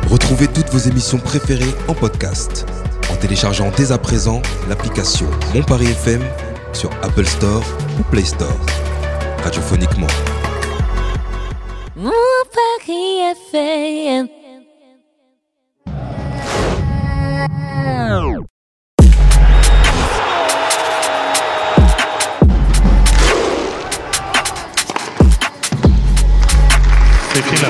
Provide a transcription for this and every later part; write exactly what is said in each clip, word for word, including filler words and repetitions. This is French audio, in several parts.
Retrouvez toutes vos émissions préférées en podcast en téléchargeant dès à présent l'application Mon Paris F M sur Apple Store ou Play Store. Radiophoniquement. Mon Paris F M. C'est final.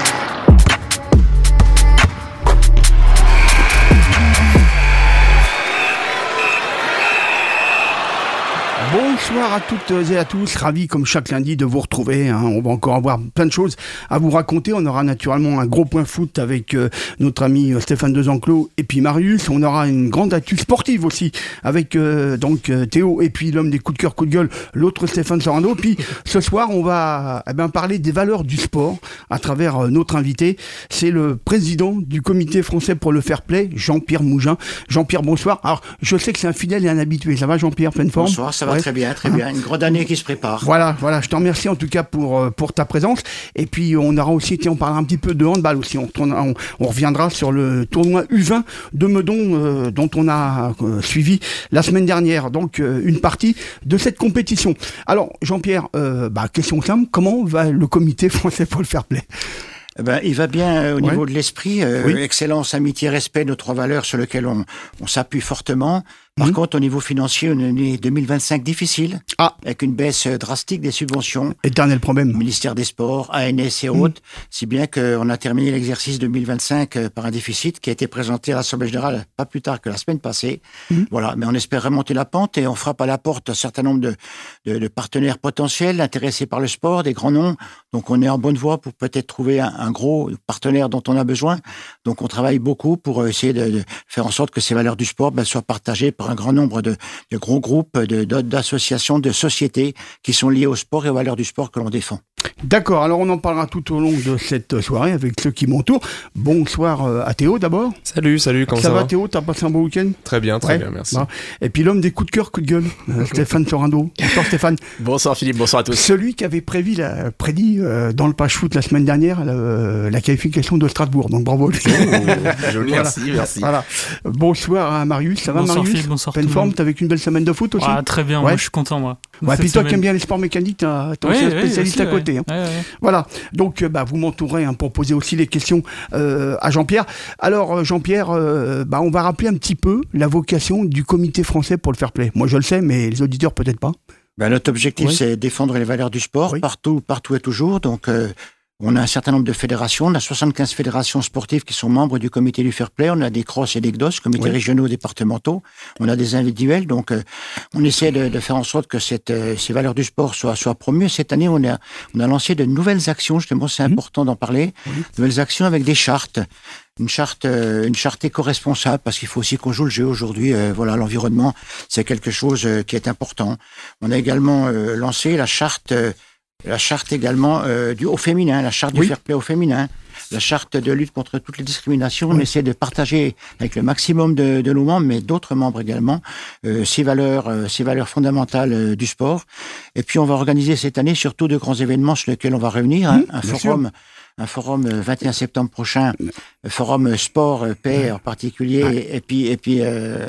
Bonsoir à toutes et à tous, ravi comme chaque lundi de vous retrouver, hein. On va encore avoir plein de choses à vous raconter. On aura naturellement un gros point foot avec euh, notre ami Stéphane Desenclos et puis Marius. On aura une grande actu sportive aussi avec euh, donc euh, Théo et puis l'homme des coups de cœur, coups de gueule, l'autre Stéphane Sorando. Puis ce soir on va eh ben, parler des valeurs du sport à travers euh, notre invité. C'est le président du comité français pour le fair play, Jean-Pierre Mougin. Jean-Pierre, bonsoir. Alors je sais que c'est un fidèle et un habitué. Ça va Jean-Pierre, pleine forme? Bonsoir, ça va. Ouais. Très bien, très bien. Une grande année qui se prépare. Voilà, voilà. Je te remercie en tout cas pour, pour ta présence. Et puis, on aura aussi, on parlera un petit peu de handball aussi. On, on, on reviendra sur le tournoi U vingt de Meudon euh, dont on a euh, suivi la semaine dernière. Donc, euh, une partie de cette compétition. Alors, Jean-Pierre, euh, bah, question simple. Comment va le comité français pour le fair play ? Eh ben, il va bien euh, au ouais. niveau de l'esprit. Euh, oui. Excellence, amitié, respect, nos trois valeurs sur lesquelles on, on s'appuie fortement. Par mmh. contre, au niveau financier, on a une année deux mille vingt-cinq difficile, ah. avec une baisse drastique des subventions. Éternel problème. Ministère des Sports, A N S et autres, mmh. si bien qu'on a terminé l'exercice deux mille vingt-cinq par un déficit qui a été présenté à l'Assemblée Générale pas plus tard que la semaine passée. Mmh. Voilà, mais on espère remonter la pente et on frappe à la porte un certain nombre de, de, de partenaires potentiels intéressés par le sport, des grands noms. Donc on est en bonne voie pour peut-être trouver un, un gros partenaire dont on a besoin. Donc on travaille beaucoup pour essayer de, de faire en sorte que ces valeurs du sport ben, soient partagées par un grand nombre de, de gros groupes, de, de, d'associations, de sociétés qui sont liées au sport et aux valeurs du sport que l'on défend. D'accord, alors on en parlera tout au long de cette soirée avec ceux qui m'entourent. Bonsoir à Théo d'abord. Salut, salut, comment ça, ça va va Théo, t'as passé un beau week-end? Très bien, très ouais. bien, merci. Bah. Et puis l'homme des coups de cœur, coups de gueule, euh, Stéphane Sorando. Bonsoir Stéphane. Bonsoir Philippe, bonsoir à tous. Celui qui avait prévu la, prédit euh, dans le page foot la semaine dernière la, la qualification de Strasbourg, donc bravo. Oh, joli, voilà. Merci, merci. Voilà. Bonsoir à Marius, ça va bonsoir Marius? Philippe, bonsoir. Pleine forme, t'as vécu une belle semaine de foot aussi? Ah, très bien, ouais. Moi je suis content moi. Ouais, puis toi qui aimes bien les sports mécaniques, t'as, t'as aussi oui, un spécialiste oui, aussi, à côté. Ouais. Hein. Ouais, ouais. Voilà, donc bah, vous m'entourez hein, pour poser aussi les questions euh, à Jean-Pierre. Alors Jean-Pierre, euh, bah, on va rappeler un petit peu la vocation du comité français pour le fair play. Moi je le sais, mais les auditeurs peut-être pas. Ben, notre objectif oui. c'est défendre les valeurs du sport oui. partout, partout et toujours. Donc euh, on a un certain nombre de fédérations, on a soixante-quinze fédérations sportives qui sont membres du comité du fair play, on a des crosses et des G D O S, comités oui. régionaux, départementaux, on a des individuels, donc euh, on essaie de, de faire en sorte que cette, euh, ces valeurs du sport soient, soient promues. Cette année, on a, on a lancé de nouvelles actions, justement c'est mmh. important d'en parler, oui. nouvelles actions avec des chartes. Une charte, euh, une charte éco-responsable, parce qu'il faut aussi qu'on joue le jeu aujourd'hui. Euh, voilà, l'environnement, c'est quelque chose euh, qui est important. On a également euh, lancé la charte, euh, la charte également euh, du au féminin, la charte oui. du fair play au féminin, la charte de lutte contre toutes les discriminations. Oui. On essaie de partager avec le maximum de, de nos membres, mais d'autres membres également, euh, ces valeurs, euh, ces valeurs fondamentales euh, du sport. Et puis on va organiser cette année surtout de grands événements sur lesquels on va revenir, hein, mmh, un forum. Sûr. Un forum vingt et un septembre prochain, forum sport, paix en particulier, ouais. et, et puis... Et puis euh,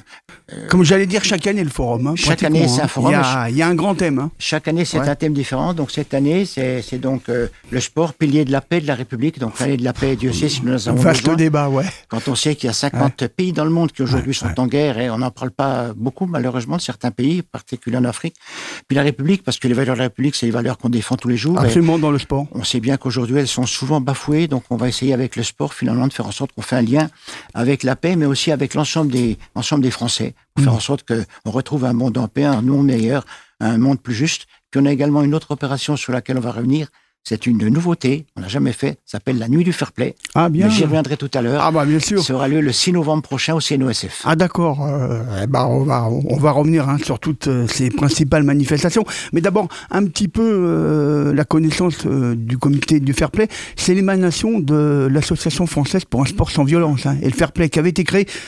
Comme j'allais dire, chaque année le forum. Hein, chaque année, c'est un forum. Il y a, il y a un grand thème. Hein. Chaque année, c'est ouais. un thème différent. Donc cette année, c'est, c'est donc euh, le sport, pilier de la paix de la République. Donc l'année de la paix, Dieu sait si nous en avons Vaste besoin. débat, ouais. Quand on sait qu'il y a cinquante ouais. pays dans le monde qui aujourd'hui ouais. sont ouais. en guerre, et on n'en parle pas beaucoup, malheureusement, de certains pays, particulièrement en Afrique. Puis la République, parce que les valeurs de la République, c'est les valeurs qu'on défend tous les jours. Absolument dans le sport. On sait bien qu'aujourd'hui, elles sont souvent bafouées. Donc on va essayer avec le sport finalement de faire en sorte qu'on fait un lien avec la paix, mais aussi avec l'ensemble des, l'ensemble des Français, pour mmh. faire en sorte qu'on retrouve un monde en paix, un monde meilleur, un monde plus juste. Puis on a également une autre opération sur laquelle on va revenir. C'est une nouveauté, on n'a jamais fait, ça s'appelle la Nuit du Fair Play. Ah bien. Mais j'y reviendrai tout à l'heure. Ah bah bien sûr. Ça aura lieu le six novembre prochain au C N O S F. Ah d'accord. Euh, eh ben on va on va revenir hein, sur toutes euh, ces principales manifestations. Mais d'abord un petit peu euh, la connaissance euh, du comité du Fair Play. C'est l'émanation de l'Association française pour un sport sans violence hein, et le Fair Play qui avait été créé par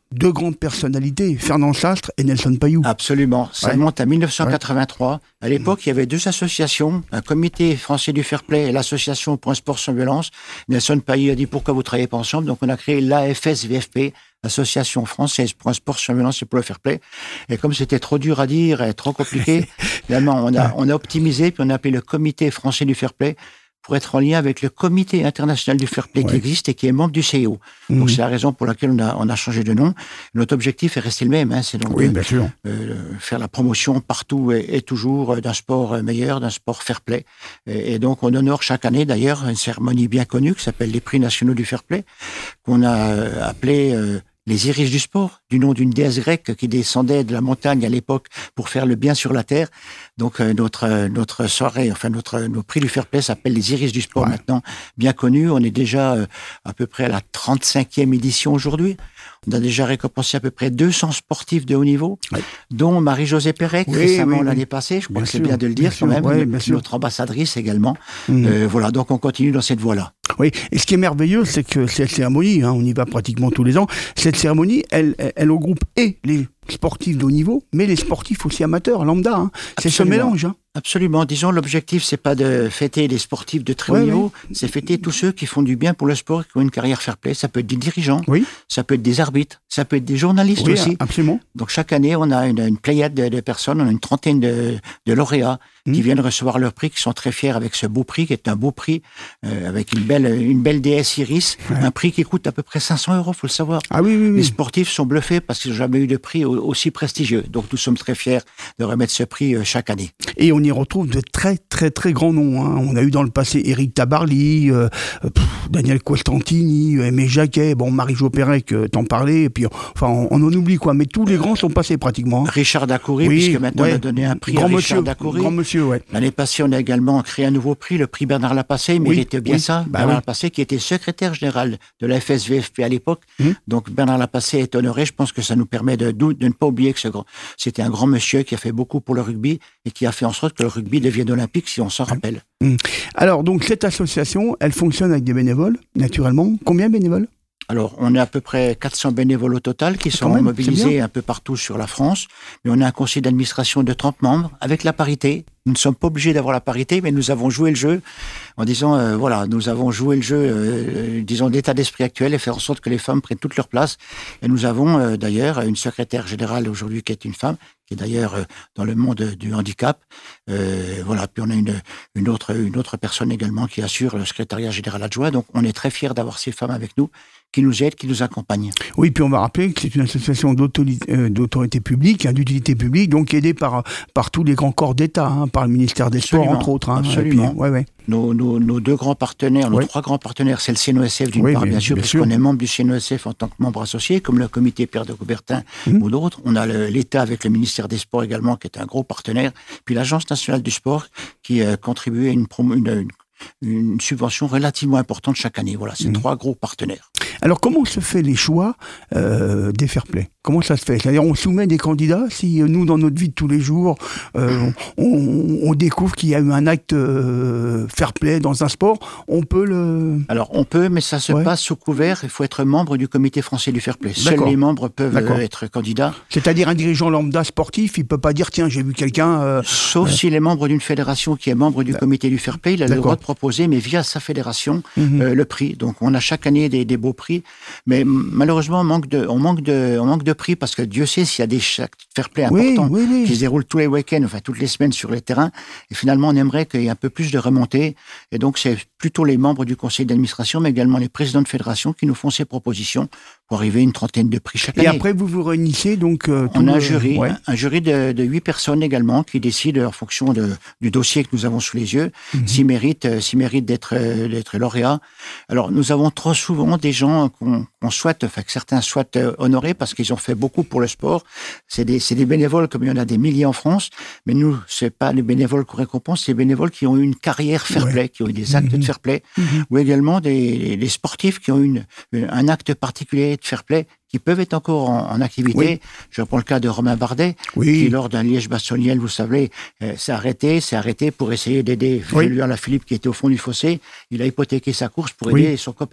deux grandes personnalités, Fernand Sastre et Nelson Payou. Absolument. Ça ouais. monte à mille neuf cent quatre-vingt-trois. Ouais. À l'époque, il y avait deux associations, un comité français du fair play et l'association pour un sport sans violence. Nelson Payou a dit pourquoi vous ne travaillez pas ensemble. Donc, on a créé l'A F S V F P, Association française pour un sport sans violence et pour le fair play. Et comme c'était trop dur à dire et trop compliqué, finalement, on a, on a optimisé, puis on a appelé le comité français du fair play pour être en lien avec le comité international du fair play ouais. qui existe et qui est membre du C I O. Mmh. Donc, c'est la raison pour laquelle on a, on a changé de nom. Notre objectif est resté le même, hein, c'est donc oui, de, bien sûr. Euh, faire la promotion partout et, et toujours d'un sport meilleur, d'un sport fair play. Et, et donc, on honore chaque année, d'ailleurs, une cérémonie bien connue qui s'appelle les prix nationaux du fair play, qu'on a euh, appelé euh, les Iris du sport, du nom d'une déesse grecque qui descendait de la montagne à l'époque pour faire le bien sur la terre. Donc euh, notre euh, notre soirée, enfin notre nos prix du fair play s'appellent les Iris du sport ouais. maintenant, bien connus. On est déjà euh, à peu près à la trente-cinquième édition aujourd'hui. On a déjà récompensé à peu près deux cents sportifs de haut niveau, ouais. dont Marie-Josée Pérec, oui, récemment oui, l'année oui. passée. Je crois bien que c'est sûr, bien de le dire quand même. Ouais, notre ambassadrice également. Mmh. Euh, voilà, donc on continue dans cette voie-là. Oui, et ce qui est merveilleux, c'est que cette cérémonie, hein, on y va pratiquement tous les ans, cette cérémonie, elle, elle, elle regroupe et les sportifs de haut niveau, mais les sportifs aussi amateurs, lambda. Hein. C'est ce mélange. Hein. Absolument. Disons, l'objectif, c'est pas de fêter les sportifs de très haut ouais, niveau, oui. c'est fêter tous ceux qui font du bien pour le sport, qui ont une carrière fair play. Ça peut être des dirigeants, oui. ça peut être des arbitres, ça peut être des journalistes oui, aussi. Absolument. Donc, chaque année, on a une, une pléiade de, de personnes, on a une trentaine de, de lauréats mmh. qui viennent recevoir leur prix, qui sont très fiers avec ce beau prix, qui est un beau prix, euh, avec une belle, une belle déesse Iris, ouais. un prix qui coûte à peu près cinq cents euros, faut le savoir. Ah oui, oui, oui. Les sportifs sont bluffés parce qu'ils n'ont jamais eu de prix aussi prestigieux. Donc, nous sommes très fiers de remettre ce prix chaque année. Et on y retrouve de très, très, très grands noms. Hein. On a eu dans le passé Éric Tabarly, euh, pff, Daniel Costantini, Aimé Jacquet, bon, Marie-Jo Pérec, euh, t'en parlais, et puis, enfin, on, on en oublie, quoi. Mais tous les grands sont passés, pratiquement. Hein. Richard Dacoury, oui, puisque maintenant, ouais. on a donné un prix grand à Richard monsieur, Dacoury. Grand monsieur, ouais. L'année passée, on a également créé un nouveau prix, le prix Bernard Lapassé. Il oui, méritait bien oui. ça. Bah Bernard oui. Lapassé, qui était secrétaire général de la F S V F P à l'époque. Mmh. Donc, Bernard Lapassé est honoré. Je pense que ça nous permet de, de, de ne pas oublier que ce grand, c'était un grand monsieur qui a fait beaucoup pour le rugby et qui a fait en sorte que le rugby devienne olympique, si on s'en rappelle. Mmh. Alors, donc, cette association, elle fonctionne avec des bénévoles, naturellement. Combien de bénévoles ? Alors, on est à peu près quatre cents bénévoles au total qui sont même, mobilisés un peu partout sur la France. Mais on a un conseil d'administration de trente membres avec la parité. Nous ne sommes pas obligés d'avoir la parité, mais nous avons joué le jeu en disant, euh, voilà, nous avons joué le jeu, euh, disons, d'état d'esprit actuel et faire en sorte que les femmes prennent toute leur place. Et nous avons euh, d'ailleurs une secrétaire générale aujourd'hui qui est une femme, qui est d'ailleurs euh, dans le monde du handicap. Euh, voilà. Puis on a une, une autre, une autre personne également qui assure le secrétariat général adjoint. Donc, on est très fiers d'avoir ces femmes avec nous, qui nous aident, qui nous accompagnent. Oui, puis on va rappeler que c'est une association d'autorité, euh, d'autorité publique, hein, d'utilité publique, donc aidée par, par tous les grands corps d'État, hein, par le ministère des Sports, entre autres. Hein, absolument. Puis, ouais, ouais. Nos, nos, nos deux grands partenaires, nos ouais. trois grands partenaires, c'est le C N O S F d'une oui, part, bien, bien sûr, bien puisqu'on est membre du C N O S F en tant que membre associé, comme le comité Pierre de Coubertin mmh. ou d'autres. On a le, l'État avec le ministère des Sports également, qui est un gros partenaire. Puis l'Agence nationale du sport, qui euh, contribue à une, promo, une, une une subvention relativement importante chaque année. Voilà, c'est mmh. trois gros partenaires. Alors, comment se fait les choix euh, des fair play ? Comment ça se fait ? C'est-à-dire, on soumet des candidats, si nous, dans notre vie de tous les jours, euh, on, on découvre qu'il y a eu un acte euh, fair play dans un sport, on peut le... Alors, on peut, mais ça se ouais. passe sous couvert. Il faut être membre du comité français du fair play. Seuls les membres peuvent euh, être candidats. C'est-à-dire, un dirigeant lambda sportif, il ne peut pas dire, tiens, j'ai vu quelqu'un... Euh, Sauf euh... s'il est membre d'une fédération qui est membre du comité du fair play, il a D'accord. le droit de proposer, mais via sa fédération, mmh. euh, le prix. Donc, on a chaque année des, des beaux prix, mais malheureusement, on manque de, on manque de, on manque de prix parce que Dieu sait s'il y a des fair play importants oui, oui, oui. qui se déroulent tous les week-ends, enfin toutes les semaines sur les terrains. Et finalement, on aimerait qu'il y ait un peu plus de remontées. Et donc, c'est plutôt les membres du conseil d'administration, mais également les présidents de fédération qui nous font ces propositions pour arriver à une trentaine de prix chaque et année. Et après, vous vous réunissez donc euh, On a un le... jury, ouais. un, un jury de, de huit personnes également qui décident en fonction de, du dossier que nous avons sous les yeux, mm-hmm. s'ils méritent, euh, s'ils méritent d'être, euh, d'être lauréats. Alors, nous avons trop souvent des gens qu'on, qu'on souhaite, enfin que certains souhaitent euh, honorer parce qu'ils ont fait beaucoup pour le sport. C'est des, c'est des bénévoles comme il y en a des milliers en France, mais nous, c'est pas les bénévoles qu'on récompense, c'est les bénévoles qui ont eu une carrière fair play, ouais. qui ont eu des actes mm-hmm. de fair play, mm-hmm. ou également des, des sportifs qui ont eu une, une, un acte particulier de fair play, qui peuvent être encore en, en activité. Oui. Je prends le cas de Romain Bardet, oui. qui lors d'un Liège-Bastogne-Liège, vous savez, euh, s'est arrêté, s'est arrêté pour essayer d'aider oui. Julien Lafilippe qui était au fond du fossé. Il a hypothéqué sa course pour aider oui. son copain.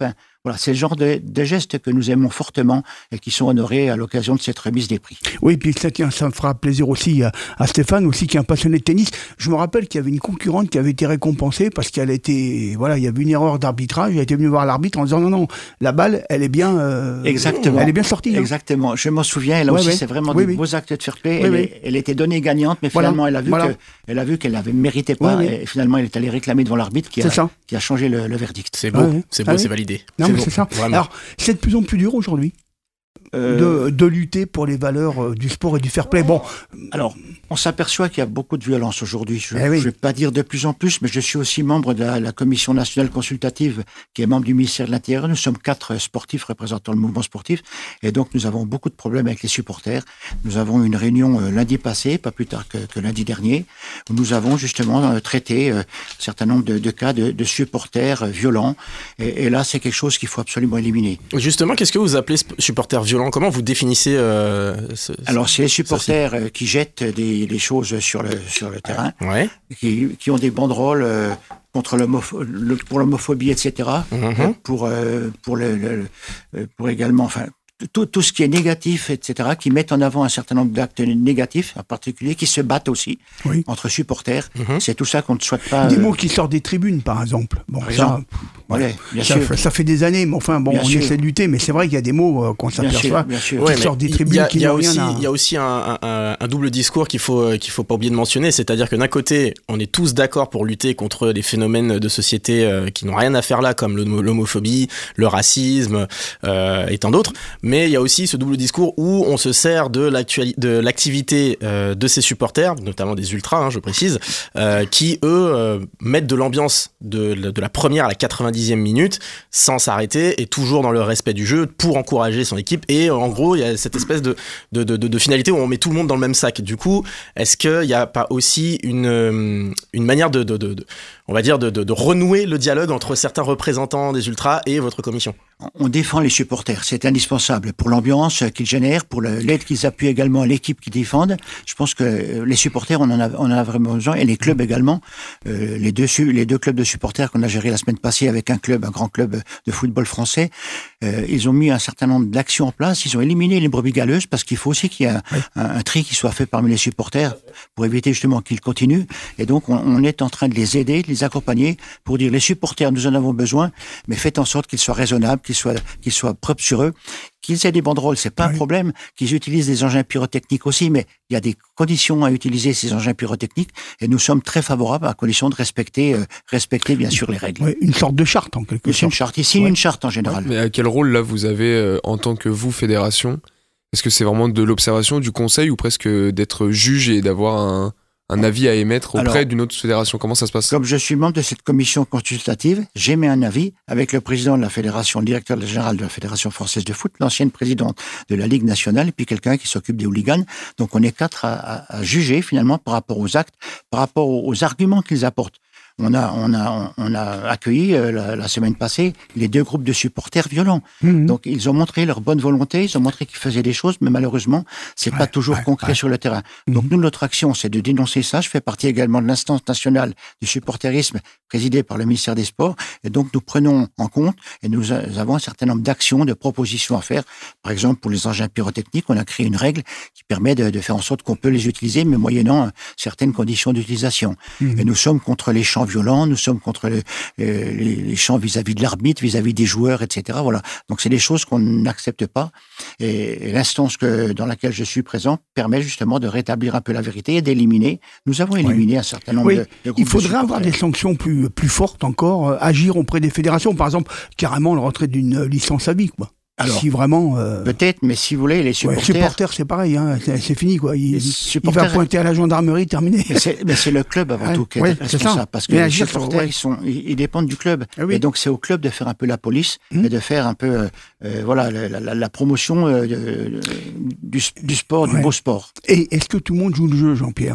Voilà, c'est le genre de, de gestes que nous aimons fortement et qui sont honorés à l'occasion de cette remise des prix. Oui, puis ça, tiens, ça me fera plaisir aussi à, à Stéphane, aussi qui est un passionné de tennis. Je me rappelle qu'il y avait une concurrente qui avait été récompensée parce qu'elle était, voilà, il y avait une erreur d'arbitrage. Elle était venue voir l'arbitre en disant non, non, la balle, elle est bien, euh, exactement, elle est bien sortie. Hein. Exactement. Je m'en souviens. Elle ouais, aussi, ouais. c'est vraiment oui, des oui. beaux actes de fair play. Oui, elle, oui. elle était donnée gagnante, mais voilà. finalement, elle a vu voilà. que, elle a vu qu'elle avait mérité pas. Oui, oui. Et finalement, elle est allée réclamer devant l'arbitre qui a, qui a changé le, le verdict. C'est beau, ouais. c'est beau, ah, c'est validé. Non, c'est mais beau. c'est ça. Vraiment. Alors, c'est de plus en plus dur aujourd'hui. Euh... De, de lutter pour les valeurs euh, du sport et du fair play. Bon, alors, on s'aperçoit qu'il y a beaucoup de violence aujourd'hui. Je ne eh oui. vais pas dire de plus en plus, mais je suis aussi membre de la, la Commission nationale consultative, qui est membre du ministère de l'Intérieur. Nous sommes quatre sportifs représentant le mouvement sportif, et donc nous avons beaucoup de problèmes avec les supporters. Nous avons eu une réunion euh, lundi passé, pas plus tard que, que lundi dernier, où nous avons justement euh, traité euh, un certain nombre de, de cas de, de supporters euh, violents. Et, et là, c'est quelque chose qu'il faut absolument éliminer. Justement, qu'est-ce que vous appelez supporters violents ? Comment vous définissez euh, ce, Alors, c'est les supporters ceci. qui jettent des, des choses sur le, sur le terrain, ouais. qui, qui ont des banderoles euh, contre l'homopho- le, pour l'homophobie, et cetera, mm-hmm. euh, pour, euh, pour, le, le, pour également... Enfin, Tout, tout ce qui est négatif, et cetera, qui mettent en avant un certain nombre d'actes négatifs, en particulier, qui se battent aussi oui. entre supporters. Mm-hmm. C'est tout ça qu'on ne souhaite pas. Des euh... mots qui sortent des tribunes, par exemple. Bon, par exemple. Ça, ouais, bien ça, sûr. Fait, ça fait des années, mais enfin, bon, bien on sûr. essaie de lutter, mais c'est vrai qu'il y a des mots euh, qu'on s'aperçoit qui ouais, sortent des tribunes. Il y a, qui y a n'ont aussi, rien à... il y a aussi un, un, un double discours qu'il faut qu'il faut pas oublier de mentionner, c'est-à-dire que d'un côté, on est tous d'accord pour lutter contre des phénomènes de société euh, qui n'ont rien à faire là, comme l'homophobie, le racisme euh, et tant d'autres, mais il y a aussi ce double discours où on se sert de, de l'activité euh, de ces supporters, notamment des ultras, hein, je précise, euh, qui eux euh, mettent de l'ambiance de, de la première à la quatre-vingt-dixième minute sans s'arrêter et toujours dans le respect du jeu pour encourager son équipe. Et en gros, il y a cette espèce de, de, de, de finalité où on met tout le monde dans le même sac. Du coup, est-ce qu'il n'y a pas aussi une, une manière de, de, de, de on va dire, de, de, de renouer le dialogue entre certains représentants des ultras et votre commission? On défend les supporters, c'est indispensable pour l'ambiance qu'ils génèrent, pour l'aide qu'ils appuient également à l'équipe qu'ils défendent. Je pense que les supporters, on en a, on en a vraiment besoin, et les clubs également. Euh, les, deux, les deux clubs de supporters qu'on a gérés la semaine passée avec un club, un grand club de football français, euh, ils ont mis un certain nombre d'actions en place, ils ont éliminé les brebis galeuses, parce qu'il faut aussi qu'il y ait un, oui. un, un tri qui soit fait parmi les supporters pour éviter justement qu'ils continuent. Et donc, on, on est en train de les aider, de les accompagner pour dire les supporters, nous en avons besoin, mais faites en sorte qu'ils soient raisonnables, qu'ils soient, qu'ils soient propres sur eux, qu'ils aient des banderoles, c'est pas oui. un problème, qu'ils utilisent des engins pyrotechniques aussi, mais il y a des conditions à utiliser ces engins pyrotechniques, et nous sommes très favorables à condition de respecter, euh, respecter bien sûr les règles. Oui, une sorte de charte en quelque sorte. C'est une charte, ici ouais. une charte en général. Ouais. Mais à quel rôle là vous avez euh, en tant que vous, fédération? Est-ce que c'est vraiment de l'observation, du conseil, ou presque d'être juge et d'avoir un... un avis à émettre auprès Alors, d'une autre fédération? Comment ça se passe? Comme je suis membre de cette commission consultative, j'émets un avis avec le président de la fédération, le directeur général de la Fédération française de foot, l'ancienne présidente de la Ligue nationale, et puis quelqu'un qui s'occupe des hooligans. Donc on est quatre à, à, à juger finalement par rapport aux actes, par rapport aux, aux arguments qu'ils apportent. On a, on a, on a accueilli euh, la, la semaine passée les deux groupes de supporters violents. Mmh. Donc ils ont montré leur bonne volonté, ils ont montré qu'ils faisaient des choses, mais malheureusement c'est ouais, pas toujours ouais, concret ouais. sur le terrain. Mmh. Donc nous, notre action, c'est de dénoncer ça. Je fais partie également de l'instance nationale du supporterisme présidée par le ministère des Sports, et donc nous prenons en compte et nous avons un certain nombre d'actions, de propositions à faire. Par exemple, pour les engins pyrotechniques, on a créé une règle qui permet de, de faire en sorte qu'on peut les utiliser, mais moyennant certaines conditions d'utilisation. Mmh. Et nous sommes contre les chants violents, nous sommes contre les, les, les chants vis-à-vis de l'arbitre, vis-à-vis des joueurs, et cetera. Voilà. Donc c'est des choses qu'on n'accepte pas. Et, et l'instance que, dans laquelle je suis présent permet justement de rétablir un peu la vérité et d'éliminer. Nous avons éliminé oui. un certain nombre oui. de, de groupes. Il faudrait de avoir des sanctions plus, plus fortes encore, euh, agir auprès des fédérations, par exemple, carrément le retrait d'une licence à vie, quoi. Alors, si vraiment, euh... peut-être, mais si vous voulez, les supporters... Ouais, supporters, c'est pareil, hein, c'est, c'est fini, quoi. Il, supporters... il va pointer à la gendarmerie, terminé. Mais c'est, mais c'est le club, avant ouais, tout, qui est ouais, responsable. C'est parce que mais les supporters, ouais. ils, sont, ils, ils dépendent du club. Ah oui. Et donc, c'est au club de faire un peu la police, mmh. et de faire un peu, euh, euh, voilà, la, la, la promotion euh, de, du, du sport, ouais. du beau sport. Et est-ce que tout le monde joue le jeu, Jean-Pierre ?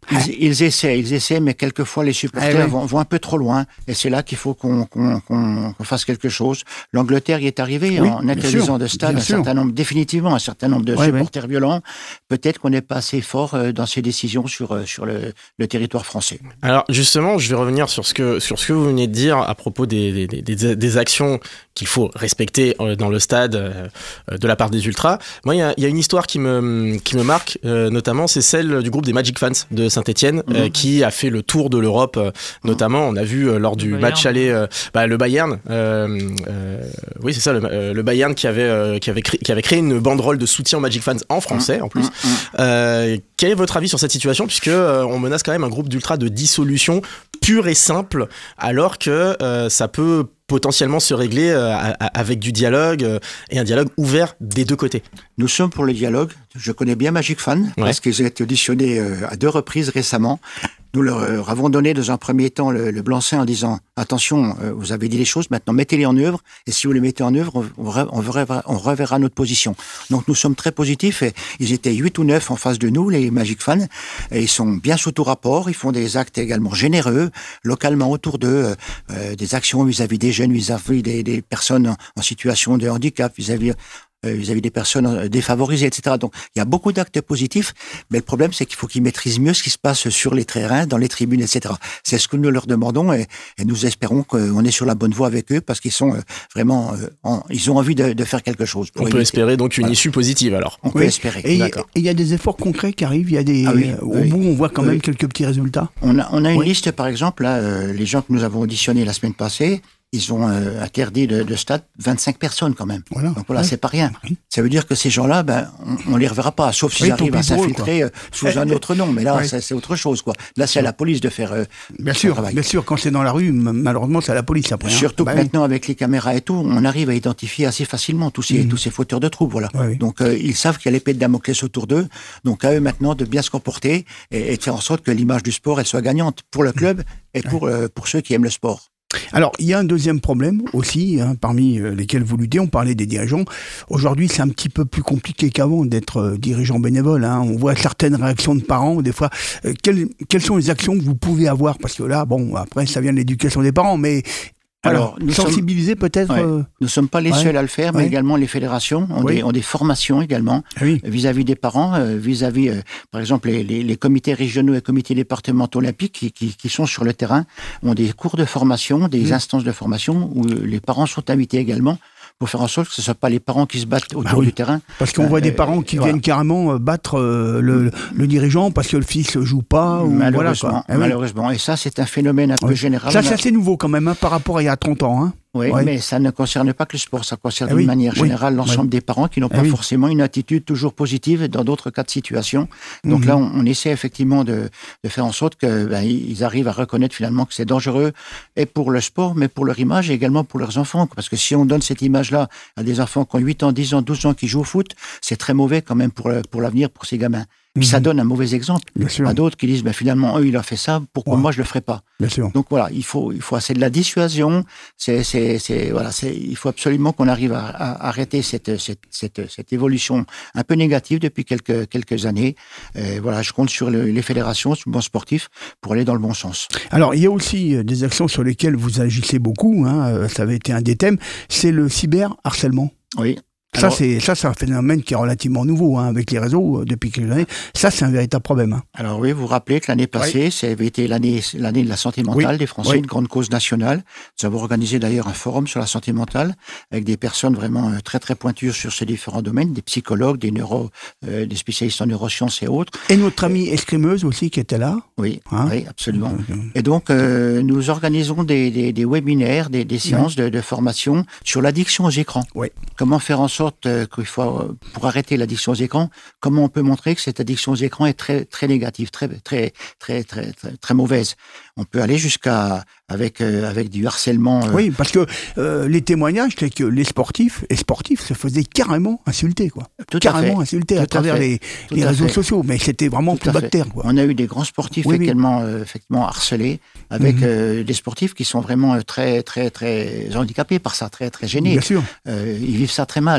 Ils, ils essaient, ils essaient, mais quelquefois les supporters ah, oui. vont, vont un peu trop loin. Et c'est là qu'il faut qu'on, qu'on, qu'on, qu'on fasse quelque chose. L'Angleterre y est arrivée oui, en interdisant de stade un sûr. certain nombre, définitivement, un certain nombre de oui, supporters oui. violents. Peut-être qu'on n'est pas assez fort dans ces décisions sur, sur le, le territoire français. Alors justement, je vais revenir sur ce que, sur ce que vous venez de dire à propos des, des, des, des actions qu'il faut respecter dans le stade de la part des ultras. Moi, il y a, y a une histoire qui me, qui me marque, euh, notamment, c'est celle du groupe des Magic Fans de Saint-Etienne, mmh. euh, qui a fait le tour de l'Europe, euh, notamment, on a vu euh, lors du le match aller, euh, bah, le Bayern, euh, euh, oui c'est ça, le, euh, le Bayern qui avait, euh, qui, avait créé, qui avait créé une banderole de soutien aux Magic Fans en français, mmh. en plus. Mmh. Euh, quel est votre avis sur cette situation, puisque euh, on menace quand même un groupe d'ultras de dissolution pure et simple, alors que euh, ça peut potentiellement se régler euh, avec du dialogue euh, et un dialogue ouvert des deux côtés. Nous sommes pour le dialogue. Je connais bien Magic Fan ouais. parce qu'ils ont été auditionnés euh, à deux reprises récemment. Nous leur euh, avons donné dans un premier temps le, le blanc-seing en disant « Attention, euh, vous avez dit les choses, maintenant mettez-les en œuvre et si vous les mettez en œuvre, on, on, reverra, on reverra notre position. » Donc nous sommes très positifs et ils étaient huit ou neuf en face de nous, les Magic Fans, et ils sont bien sous tout rapport, ils font des actes également généreux, localement autour d'eux, euh, des actions vis-à-vis des jeunes, vis-à-vis des, des personnes en, en situation de handicap, vis-à-vis vis-à-vis des personnes défavorisées, et cetera. Donc, il y a beaucoup d'actes positifs, mais le problème, c'est qu'il faut qu'ils maîtrisent mieux ce qui se passe sur les terrains, dans les tribunes, et cetera. C'est ce que nous leur demandons et, et nous espérons qu'on est sur la bonne voie avec eux parce qu'ils sont vraiment, euh, en, ils ont envie de, de faire quelque chose. On peut espérer donc une voilà. issue positive alors. On oui. peut espérer. Et il y a des efforts concrets qui arrivent, il y a des, ah oui, euh, au oui. bout, on voit quand oui. même quelques petits résultats. On a, on a une oui. liste, par exemple, là, euh, les gens que nous avons auditionnés la semaine passée, ils ont euh, interdit de, de stade vingt-cinq personnes quand même. Voilà. Donc voilà, ouais. c'est pas rien. Oui. Ça veut dire que ces gens-là, ben, on, on les reverra pas, sauf s'ils oui, arrivent à s'infiltrer euh, sous un autre nom. Mais là, ouais. ça, c'est autre chose, quoi. Là, c'est à la police de faire. Euh, bien sûr, bien sûr. Quand c'est dans la rue, malheureusement, c'est à la police après. Surtout hein. que bah, maintenant, oui. avec les caméras et tout, on arrive à identifier assez facilement tous ces, mmh. tous ces fauteurs de troubles. Voilà. Ouais, oui. Donc, euh, ils savent qu'il y a l'épée de Damoclès autour d'eux. Donc, à eux maintenant de bien se comporter et, et de faire en sorte que l'image du sport, elle soit gagnante pour le club et pour ouais. euh, pour ceux qui aiment le sport. Alors, il y a un deuxième problème aussi, hein, parmi lesquels vous luttez, on parlait des dirigeants. Aujourd'hui, c'est un petit peu plus compliqué qu'avant d'être euh, dirigeant bénévole. Hein. On voit certaines réactions de parents, des fois. Euh, quelles, quelles sont les actions que vous pouvez avoir ? Parce que là, bon, après, ça vient de l'éducation des parents, mais... Alors, nous sensibiliser sommes, peut-être. Ouais, euh... Nous sommes pas les ouais, seuls à le faire, mais ouais. également les fédérations ont, oui. des, ont des formations également ah oui. vis-à-vis des parents, euh, vis-à-vis, euh, par exemple, les, les, les comités régionaux et comités départementaux olympiques qui, qui, qui sont sur le terrain ont des cours de formation, des mmh. instances de formation où les parents sont invités également pour faire en sorte que ce ne soit pas les parents qui se battent autour ah oui. du terrain. Parce qu'on euh, voit des parents qui voilà. viennent carrément battre euh, le, le dirigeant parce que le fils ne joue pas. Ou malheureusement. Voilà, ah oui. malheureusement. Et ça, c'est un phénomène un oui. peu général. Ça, c'est assez nouveau quand même hein, par rapport à il y a trente ans. Hein. Oui, oui, mais ça ne concerne pas que le sport, ça concerne ah oui, d'une manière générale oui, l'ensemble oui. des parents qui n'ont ah pas oui. forcément une attitude toujours positive dans d'autres cas de situation. Donc mmh. là, on, on essaie effectivement de, de faire en sorte que ben, ils arrivent à reconnaître finalement que c'est dangereux et pour le sport, mais pour leur image et également pour leurs enfants. Parce que si on donne cette image-là à des enfants qui ont huit ans, dix ans, douze ans qui jouent au foot, c'est très mauvais quand même pour, le, pour l'avenir, pour ces gamins. Puis mmh. ça donne un mauvais exemple à d'autres qui disent ben, finalement, eux, il a fait ça, pourquoi ouais. moi je le ferai pas. Bien sûr. Donc voilà, il faut, il faut c'est de la dissuasion. C'est, c'est, c'est voilà, c'est, il faut absolument qu'on arrive à, à arrêter cette, cette, cette, cette évolution un peu négative depuis quelques quelques années. Et voilà, je compte sur le, les fédérations, sur le bon sportif, pour aller dans le bon sens. Alors il y a aussi des actions sur lesquelles vous agissez beaucoup. Hein, ça avait été un des thèmes. C'est le cyberharcèlement. Oui. Ça, alors, c'est, ça, c'est un phénomène qui est relativement nouveau hein, avec les réseaux euh, depuis quelques années. Ça, c'est un véritable problème. Hein. Alors oui, vous vous rappelez que l'année passée, oui. ça avait été l'année, l'année de la santé mentale oui. des Français, oui. une grande cause nationale. Nous avons organisé d'ailleurs un forum sur la santé mentale avec des personnes vraiment euh, très très pointues sur ces différents domaines, des psychologues, des neuro, euh, des spécialistes en neurosciences et autres. Et notre amie escrimeuse aussi qui était là. Oui, hein oui, absolument. Et donc, euh, nous organisons des, des, des webinaires, des, des séances oui. de, de formation sur l'addiction aux écrans. Oui. Comment faire en sorte qu'il faut, pour arrêter l'addiction aux écrans, comment on peut montrer que cette addiction aux écrans est très, très négative, très, très, très, très, très, très mauvaise. On peut aller jusqu'à, avec, euh, avec du harcèlement. Euh... Oui, parce que euh, les témoignages, c'est que les sportifs, les sportifs se faisaient carrément insulter, quoi. Tout carrément à insulter Tout à travers à les, les réseaux fait. sociaux, mais c'était vraiment plus bactère, quoi. On a eu des grands sportifs oui, également, oui. Euh, effectivement harcelés, avec mm-hmm. euh, des sportifs qui sont vraiment très, très, très handicapés par ça, très, très gênés. Bien sûr. Euh, ils vivent ça très mal.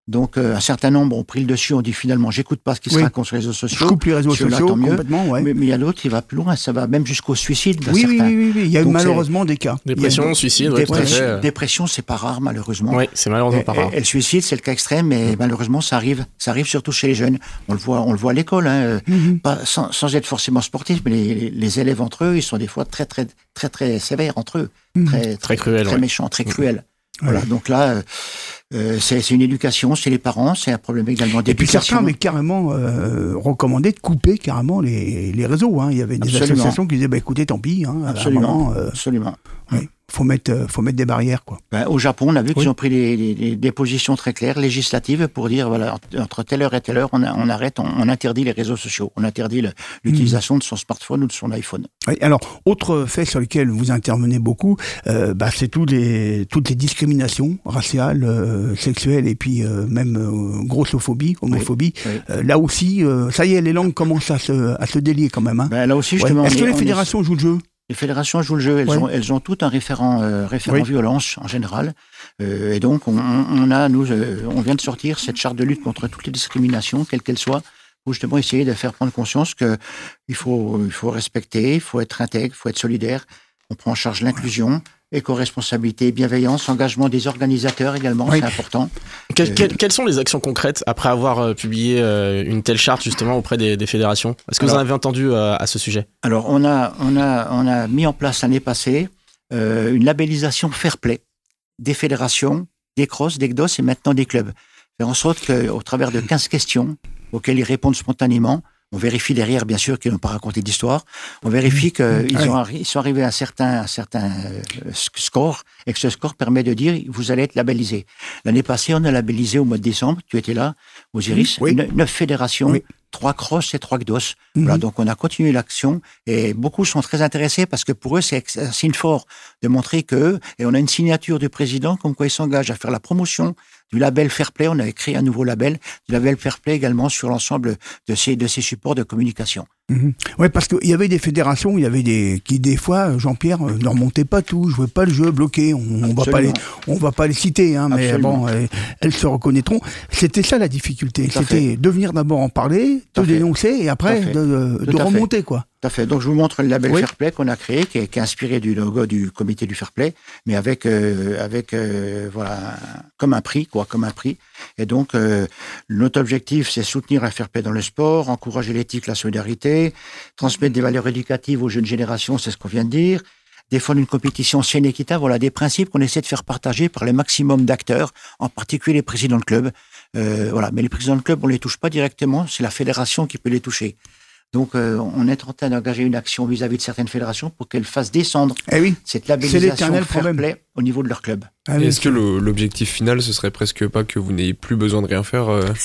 Donc, euh, un certain nombre ont pris le dessus, ont dit finalement, j'écoute pas ce qui se oui. raconte sur les réseaux sociaux. Je coupe les réseaux sociaux, complètement, ouais. Mais, mais il y a d'autres, il va plus loin, ça va même jusqu'au suicide. Oui, oui, oui, oui, il y a donc, malheureusement des cas. Dépression, a... suicide, dépression, ouais, dépression, c'est pas rare, malheureusement. Oui, c'est malheureusement et, pas rare. Et, et le suicide, c'est le cas extrême, mais mmh. malheureusement, ça arrive. Ça arrive surtout chez les jeunes. On le voit, on le voit à l'école, hein, mmh. pas, sans, sans être forcément sportif, mais les, les élèves entre eux, ils sont des fois très, très, très, très sévères entre eux. Mmh. Très, très, très cruels. Très ouais. méchants, très cruels. Voilà, ouais. donc là, euh, c'est, c'est une éducation, c'est les parents, c'est un problème également d'éducation. Et puis certains avaient carrément euh, recommandé de couper carrément les, les réseaux. Hein. Il y avait des absolument. associations qui disaient, bah, écoutez, tant pis. Hein, absolument, moment, euh, absolument. Ouais. Faut mettre, faut mettre des barrières, quoi. Ben, au Japon, on a vu oui. qu'ils ont pris des, des, des positions très claires, législatives, pour dire, voilà, entre telle heure et telle heure, on, a, on arrête, on, on interdit les réseaux sociaux, on interdit le, l'utilisation mmh. de son smartphone ou de son iPhone. Oui, alors, autre fait sur lequel vous intervenez beaucoup, euh, bah, c'est tous les, toutes les discriminations raciales, euh, sexuelles et puis euh, même euh, grossophobie, homophobie. Oui. Oui. Euh, là aussi, euh, ça y est, les langues commencent à se, à se délier quand même. Hein. Ben, là aussi, justement. Ouais. Est-ce que les fédérations est... jouent le jeu ? Les fédérations jouent le jeu, elles, ouais. ont, elles ont tout un référent, euh, référent oui. violence en général. Euh, et donc, on, on a, nous, euh, on vient de sortir cette charte de lutte contre toutes les discriminations, quelles qu'elles soient, pour justement essayer de faire prendre conscience que il faut, il faut respecter, il faut être intègre, il faut être solidaire. On prend en charge l'inclusion, éco-responsabilité, bienveillance, engagement des organisateurs également, oui. c'est important. Que, euh, que, quelles sont les actions concrètes après avoir euh, publié euh, une telle charte justement auprès des, des fédérations ? Est-ce que alors, vous en avez entendu euh, à ce sujet ? Alors, on a, on, a, on a mis en place l'année passée euh, une labellisation fair play des fédérations, des crosses, des G D O S et maintenant des clubs. Faire en sorte qu'au travers de quinze questions auxquelles ils répondent spontanément, on vérifie derrière, bien sûr, qu'ils n'ont pas raconté d'histoire. On vérifie qu'ils ils sont arrivés à un certain, un certain euh, score et que ce score permet de dire vous allez être labellisé. L'année passée, on a labellisé au mois de décembre, tu étais là, Osiris, oui. neuf fédérations, oui. trois crosses et trois G D O S. Mm-hmm. Voilà, donc on a continué l'action et beaucoup sont très intéressés parce que pour eux, c'est un signe fort de montrer que, et on a une signature du président comme quoi il s'engage à faire la promotion du label Fair Play. On avait créé un nouveau label, du label Fair Play également sur l'ensemble de ces, de ces supports de communication. Mmh. Oui, parce qu'il y avait des fédérations, il y avait des qui des fois, Jean-Pierre, ne remontaient pas tout, jouaient pas le jeu, bloqué. On ne va pas les, on va pas les citer, hein, mais bon, elles, elles se reconnaîtront. C'était ça la difficulté. Tout C'était de venir d'abord en parler, de dénoncer et après de, de, de remonter, fait. quoi. Tout à fait. Donc je vous montre le label oui. Fair Play qu'on a créé, qui est, qui est inspiré du logo du comité du Fair Play, mais avec euh, avec euh, voilà comme un prix, quoi, comme un prix. Et donc euh, notre objectif, c'est soutenir un Fair Play dans le sport, encourager l'éthique, la solidarité, transmettre des valeurs éducatives aux jeunes générations, c'est ce qu'on vient de dire, défendre une compétition saine et équitable, voilà des principes qu'on essaie de faire partager par le maximum d'acteurs, en particulier les présidents de club. Euh, voilà, mais les présidents de club, on les touche pas directement, c'est la fédération qui peut les toucher. Donc, euh, on est en train d'engager une action vis-à-vis de certaines fédérations pour qu'elles fassent descendre eh oui, cette labellisation fair play au niveau de leur club. Ah oui, est-ce que le, l'objectif final, ce serait presque pas que vous n'ayez plus besoin de rien faire euh,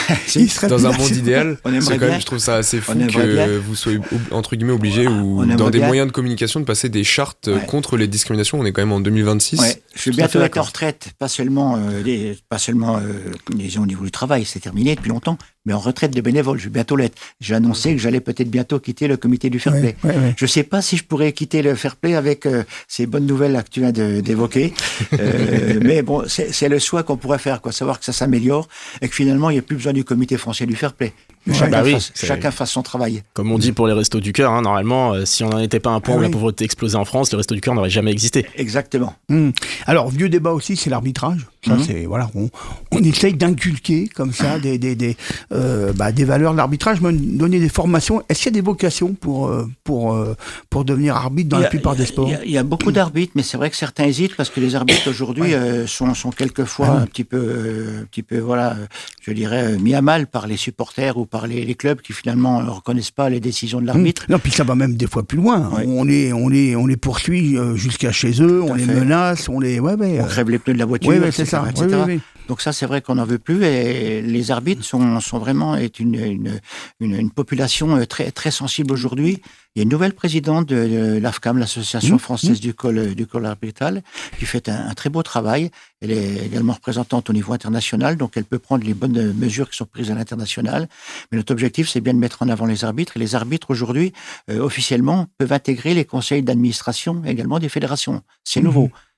dans un monde idéal? C'est quand même, bien. Je trouve ça assez fou que bien. vous soyez entre guillemets obligés ou dans des bien. moyens de communication de passer des chartes ouais. contre les discriminations. On est quand même en deux mille vingt-six. Ouais. Je vais bientôt être en retraite, pas seulement, euh, des, pas seulement euh, disons, au niveau du travail, c'est terminé depuis longtemps, mais en retraite de bénévole. Je vais bientôt l'être. J'ai annoncé que j'allais peut-être bientôt quitter le comité du fair play. Ouais, ouais, ouais. Je sais pas si je pourrais quitter le fair play avec euh, ces bonnes nouvelles que tu viens de, d'évoquer. Euh, mais bon, c'est, c'est le souhait qu'on pourrait faire, quoi, savoir que ça s'améliore et que finalement, il n'y a plus besoin du comité français du fair play. Que ouais, chacun, bah oui, fasse, chacun fasse son travail. Comme on dit pour les restos du cœur, hein, normalement, euh, si on n'en était pas un point ah où oui. la pauvreté explosait en France, les restos du cœur n'auraient jamais existé. Exactement. Mmh. Alors, vieux débat aussi, c'est l'arbitrage. Ça, mmh. c'est, voilà, on, on essaye d'inculquer comme ça des, des, des, euh, bah, des valeurs de l'arbitrage, même donner des formations. Est-ce qu'il y a des vocations pour, euh, pour, euh, pour devenir arbitre dans a, la plupart a, des sports? Il y, y a beaucoup d'arbitres, mais c'est vrai que certains hésitent parce que les arbitres aujourd'hui ouais. euh, sont, sont quelquefois ah. un petit peu, euh, un petit peu, voilà, je dirais, mis à mal par les supporters ou par les, les clubs qui finalement ne reconnaissent pas les décisions de l'arbitre. Mmh. Non, puis ça va même des fois plus loin. Ouais. On, les, on, les, on les poursuit jusqu'à chez eux, Tout on les fait. menace, on les... Ouais, ouais, on crève les pneus de la voiture, ouais, ouais, et cetera, c'est ça. et cetera. Oui, oui, oui. Donc ça, c'est vrai qu'on n'en veut plus et les arbitres sont, sont vraiment est une, une, une, une population très, très sensible aujourd'hui. Il y a une nouvelle présidente de, de l'A F C A M, l'Association mmh, française mmh. du col du col arbitral, qui fait un, un très beau travail. Elle est également représentante au niveau international, donc elle peut prendre les bonnes mesures qui sont prises à l'international. Mais notre objectif, c'est bien de mettre en avant les arbitres. Et les arbitres, aujourd'hui, euh, officiellement, peuvent intégrer les conseils d'administration également des fédérations. C'est mmh. nouveau.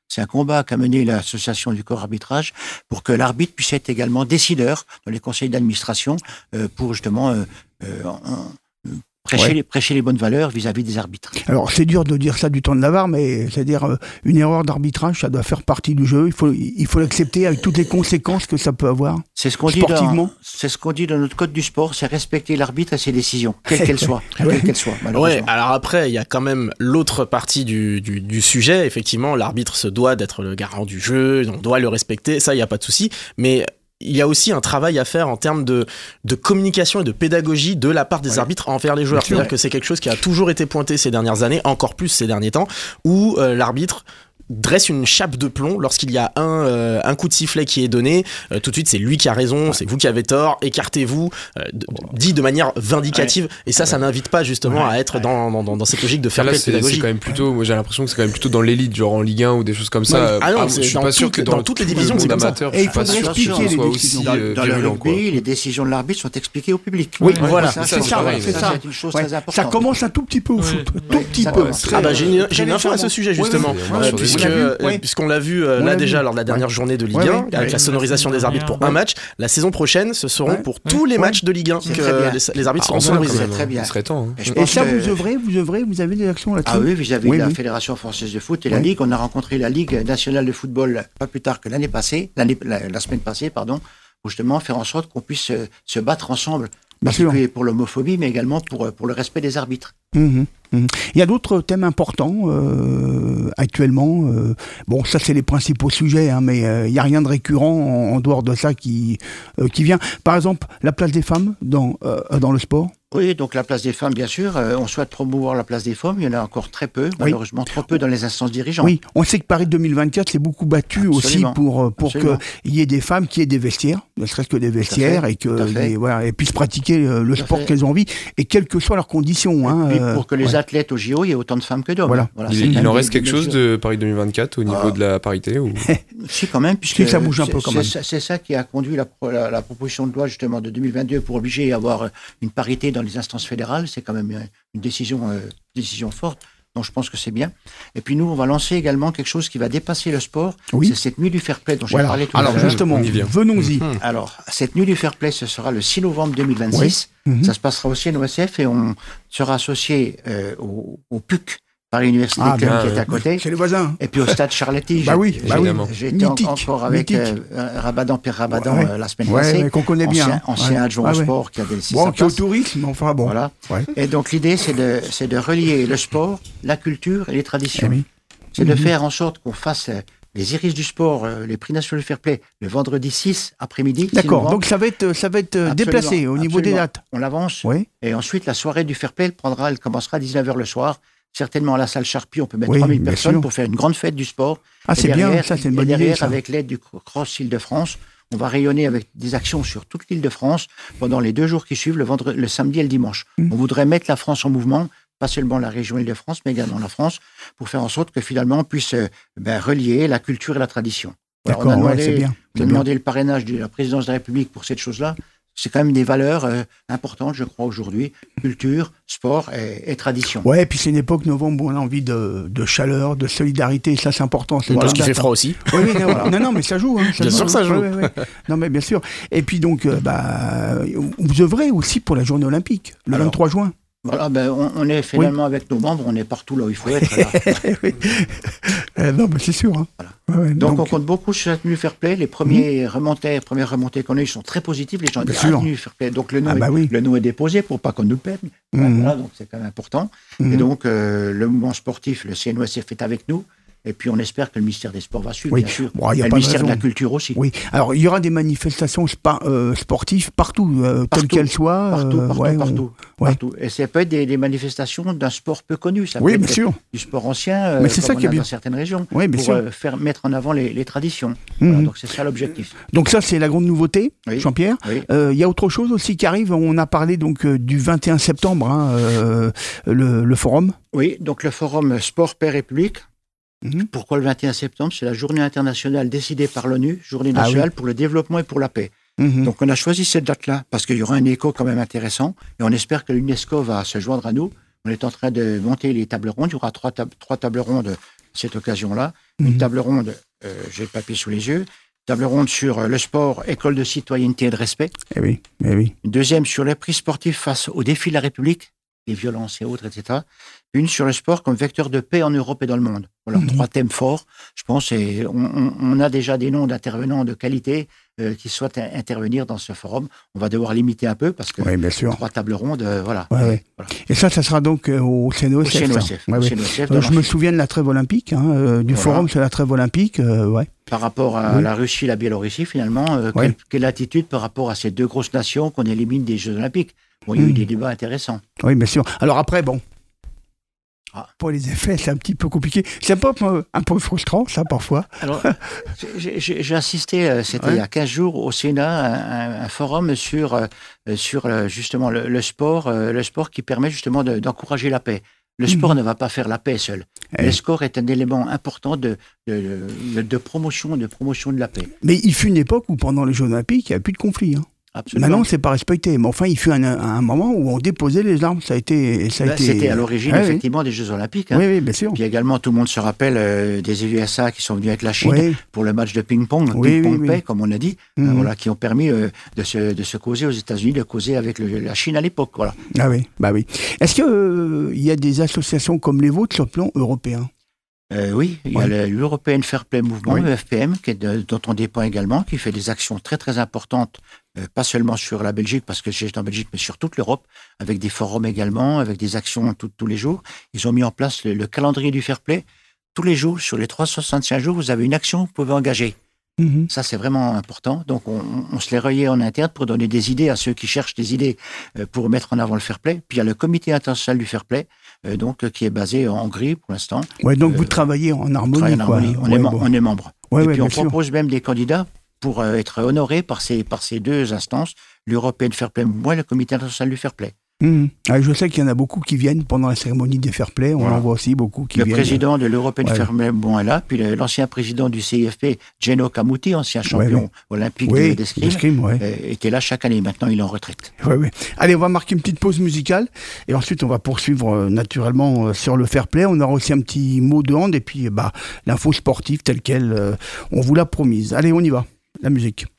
C'est un combat qu'a mené l'association du corps arbitrage pour que l'arbitre puisse être également décideur dans les conseils d'administration euh, pour justement euh, euh, en, Prêcher, ouais. les, prêcher les bonnes valeurs vis-à-vis des arbitres. Alors, c'est dur de dire ça du temps de la V A R, mais c'est-à-dire euh, une erreur d'arbitrage, ça doit faire partie du jeu. Il faut, il faut l'accepter avec toutes les conséquences que ça peut avoir. C'est ce qu'on dit dans, c'est ce qu'on dit dans notre code du sport, c'est respecter l'arbitre et ses décisions, quelles qu'elles soient, ouais. quelles qu'elles soient. Ouais. Alors après, il y a quand même l'autre partie du, du, du sujet. Effectivement, l'arbitre se doit d'être le garant du jeu, on doit le respecter. Ça, il y a pas de souci. Mais il y a aussi un travail à faire en termes de, de communication et de pédagogie de la part des ouais. arbitres envers les joueurs. C'est-à-dire que c'est quelque chose qui a toujours été pointé ces dernières années, encore plus ces derniers temps, où euh, l'arbitre dresse une chape de plomb lorsqu'il y a un, euh, un coup de sifflet qui est donné. Euh, tout de suite, c'est lui qui a raison, ouais. c'est vous qui avez tort, écartez-vous, euh, d- dit de manière vindicative. Ouais. Et ça, ça n'invite pas justement ouais. à être ouais. dans, dans, dans cette logique de faire play de pédagogie. C'est quand même plutôt, moi j'ai l'impression que c'est quand même plutôt dans l'élite, genre en Ligue un ou des choses comme ça. Ouais. Ah non, ah, je suis pas sûr que dans, dans toutes les divisions, c'est comme ça. Et il faut expliquer les décisions. Dans le rugby, les décisions de l'arbitre sont expliquées au public. Oui, voilà, c'est ça. C'est une chose très importante. Ça commence un tout petit peu au foot, tout petit peu. Ah bah j'ai une info à ce sujet justement, puisque puisqu'on l'a vu euh, là déjà lors de la dernière ouais. journée de Ligue ouais, un, ouais, avec ouais, la sonorisation ouais, des arbitres pour ouais. un match. La saison prochaine, ce seront ouais, pour tous ouais, les matchs de Ligue un que les, les arbitres seront sonorisés. C'est très bien. Ce serait temps. Hein. Et, et ça, que... vous œuvrez, vous œuvrez, vous avez des actions là-dessus? Ah oui, vis-à-vis oui, de la oui. Fédération française de foot et la Ligue. On a rencontré la Ligue nationale de football pas plus tard que l'année passée, l'année, la, la semaine passée, pardon, pour justement faire en sorte qu'on puisse se, se battre ensemble. Parce que pour l'homophobie, mais également pour, pour le respect des arbitres. Mmh, mmh. Il y a d'autres thèmes importants euh, actuellement. Euh, bon, ça, c'est les principaux sujets, hein, mais euh, il n'y a rien de récurrent en, en dehors de ça qui, euh, qui vient. Par exemple, la place des femmes dans, euh, dans le sport. Oui, donc la place des femmes, bien sûr. Euh, on souhaite promouvoir la place des femmes. Il y en a encore très peu, malheureusement, oui. trop peu dans les instances dirigeantes. Oui, on sait que Paris deux mille vingt-quatre s'est beaucoup battu Absolument. aussi pour, pour qu'il y ait des femmes qui aient des vestiaires, ne serait-ce que des vestiaires, et qu'elles voilà, puissent pratiquer le, le sport qu'elles ont envie, et quelles que soient leurs conditions. Hein, euh, pour que les ouais. athlètes au J O, il y ait autant de femmes que d'hommes. Voilà. Voilà, il il en reste quelque chose de Paris deux mille vingt-quatre au niveau ah. de la parité ou... Si, quand même, puisque ça bouge un peu quand même. C'est ça qui a conduit la, la, la proposition de loi, justement, de deux mille vingt-deux pour obliger à avoir une parité dans les instances fédérales. C'est quand même une décision, euh, décision forte, donc je pense que c'est bien. Et puis nous, on va lancer également quelque chose qui va dépasser le sport, oui. c'est cette nuit du fair play dont j'ai voilà. parlé tout à l'heure. Alors justement, venons-y. Mmh. Alors, cette nuit du fair play, ce sera le six novembre deux mille vingt-six, oui. mmh. ça se passera au C N O S F et on sera associé euh, au, au P U C, par l'université ah, Clem, qui est à côté. C'est les voisins. Et puis au stade Charletti. bah oui, bah oui. J'étais en, encore avec euh, Rabadan, Pierre Rabadan, ouais. euh, la semaine passée. Ouais, qu'on connaît bien. Ancien, ancien ouais. adjoint ouais. au sport qui a décidé. Bon, qui est au tourisme, enfin bon. Voilà. Ouais. Et donc l'idée, c'est de, c'est de relier le sport, la culture et les traditions. Eh oui. C'est mmh. de faire en sorte qu'on fasse euh, les iris du sport, euh, les prix nationaux du fair play, le vendredi six après-midi. D'accord, donc ça va être, ça va être absolument, déplacé au niveau absolument. des dates. On l'avance. Oui. Et ensuite, la soirée du fair play, elle, prendra, elle commencera à dix-neuf heures le soir. Certainement à la salle Charpie, on peut mettre oui, trois mille personnes sûr. pour faire une grande fête du sport. Ah, c'est bien, ça, c'est une bonne idée. Et derrière, avec l'aide du Cross Île-de-France, on va rayonner avec des actions sur toute l'Île-de-France pendant les deux jours qui suivent, le, vendredi, le samedi et le dimanche. Mmh. On voudrait mettre la France en mouvement, pas seulement la région Île-de-France, mais également la France, pour faire en sorte que finalement on puisse euh, ben, relier la culture et la tradition. Alors, on a demandé, ouais, c'est bien, c'est on a demandé le parrainage de la présidence de la République pour cette chose-là. C'est quand même des valeurs euh, importantes, je crois, aujourd'hui. Culture, sport et, et tradition. Ouais, et puis c'est une époque novembre où on a envie de, de chaleur, de solidarité, et ça c'est important. C'est parce qu'il fait froid aussi. Oui, oui, non, non, non, mais ça joue. Hein, ça bien joue, sûr que ça joue. Ouais, ouais, ouais. Non, mais bien sûr. Et puis donc, euh, bah, vous œuvrez aussi pour la journée olympique, le Alors, vingt-trois juin. Voilà, ben, on, on est finalement oui. avec nos membres, on est partout là où il faut être. Là. oui. euh, non, mais c'est sûr. Hein. Voilà. Ouais, ouais, donc, donc, on compte beaucoup sur cette tenue fair play. Les premiers mmh. remontées, premières remontées qu'on a eues sont très positives. Les gens disent ah, tenue fair play. Donc le nom, ah, bah, est, oui. le nom est déposé pour pas qu'on nous perde. Mmh. Voilà, donc c'est quand même important. Mmh. Et donc euh, le mouvement sportif, le C N O S F est avec nous. Et puis on espère que le ministère des Sports va suivre, oui. bien sûr. Bon, y a et pas le ministère de, de la Culture aussi. Oui. Alors il y aura des manifestations spa, euh, sportives partout, euh, quelles qu'elles soient. Partout, euh, partout, ouais, partout, on... partout. Et ça peut être des, des manifestations d'un sport peu connu. Ça oui, peut bien être sûr. Du sport ancien, euh, mais c'est ça qui est bien dans certaines régions, oui, bien pour sûr. Euh, faire mettre en avant les, les traditions. Mmh. Voilà, donc c'est ça l'objectif. Donc ça c'est la grande nouveauté, oui. Jean-Pierre. Il oui. euh, y a autre chose aussi qui arrive. On a parlé donc euh, du vingt et un septembre, hein, euh, le, le forum. Oui, donc le forum Sport, Paix, République. Mmh. Pourquoi le vingt et un septembre? C'est la journée internationale décidée par l'ONU, journée nationale ah oui. pour le développement et pour la paix. Mmh. Donc on a choisi cette date-là parce qu'il y aura un écho quand même intéressant et on espère que l'UNESCO va se joindre à nous. On est en train de monter les tables rondes. Il y aura trois, tab- trois tables rondes cette occasion-là. Mmh. Une table ronde, euh, j'ai le papier sous les yeux, table ronde sur euh, le sport, école de citoyenneté et de respect. Eh oui, eh oui. Une deuxième sur les prix sportifs face aux défis de la République, les violences et autres, et cetera. Une sur le sport comme vecteur de paix en Europe et dans le monde. Voilà, mmh. trois thèmes forts, je pense, et on, on, on a déjà des noms d'intervenants de qualité euh, qui souhaitent intervenir dans ce forum. On va devoir limiter un peu parce que oui, bien sûr. trois tables rondes, euh, voilà. Ouais, ouais. voilà. Et ça, ça sera donc euh, au C N O S F. Au C N O S F. Ouais, ouais. C N O S F euh, je me souviens de la trêve olympique, hein, euh, du voilà. forum sur la trêve olympique, euh, ouais. Par rapport à oui. la Russie et la Biélorussie, finalement, euh, ouais. quelle, quelle attitude par rapport à ces deux grosses nations qu'on élimine des Jeux olympiques? Bon, il y a mmh. eu des débats intéressants. Oui, bien sûr. Alors après, bon, ah. pour les effets, c'est un petit peu compliqué. C'est pas un peu frustrant, ça, parfois. Alors, j'ai, j'ai assisté, c'était ouais. il y a quinze jours, au Sénat, un, un forum sur, euh, sur justement le, le sport, euh, le sport qui permet justement de, d'encourager la paix. Le sport mmh. ne va pas faire la paix seul. Eh. Le sport est un élément important de, de, de, de, promotion, de promotion de la paix. Mais il fut une époque où, pendant les Jeux olympiques, il n'y a plus de conflit. Hein. Absolument. Maintenant, c'est pas respecté. Mais enfin, il fut un, un moment où on déposait les armes. Ça a été, ça a ben, été... C'était à l'origine, ouais, effectivement, oui. des Jeux Olympiques. Hein. Oui, oui, bien sûr. Puis également, tout le monde se rappelle euh, des U S A qui sont venus avec la Chine oui. pour le match de ping-pong, oui, ping-pong oui, paix, oui. comme on a dit, mmh. euh, voilà, qui ont permis euh, de, se, de se causer aux États-Unis, de causer avec le, la Chine à l'époque. Voilà. Ah oui, bah oui. Est-ce qu'il euh, y a des associations comme les vôtres sur le plan européen? Euh, oui, il ouais. y a l'European Fair Play Movement, oui. E F P M, qui est de, dont on dépend également, qui fait des actions très très importantes, euh, pas seulement sur la Belgique, parce que c'est en Belgique, mais sur toute l'Europe, avec des forums également, avec des actions tout, tous les jours. Ils ont mis en place le, le calendrier du Fair Play. Tous les jours, sur les trois cent soixante-cinq jours, vous avez une action que vous pouvez engager. Mmh. Ça, c'est vraiment important. Donc, on, on se les relayait en interne pour donner des idées à ceux qui cherchent des idées pour mettre en avant le fair play. Puis, il y a le comité international du fair play, euh, donc, qui est basé en Hongrie pour l'instant. Ouais, donc euh, vous travaillez en harmonie. En harmonie. Quoi. On, ouais, est, bon. on est membre. Ouais, Et ouais, puis, on sûr. propose même des candidats pour euh, être honorés par ces, par ces deux instances, l'European Fair Play Movement et le comité international du fair play. Mmh. Ah, je sais qu'il y en a beaucoup qui viennent pendant la cérémonie des fair play. On voilà. en voit aussi beaucoup qui le viennent. Le président de l'European ouais. Fair Play bon, est là. Puis le, l'ancien président du C I F P, Geno Kamuti, ancien champion ouais, ouais. olympique oui, d'escrime, ouais. euh, était là chaque année. Maintenant, il est en retraite. Ouais, ouais. Allez, on va marquer une petite pause musicale. Et ensuite, on va poursuivre euh, naturellement euh, sur le fair play. On aura aussi un petit mot de hand. Et puis, bah, l'info sportive telle qu'elle, euh, on vous l'a promise. Allez, on y va. La musique.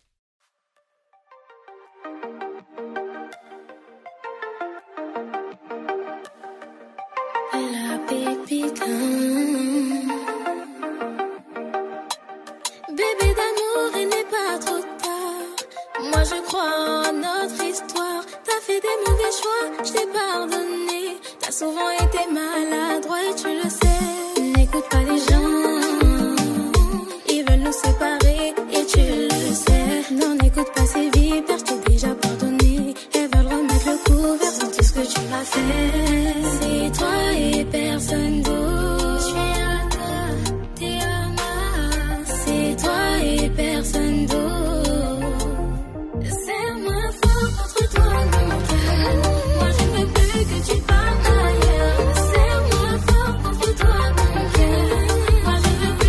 Bébé d'amour, il n'est pas trop tard. Moi je crois en notre histoire. T'as fait des mauvais choix, je t'ai pardonné. T'as souvent été maladroit et tu le sais. N'écoute pas les gens, ils veulent nous séparer et tu le sais. Non, n'écoute pas ces vipères, je t'ai déjà pardonné. Elles veulent remettre le couvert sur tout ce que tu m'as fait. C'est toi et personne d'autre. Personne d'autre. Serre-moi fort contre toi, mon cœur. Moi je ne veux plus que tu parles ailleurs. Serre-moi fort contre toi, mon cœur. Moi je ne veux plus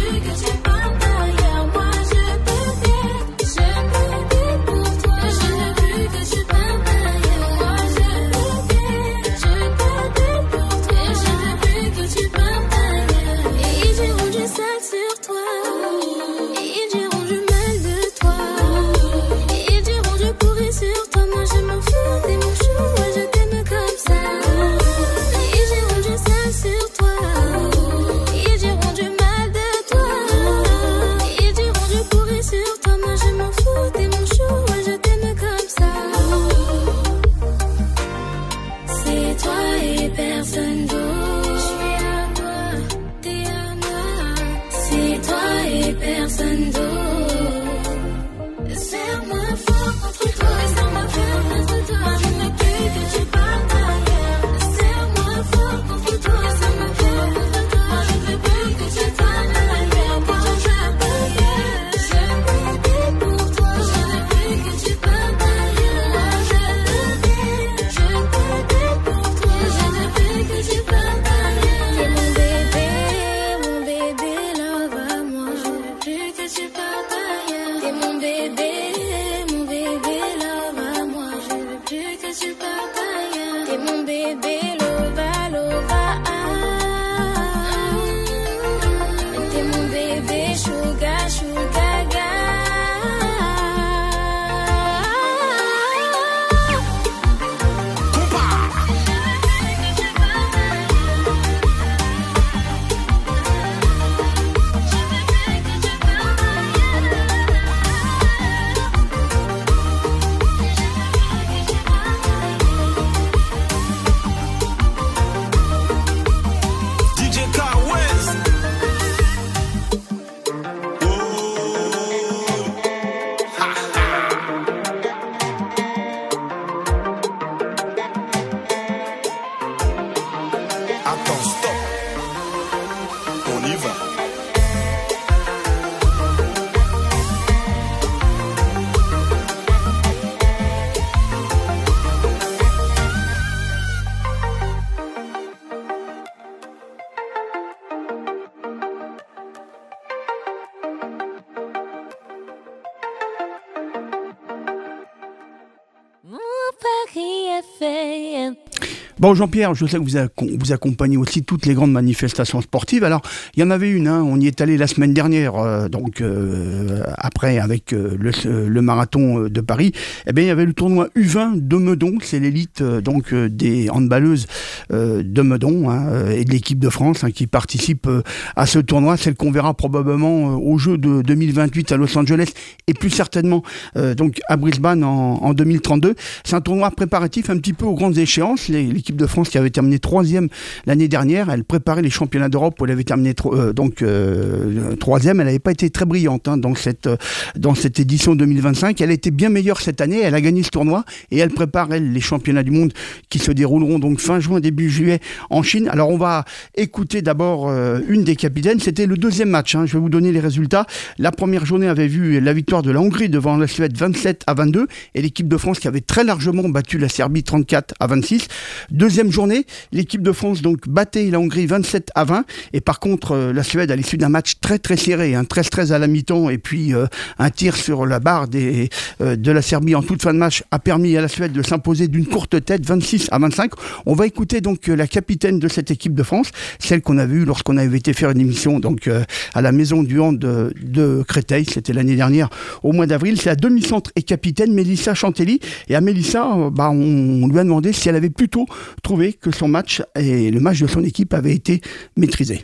Bon, Jean-Pierre, je sais que vous, ac- vous accompagnez aussi toutes les grandes manifestations sportives. Alors, il y en avait une, hein, on y est allé la semaine dernière, euh, donc euh, après avec euh, le, le marathon de Paris. Eh bien, il y avait le tournoi U vingt de Meudon, c'est l'élite euh, donc euh, des handballeuses euh, de Meudon hein, et de l'équipe de France hein, qui participe euh, à ce tournoi, celle qu'on verra probablement euh, aux Jeux de deux mille vingt-huit à Los Angeles et plus certainement euh, donc à Brisbane en, en deux mille trente-deux. C'est un tournoi préparatif un petit peu aux grandes échéances. Les, l'équipe de France qui avait terminé troisième l'année dernière, elle préparait les championnats d'Europe où elle avait terminé tro- euh, donc euh, troisième. Elle n'avait pas été très brillante hein, dans cette euh, dans cette édition deux mille vingt-cinq. Elle était bien meilleure cette année. Elle a gagné ce tournoi et elle prépare elle les championnats du monde qui se dérouleront donc fin juin début juillet en Chine. Alors on va écouter d'abord euh, une des capitaines. C'était le deuxième match. Hein. Je vais vous donner les résultats. La première journée avait vu la victoire de la Hongrie devant la Suède vingt-sept à vingt-deux et l'équipe de France qui avait très largement battu la Serbie trente-quatre à vingt-six. Deuxième journée, l'équipe de France donc battait la Hongrie vingt-sept à vingt et par contre euh, la Suède à l'issue d'un match très très serré, hein, treize treize à la mi-temps et puis euh, un tir sur la barre des, euh, de la Serbie en toute fin de match a permis à la Suède de s'imposer d'une courte tête vingt-six à vingt-cinq. On va écouter donc euh, la capitaine de cette équipe de France, celle qu'on avait eue lorsqu'on avait été faire une émission donc euh, à la maison du hand de, de Créteil, c'était l'année dernière au mois d'avril. C'est la demi-centre et capitaine Mélissa Chantelly et à Mélissa euh, bah, on, on lui a demandé si elle avait plutôt trouvé que son match et le match de son équipe avait été maîtrisé.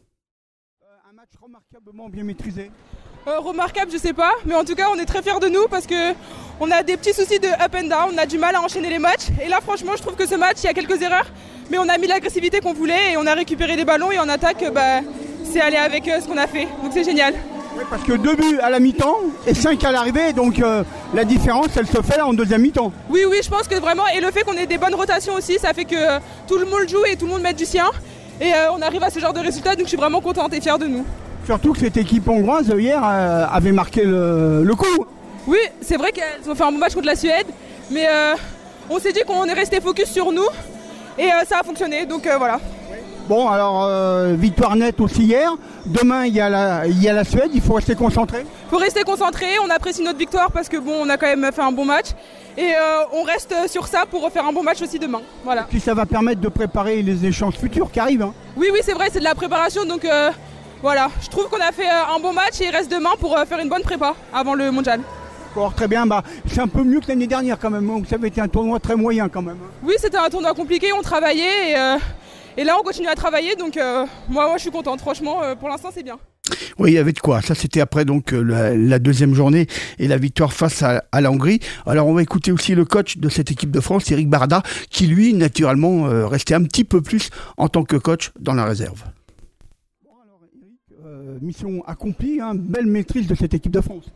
Un match remarquablement bien maîtrisé. Euh, remarquable, je sais pas, mais en tout cas, on est très fiers de nous parce que on a des petits soucis de up and down, on a du mal à enchaîner les matchs. Et là, franchement, je trouve que ce match, il y a quelques erreurs, mais on a mis l'agressivité qu'on voulait et on a récupéré les ballons et en attaque, bah, c'est aller avec euh, ce qu'on a fait. Donc c'est génial. Oui, parce que deux buts à la mi-temps et cinq à l'arrivée, donc euh, la différence, elle se fait là en deuxième mi-temps. Oui, oui, je pense que vraiment, et le fait qu'on ait des bonnes rotations aussi, ça fait que euh, tout le monde joue et tout le monde met du sien. Et euh, on arrive à ce genre de résultat, donc je suis vraiment contente et fière de nous. Surtout que cette équipe hongroise, hier, euh, avait marqué le, le coup. Oui, c'est vrai qu'elles ont fait un bon match contre la Suède, mais euh, on s'est dit qu'on est resté focus sur nous et euh, ça a fonctionné, donc euh, voilà. Bon, alors, euh, victoire nette aussi hier. Demain, il y a la, il y a la Suède, il faut rester concentré. Il faut rester concentré, on apprécie notre victoire parce que bon, on a quand même fait un bon match. Et euh, on reste sur ça pour refaire un bon match aussi demain. Voilà. Et puis ça va permettre de préparer les échanges futurs qui arrivent. Hein. Oui, oui, c'est vrai, c'est de la préparation, donc euh, voilà. Je trouve qu'on a fait un bon match et il reste demain pour euh, faire une bonne prépa avant le mondial. D'accord, très bien. Bah, c'est un peu mieux que l'année dernière quand même. Donc ça avait été un tournoi très moyen quand même. Oui, c'était un tournoi compliqué, on travaillait et... Euh, Et là, on continue à travailler, donc euh, moi, moi, je suis contente. Franchement, euh, pour l'instant, c'est bien. Oui, il y avait de quoi. Ça, c'était après donc euh, la, la deuxième journée et la victoire face à, à la Hongrie. Alors, on va écouter aussi le coach de cette équipe de France, Eric Barada, qui lui, naturellement, euh, restait un petit peu plus en tant que coach dans la réserve. Bon, alors, Eric, euh, mission accomplie, hein, belle maîtrise de cette équipe de France.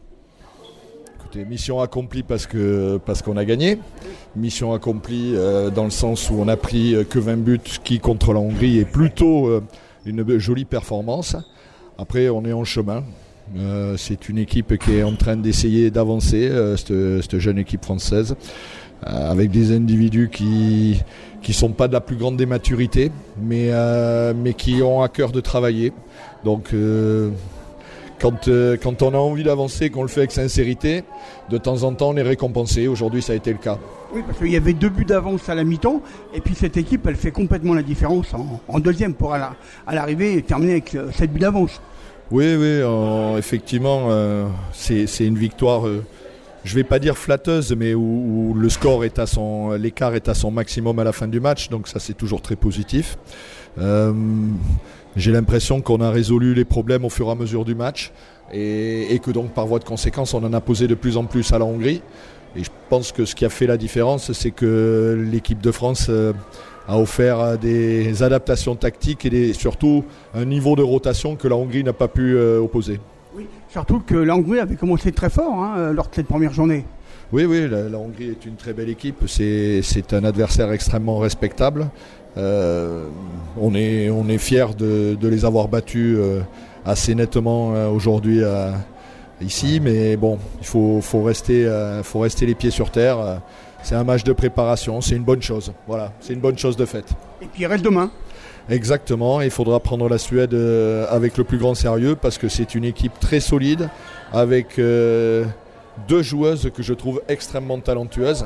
Mission accomplie parce que parce qu'on a gagné. Mission accomplie euh, dans le sens où on a pris que vingt buts, qui contre la Hongrie est plutôt euh, une jolie performance. Après, on est en chemin. Euh, c'est une équipe qui est en train d'essayer d'avancer, euh, cette, cette jeune équipe française, euh, avec des individus qui qui sont pas de la plus grande des maturités, mais euh, mais qui ont à cœur de travailler. Donc euh, Quand, euh, quand on a envie d'avancer, qu'on le fait avec sincérité, de temps en temps on est récompensé. Aujourd'hui ça a été le cas. Oui, parce qu'il y avait deux buts d'avance à la mi-temps, et puis cette équipe elle fait complètement la différence en, en deuxième pour à, la, à l'arrivée terminer avec sept buts d'avance. Oui, oui, euh, effectivement euh, c'est, c'est une victoire, euh, je ne vais pas dire flatteuse, mais où, où le score est à son, l'écart est à son maximum à la fin du match, donc ça c'est toujours très positif. Euh, J'ai l'impression qu'on a résolu les problèmes au fur et à mesure du match et, et que donc par voie de conséquence on en a posé de plus en plus à la Hongrie. Et je pense que ce qui a fait la différence, c'est que l'équipe de France a offert des adaptations tactiques et des, surtout un niveau de rotation que la Hongrie n'a pas pu opposer. Oui, surtout que la Hongrie avait commencé très fort hein, lors de cette première journée. Oui, oui, la, la Hongrie est une très belle équipe. C'est, c'est un adversaire extrêmement respectable. Euh, on est, on est fiers de, de les avoir battus euh, assez nettement euh, aujourd'hui euh, ici, mais bon, il faut, faut, rester, euh, faut rester les pieds sur terre. Euh, c'est un match de préparation, c'est une bonne chose. Voilà, c'est une bonne chose de fait. Et puis il reste demain. Exactement, il faudra prendre la Suède euh, avec le plus grand sérieux parce que c'est une équipe très solide avec euh, deux joueuses que je trouve extrêmement talentueuses.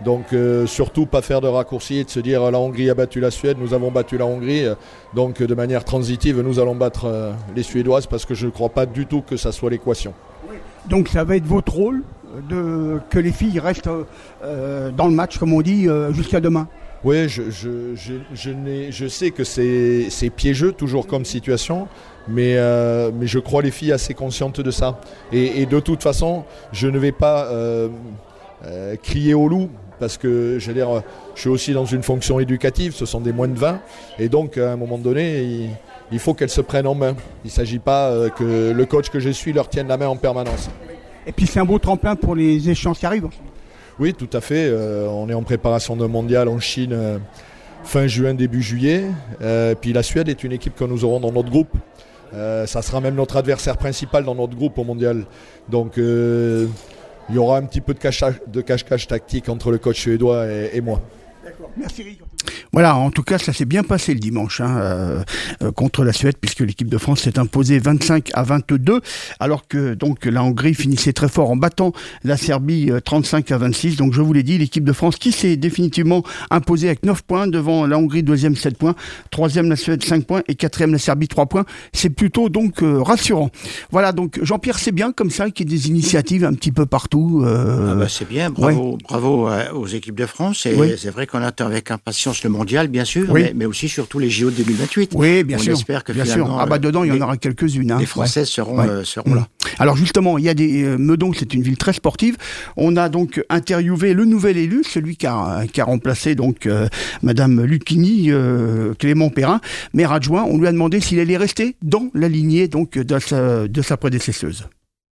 Donc euh, surtout pas faire de raccourcis et de se dire la Hongrie a battu la Suède, nous avons battu la Hongrie. Donc de manière transitive, nous allons battre euh, les Suédoises parce que je ne crois pas du tout que ça soit l'équation. Donc ça va être votre rôle de, que les filles restent euh, dans le match, comme on dit, euh, jusqu'à demain. Oui, je, je, je, je, n'ai, je sais que c'est, c'est piégeux toujours comme situation, mais, euh, mais je crois les filles assez conscientes de ça. Et, et de toute façon, je ne vais pas euh, euh, crier au loup. Parce que je veux dire, je suis aussi dans une fonction éducative, ce sont des moins de vingt, et donc à un moment donné, il, il faut qu'elles se prennent en main. Il ne s'agit pas euh, que le coach que je suis leur tienne la main en permanence. Et puis c'est un beau tremplin pour les échéances qui arrivent. Oui, tout à fait. Euh, on est en préparation d'un mondial en Chine euh, fin juin, début juillet. Euh, puis la Suède est une équipe que nous aurons dans notre groupe. Euh, ça sera même notre adversaire principal dans notre groupe au mondial. Donc... Euh, il y aura un petit peu de cache-cache, de cache-cache tactique entre le coach suédois et, et moi. D'accord, merci Rick. Voilà, en tout cas, ça s'est bien passé le dimanche hein, euh, euh, contre la Suède, puisque l'équipe de France s'est imposée vingt-cinq à vingt-deux, alors que donc la Hongrie finissait très fort en battant la Serbie euh, trente-cinq à vingt-six. Donc je vous l'ai dit, l'équipe de France qui s'est définitivement imposée avec neuf points devant la Hongrie, deuxième sept points, troisième la Suède cinq points et quatrième la Serbie trois points. C'est plutôt donc euh, rassurant. Voilà, donc Jean-Pierre, c'est bien comme ça qu'il y ait des initiatives un petit peu partout. Euh... Ah bah c'est bien, bravo, ouais. bravo aux équipes de France. Et oui. C'est vrai qu'on attend avec impatience le mondial, bien sûr, oui. mais, mais aussi surtout les J O de deux mille vingt-huit. Oui, bien on sûr. espère que bien finalement, sûr. Ah bah dedans, il y en les, aura quelques-unes. Hein. Les Françaises ouais. seront, ouais. euh, seront là. Alors justement, il y a des euh, Meudon, c'est une ville très sportive. On a donc interviewé le nouvel élu, celui qui a, qui a remplacé donc euh, Madame Lucchini, euh, Clément Perrin, maire adjoint. On lui a demandé s'il allait rester dans la lignée donc de sa, de sa prédécesseuse.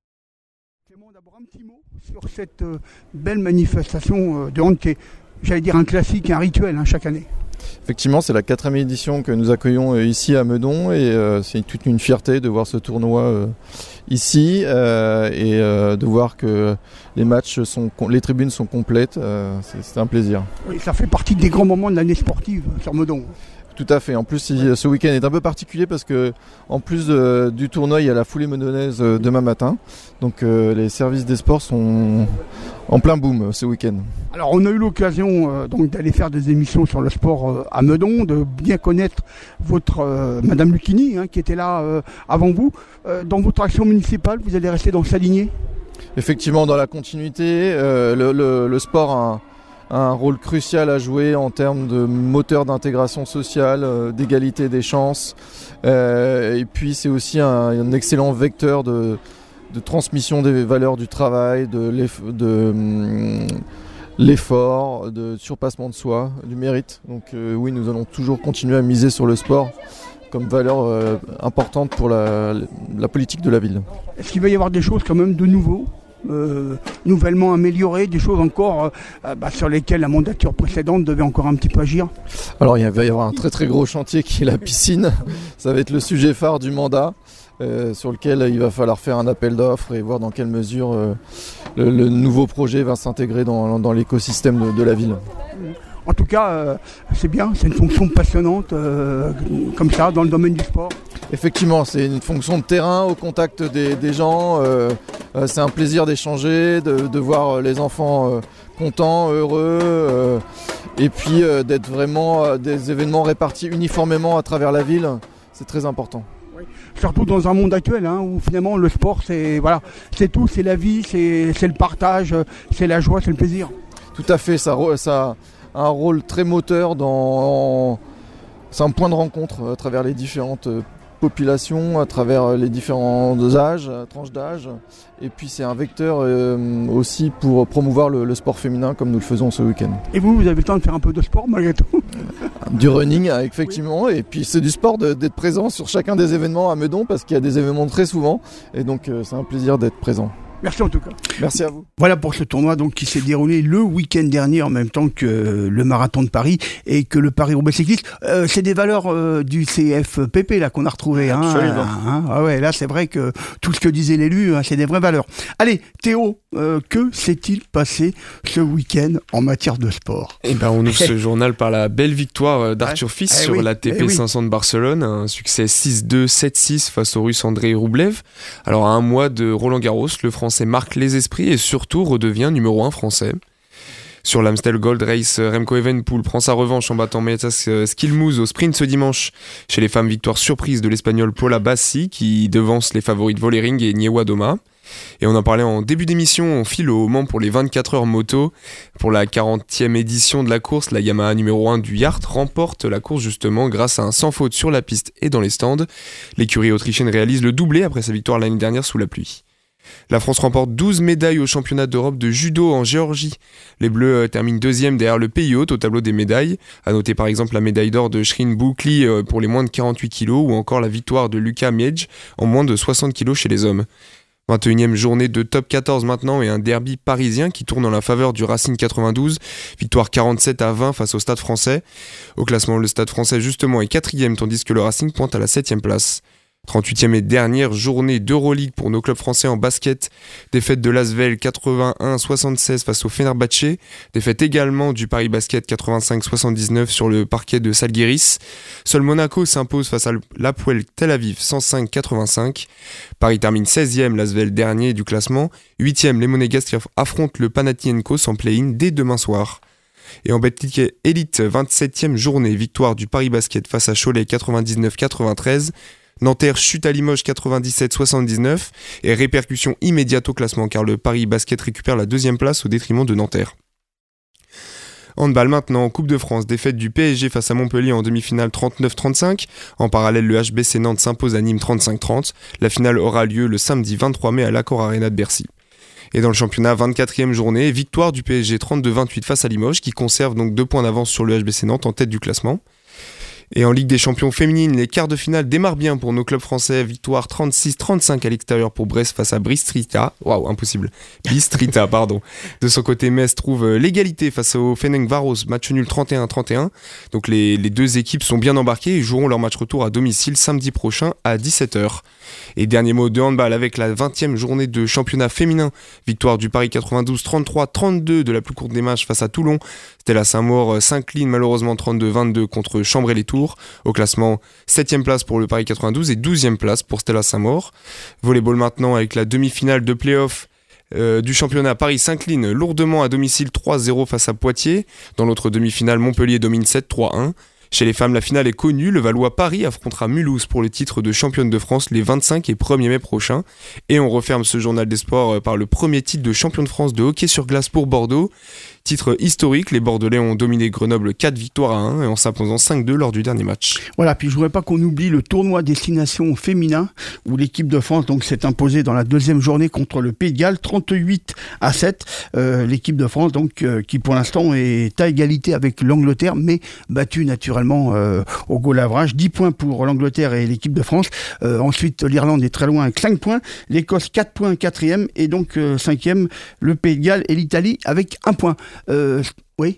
Clément, d'abord un petit mot sur cette euh, belle manifestation euh, de hand qui est, j'allais dire, un classique, un rituel hein, chaque année. Effectivement, c'est la quatrième édition que nous accueillons euh, ici à Meudon et euh, c'est toute une fierté de voir ce tournoi euh, ici euh, et euh, de voir que les matchs sont, les tribunes sont complètes. Euh, c'est, c'est un plaisir. Oui, ça fait partie des grands moments de l'année sportive sur Meudon. Tout à fait. En plus, ce week-end est un peu particulier parce que, en plus de, du tournoi, il y a la foulée meudonnaise demain matin. Donc, euh, les services des sports sont en plein boom ce week-end. Alors, on a eu l'occasion euh, donc d'aller faire des émissions sur le sport euh, à Meudon, de bien connaître votre euh, Madame Lucchini, hein, qui était là euh, avant vous. Euh, dans votre action municipale, vous allez rester dans sa lignée ? Effectivement, dans la continuité, euh, le, le, le sport a un rôle crucial à jouer en termes de moteur d'intégration sociale, euh, d'égalité des chances. Euh, et puis c'est aussi un, un excellent vecteur de, de transmission des valeurs du travail, de, l'eff- de hum, l'effort, de surpassement de soi, du mérite. Donc euh, oui, nous allons toujours continuer à miser sur le sport comme valeur euh, importante pour la, la politique de la ville. Est-ce qu'il va y avoir des choses quand même de nouveau ? Euh, nouvellement améliorées, des choses encore euh, bah, sur lesquelles la mandature précédente devait encore un petit peu agir? Alors il va y avoir un très très gros chantier qui est la piscine. Ça va être le sujet phare du mandat, euh, sur lequel il va falloir faire un appel d'offres et voir dans quelle mesure euh, le, le nouveau projet va s'intégrer dans, dans l'écosystème de, de la ville. En tout cas, euh, c'est bien, c'est une fonction passionnante, euh, comme ça, dans le domaine du sport. Effectivement, c'est une fonction de terrain au contact des, des gens. Euh, euh, c'est un plaisir d'échanger, de, de voir les enfants euh, contents, heureux, euh, et puis euh, d'être vraiment euh, des événements répartis uniformément à travers la ville. C'est très important. Oui. Surtout dans un monde actuel, hein, où finalement le sport, c'est voilà, c'est tout, c'est la vie, c'est, c'est le partage, c'est la joie, c'est le plaisir. Tout à fait, ça, ça a un rôle très moteur dans... C'est un point de rencontre à travers les différentes populations, à travers les différents âges, tranches d'âge. Et puis c'est un vecteur euh, aussi pour promouvoir le, le sport féminin comme nous le faisons ce week-end. Et vous, vous avez le temps de faire un peu de sport malgré tout? Du running, effectivement. Oui. Et puis c'est du sport de, d'être présent sur chacun des événements à Meudon parce qu'il y a des événements très souvent. Et donc euh, c'est un plaisir d'être présent. Merci en tout cas. Merci à vous. Voilà pour ce tournoi donc qui s'est déroulé le week-end dernier en même temps que le marathon de Paris et que le Paris-Roubaix cycliste. Euh, c'est des valeurs euh, du C F P P là qu'on a retrouvé. Hein, Absolument. Hein, ah ouais, là c'est vrai que tout ce que disait l'élu, hein, c'est des vraies valeurs. Allez, Théo, euh, que s'est-il passé ce week-end en matière de sport? Eh ben, on ouvre ce journal par la belle victoire d'Arthur ouais. Fils eh sur oui. l'A T P eh oui. cinq cents de Barcelone, un succès six deux, sept six face au Russe Andrei Roublev. Alors à un mois de Roland Garros, le Français marque les esprits et surtout redevient numéro un français. Sur l'Amstel Gold Race, Remco Evenepoel prend sa revanche en battant Metas Skilmouz au sprint ce dimanche. Chez les femmes, victoire surprise de l'Espagnol Paula Bassi qui devance les favorites Vollering et Niewa Doma. Et on en parlait en début d'émission, on file au Mans pour les vingt-quatre heures moto. Pour la quarantième édition de la course, la Yamaha numéro un du Yacht remporte la course justement grâce à un sans faute sur la piste et dans les stands. L'écurie autrichienne réalise le doublé après sa victoire l'année dernière sous la pluie. La France remporte douze médailles au championnat d'Europe de judo en Géorgie. Les Bleus terminent deuxième derrière le pays hôte au tableau des médailles. À noter par exemple la médaille d'or de Shrin Boukli pour les moins de quarante-huit kilos ou encore la victoire de Luka Miedj en moins de soixante kilos chez les hommes. vingt et unième journée de top quatorze maintenant et un derby parisien qui tourne en la faveur du Racing quatre-vingt-douze. Victoire quarante-sept à vingt face au Stade français. Au classement, le Stade français justement est quatrième tandis que le Racing pointe à la septième place. trente-huitième et dernière journée d'Euroleague pour nos clubs français en basket. Défaite de l'Asvel quatre-vingt-un à soixante-seize face au Fenerbahçe. Défaite également du Paris Basket quatre-vingt-cinq à soixante-dix-neuf sur le parquet de Salguiris. Seul Monaco s'impose face à l'Hapoel Tel Aviv cent cinq à quatre-vingt-cinq. Paris termine seizième, l'Asvel dernier du classement. huitième, les Monégasques affrontent le Panathinaikos en play-in dès demain soir. Et en Betclic Elite, vingt-septième journée, victoire du Paris Basket face à Cholet quatre-vingt-dix-neuf à quatre-vingt-treize. Nanterre chute à Limoges quatre-vingt-dix-sept à soixante-dix-neuf et répercussion immédiate au classement car le Paris Basket récupère la deuxième place au détriment de Nanterre. Handball maintenant, Coupe de France, défaite du P S G face à Montpellier en demi-finale trente-neuf à trente-cinq. En parallèle, le H B C Nantes s'impose à Nîmes trente-cinq à trente. La finale aura lieu le samedi vingt-trois mai à l'Accor Arena de Bercy. Et dans le championnat, vingt-quatrième journée, victoire du P S G trente-deux à vingt-huit face à Limoges qui conserve donc deux points d'avance sur le H B C Nantes en tête du classement. Et en Ligue des Champions féminines, les quarts de finale démarrent bien pour nos clubs français. Victoire trente-six à trente-cinq à l'extérieur pour Brest face à Bistrita. Waouh, impossible. Bistrita, pardon. De son côté, Metz trouve l'égalité face au Ferencváros, match nul trente et un à trente et un. Donc les, les deux équipes sont bien embarquées et joueront leur match retour à domicile samedi prochain à dix-sept heures. Et dernier mot de handball avec la vingtième journée de championnat féminin. Victoire du Paris quatre-vingt-douze trente-trois à trente-deux de la plus courte des matchs face à Toulon. Stella Saint-Maur s'incline malheureusement trente-deux à vingt-deux contre Chambray-les-Tours. Au classement, septième place pour le Paris quatre-vingt-douze et douzième place pour Stella Saint-Maur. Volleyball maintenant avec la demi-finale de play-off euh, du championnat. Paris s'incline lourdement à domicile trois à zéro face à Poitiers. Dans l'autre demi-finale, Montpellier domine sept à trois à un. Chez les femmes, la finale est connue. Le Valois Paris affrontera Mulhouse pour le titre de championne de France les vingt-cinq et premier mai prochains. Et on referme ce journal des sports par le premier titre de champion de France de hockey sur glace pour Bordeaux. Titre historique, les Bordelais ont dominé Grenoble quatre victoires à un et en s'imposant cinq deux lors du dernier match. Voilà, puis je voudrais pas qu'on oublie le tournoi destination féminin où l'équipe de France donc s'est imposée dans la deuxième journée contre le Pays de Galles trente-huit à sept. Euh, l'équipe de France donc euh, qui pour l'instant est à égalité avec l'Angleterre mais battue naturellement euh, au goal average. dix points pour l'Angleterre et l'équipe de France. Euh, ensuite l'Irlande est très loin avec cinq points. L'Écosse quatre points, quatrième et donc euh, cinquième le Pays de Galles et l'Italie avec un point. Euh, oui.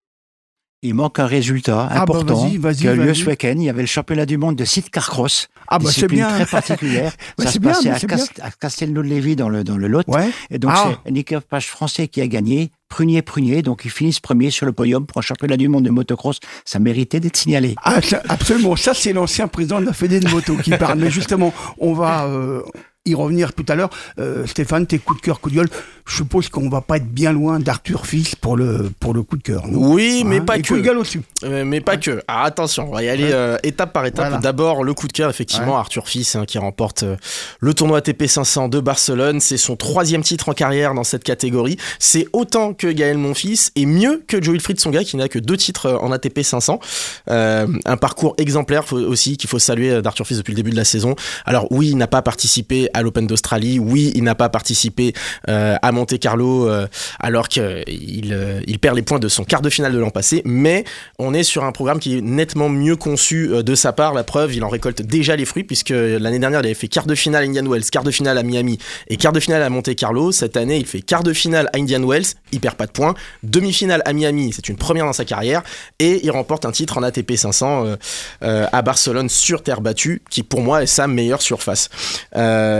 Il manque un résultat ah important bah vas-y, vas-y, qui a lieu vas-y. ce week-end. Il y avait le championnat du monde de sidecar cross. Ah bah discipline c'est bien. très particulière. bah Ça c'est se bien, passait mais à, c'est Cast- à Castelnau-de-Lévis dans le, dans le Lot. Ouais. Et donc Ah. c'est un équipage français qui a gagné. Prunier-Prunier, donc ils finissent premiers sur le podium pour un championnat du monde de motocross. Ça méritait d'être signalé. Ah, ça, absolument. Ça, c'est l'ancien président de la Fédé de moto qui parle. Mais justement, on va euh, y revenir tout à l'heure. Euh, Stéphane, tes coups de cœur, coups de gueule. Je suppose qu'on va pas être bien loin d'Arthur Fils pour le, pour le coup de cœur. Non Oui, mais hein pas et que. Coups de gueule aussi. Euh, mais pas que. Alors attention, on va y aller euh, étape par étape. Voilà. D'abord, le coup de cœur, effectivement, Ouais. Arthur Fils hein, qui remporte euh, le tournoi A T P cinq cents de Barcelone. C'est son troisième titre en carrière dans cette catégorie. C'est autant que Gaël Monfils et mieux que Joe Wilfried Tsonga qui n'a que deux titres en A T P cinq cents. Euh, un parcours exemplaire faut, aussi qu'il faut saluer d'Arthur Fils depuis le début de la saison. Alors oui, il n'a pas participé à l'Open d'Australie. Oui, il n'a pas participé euh, à Monte-Carlo euh, alors qu'il euh, il perd les points de son quart de finale de l'an passé. Mais on est sur un programme qui est nettement mieux conçu euh, de sa part. La preuve, il en récolte déjà les fruits puisque l'année dernière, il avait fait quart de finale à Indian Wells, quart de finale à Miami et quart de finale à Monte-Carlo. Cette année, il fait quart de finale à Indian Wells, il perd pas de points. Demi-finale à Miami, c'est une première dans sa carrière. Et il remporte un titre en A T P cinq cents euh, euh, à Barcelone sur terre battue, qui pour moi est sa meilleure surface. Euh,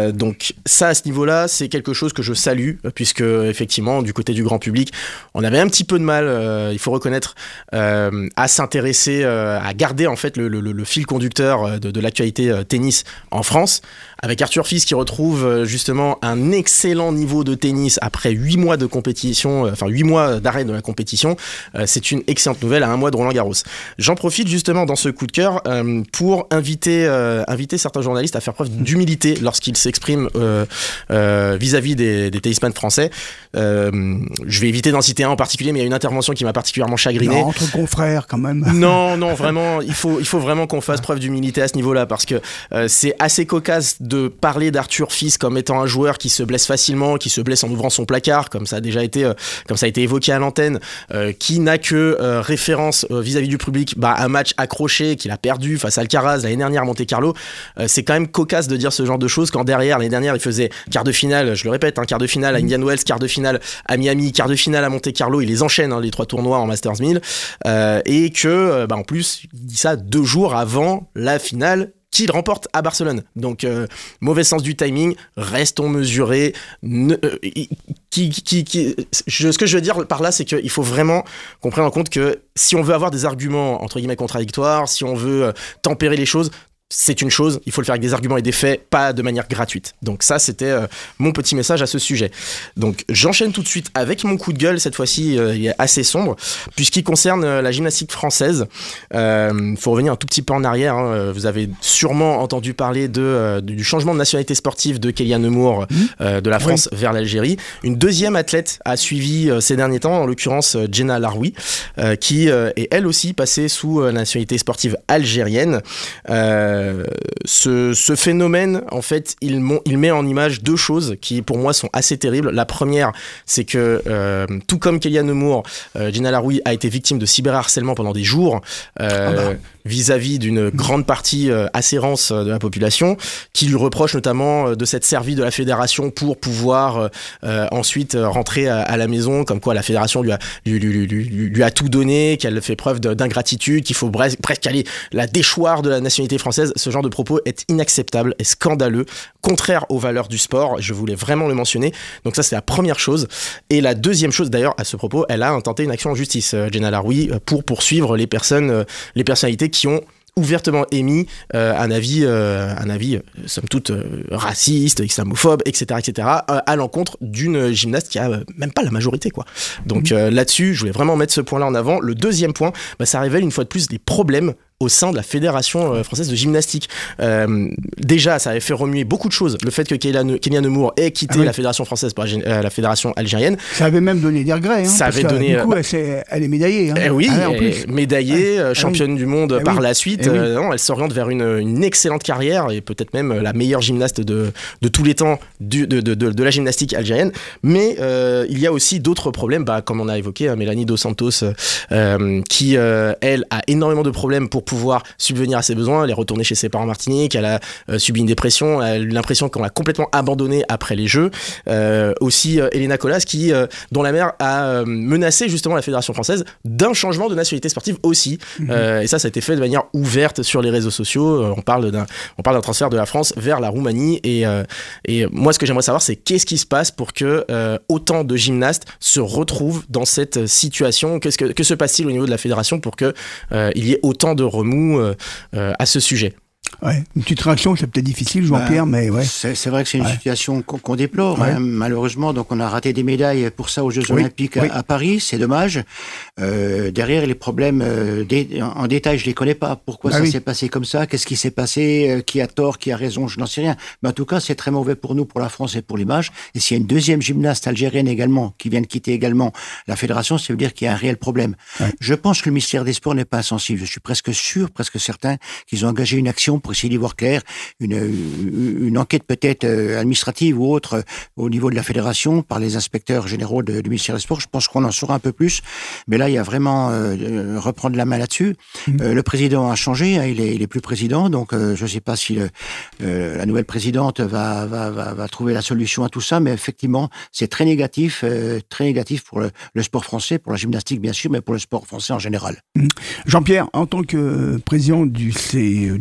Euh, donc ça, à ce niveau-là, c'est quelque chose que je salue, puisque effectivement, du côté du grand public, on avait un petit peu de mal, euh, il faut reconnaître, euh, à s'intéresser, euh, à garder en fait le, le, le fil conducteur de, de l'actualité euh, tennis en France, avec Arthur Fils qui retrouve euh, justement un excellent niveau de tennis après huit mois de compétition, euh, enfin huit mois d'arrêt de la compétition. Euh, c'est une excellente nouvelle à un mois de Roland Garros. J'en profite justement dans ce coup de cœur euh, pour inviter, euh, inviter certains journalistes à faire preuve d'humilité lorsqu'ils s'expriment euh, euh, vis-à-vis des, des tennisman français. Euh, je vais éviter d'en citer un en particulier, mais il y a une intervention qui m'a particulièrement chagriné. Non, entre confrères quand même. Non, non, vraiment, il faut, il faut vraiment qu'on fasse preuve d'humilité à ce niveau-là, parce que euh, c'est assez cocasse de parler d'Arthur Fils comme étant un joueur qui se blesse facilement, qui se blesse en ouvrant son placard, comme ça a déjà été, euh, comme ça a été évoqué à l'antenne, euh, qui n'a que euh, référence euh, vis-à-vis du public, bah, un match accroché qu'il a perdu face à Alcaraz l'année dernière à Monte-Carlo. Euh, c'est quand même cocasse de dire ce genre de choses quand derrière, l'année dernière, il faisait quart de finale, je le répète, hein, quart de finale à Indian Wells, quart de finale à Miami, quart de finale à Monte-Carlo, il les enchaîne, hein, les trois tournois en Masters mille, euh, et que, euh, bah, en plus, il dit ça deux jours avant la finale qu'il remporte à Barcelone. Donc, euh, mauvais sens du timing, restons mesurés. Ne, euh, qui, qui, qui, je, ce que je veux dire par là, c'est qu'il faut vraiment qu'on prenne en compte que si on veut avoir des arguments, entre guillemets, contradictoires, si on veut euh, tempérer les choses, c'est une chose, il faut le faire avec des arguments et des faits, pas de manière gratuite. Donc ça, c'était euh, mon petit message à ce sujet. Donc j'enchaîne tout de suite avec mon coup de gueule, cette fois-ci, euh, il est assez sombre, puisqu'il concerne euh, la gymnastique française. Il euh, faut revenir un tout petit peu en arrière, hein. Vous avez sûrement entendu parler de, euh, du changement de nationalité sportive de Kéliane Nemours mmh. euh, de la France oui. vers l'Algérie. Une deuxième athlète a suivi euh, ces derniers temps, en l'occurrence euh, Jenna Laroui, euh, qui euh, est elle aussi passée sous euh, la nationalité sportive algérienne. Euh, Euh, ce, ce phénomène, en fait, il, il met en image deux choses qui, pour moi, sont assez terribles. La première, c'est que, euh, tout comme Kéliane Nemours, euh, Jenna Laroui a été victime de cyberharcèlement pendant des jours euh, oh bah. vis-à-vis d'une grande partie euh, assez rance de la population, qui lui reproche notamment de s'être servi de la fédération pour pouvoir euh, ensuite rentrer à, à la maison, comme quoi la fédération lui a, lui, lui, lui, lui, lui a tout donné, qu'elle fait preuve d'ingratitude, qu'il faut presque, presque aller la déchoir de la nationalité française. Ce genre de propos est inacceptable, est scandaleux, contraire aux valeurs du sport. Je voulais vraiment le mentionner. Donc ça, c'est la première chose. Et la deuxième chose, d'ailleurs, à ce propos, elle a intenté une action en justice, Jenna Laroui, pour poursuivre les personnes, les personnalités qui ont ouvertement émis euh, un avis, euh, un avis, euh, somme toute euh, raciste, islamophobe, et cetera, et cetera, euh, à l'encontre d'une gymnaste qui a euh, même pas la majorité, quoi. Donc euh, là-dessus, je voulais vraiment mettre ce point-là en avant. Le deuxième point, bah, ça révèle une fois de plus les problèmes au sein de la Fédération euh, française de gymnastique. Euh, déjà, ça avait fait remuer beaucoup de choses. Le fait que Kéliane Nemours ait quitté ah oui. la Fédération française pour la, euh, la Fédération algérienne. Ça avait même donné des regrets. Hein, ça avait que, donné. Du coup, euh, elle, elle est médaillée. Hein. Eh oui, ah, en plus. médaillée, euh, championne ah, oui. du monde eh par oui. la suite. Eh oui. euh, non, elle s'oriente vers une, une excellente carrière et peut-être même la meilleure gymnaste de, de tous les temps du, de, de, de, de la gymnastique algérienne. Mais euh, il y a aussi d'autres problèmes, bah, comme on a évoqué, hein, Mélanie Dos Santos, euh, qui, euh, elle, a énormément de problèmes pour pouvoir subvenir à ses besoins. Elle est retournée chez ses parents en Martinique, elle a euh, subi une dépression, elle a eu l'impression qu'on l'a complètement abandonnée après les Jeux. Euh, aussi euh, Elena Colas, qui, euh, dont la mère a euh, menacé justement la Fédération française d'un changement de nationalité sportive aussi. Mmh. Euh, et ça, ça a été fait de manière ouverte sur les réseaux sociaux. Euh, on parle d'un, on parle d'un transfert de la France vers la Roumanie. Et, euh, et moi, ce que j'aimerais savoir, c'est qu'est-ce qui se passe pour que euh, autant de gymnastes se retrouvent dans cette situation. Qu'est-ce que, que se passe-t-il au niveau de la fédération pour que euh, il y ait autant de remous euh, euh, à ce sujet? Ouais, une petite réaction, c'est peut-être difficile, Jean-Pierre, bah, mais ouais. C'est, c'est vrai que c'est une ouais. situation qu'on, qu'on déplore, ouais. hein, malheureusement. Donc, on a raté des médailles pour ça aux Jeux oui, Olympiques oui. À, à Paris. C'est dommage. Euh, derrière, les problèmes euh, dé, en, en détail, je les connais pas. Pourquoi bah ça oui. s'est passé comme ça? Qu'est-ce qui s'est passé? euh, Qui a tort? Qui a raison? Je n'en sais rien. Mais en tout cas, c'est très mauvais pour nous, pour la France et pour l'image. Et s'il y a une deuxième gymnaste algérienne également, qui vient de quitter également la fédération, ça veut dire qu'il y a un réel problème. Ouais. Je pense que le ministère des Sports n'est pas insensible. Je suis presque sûr, presque certain, qu'ils ont engagé une action pour essayer d'y voir clair. Une, une enquête peut-être administrative ou autre au niveau de la fédération par les inspecteurs généraux de, du ministère des Sports. Je pense qu'on en saura un peu plus. Mais là, il y a vraiment euh, reprendre la main là-dessus. Mmh. Euh, le président a changé, hein, il, est, il est plus président. Donc, euh, je ne sais pas si le, euh, la nouvelle présidente va, va, va, va trouver la solution à tout ça. Mais effectivement, c'est très négatif, euh, très négatif pour le, le sport français, pour la gymnastique bien sûr, mais pour le sport français en général. Mmh. Jean-Pierre, en tant que président du, du comité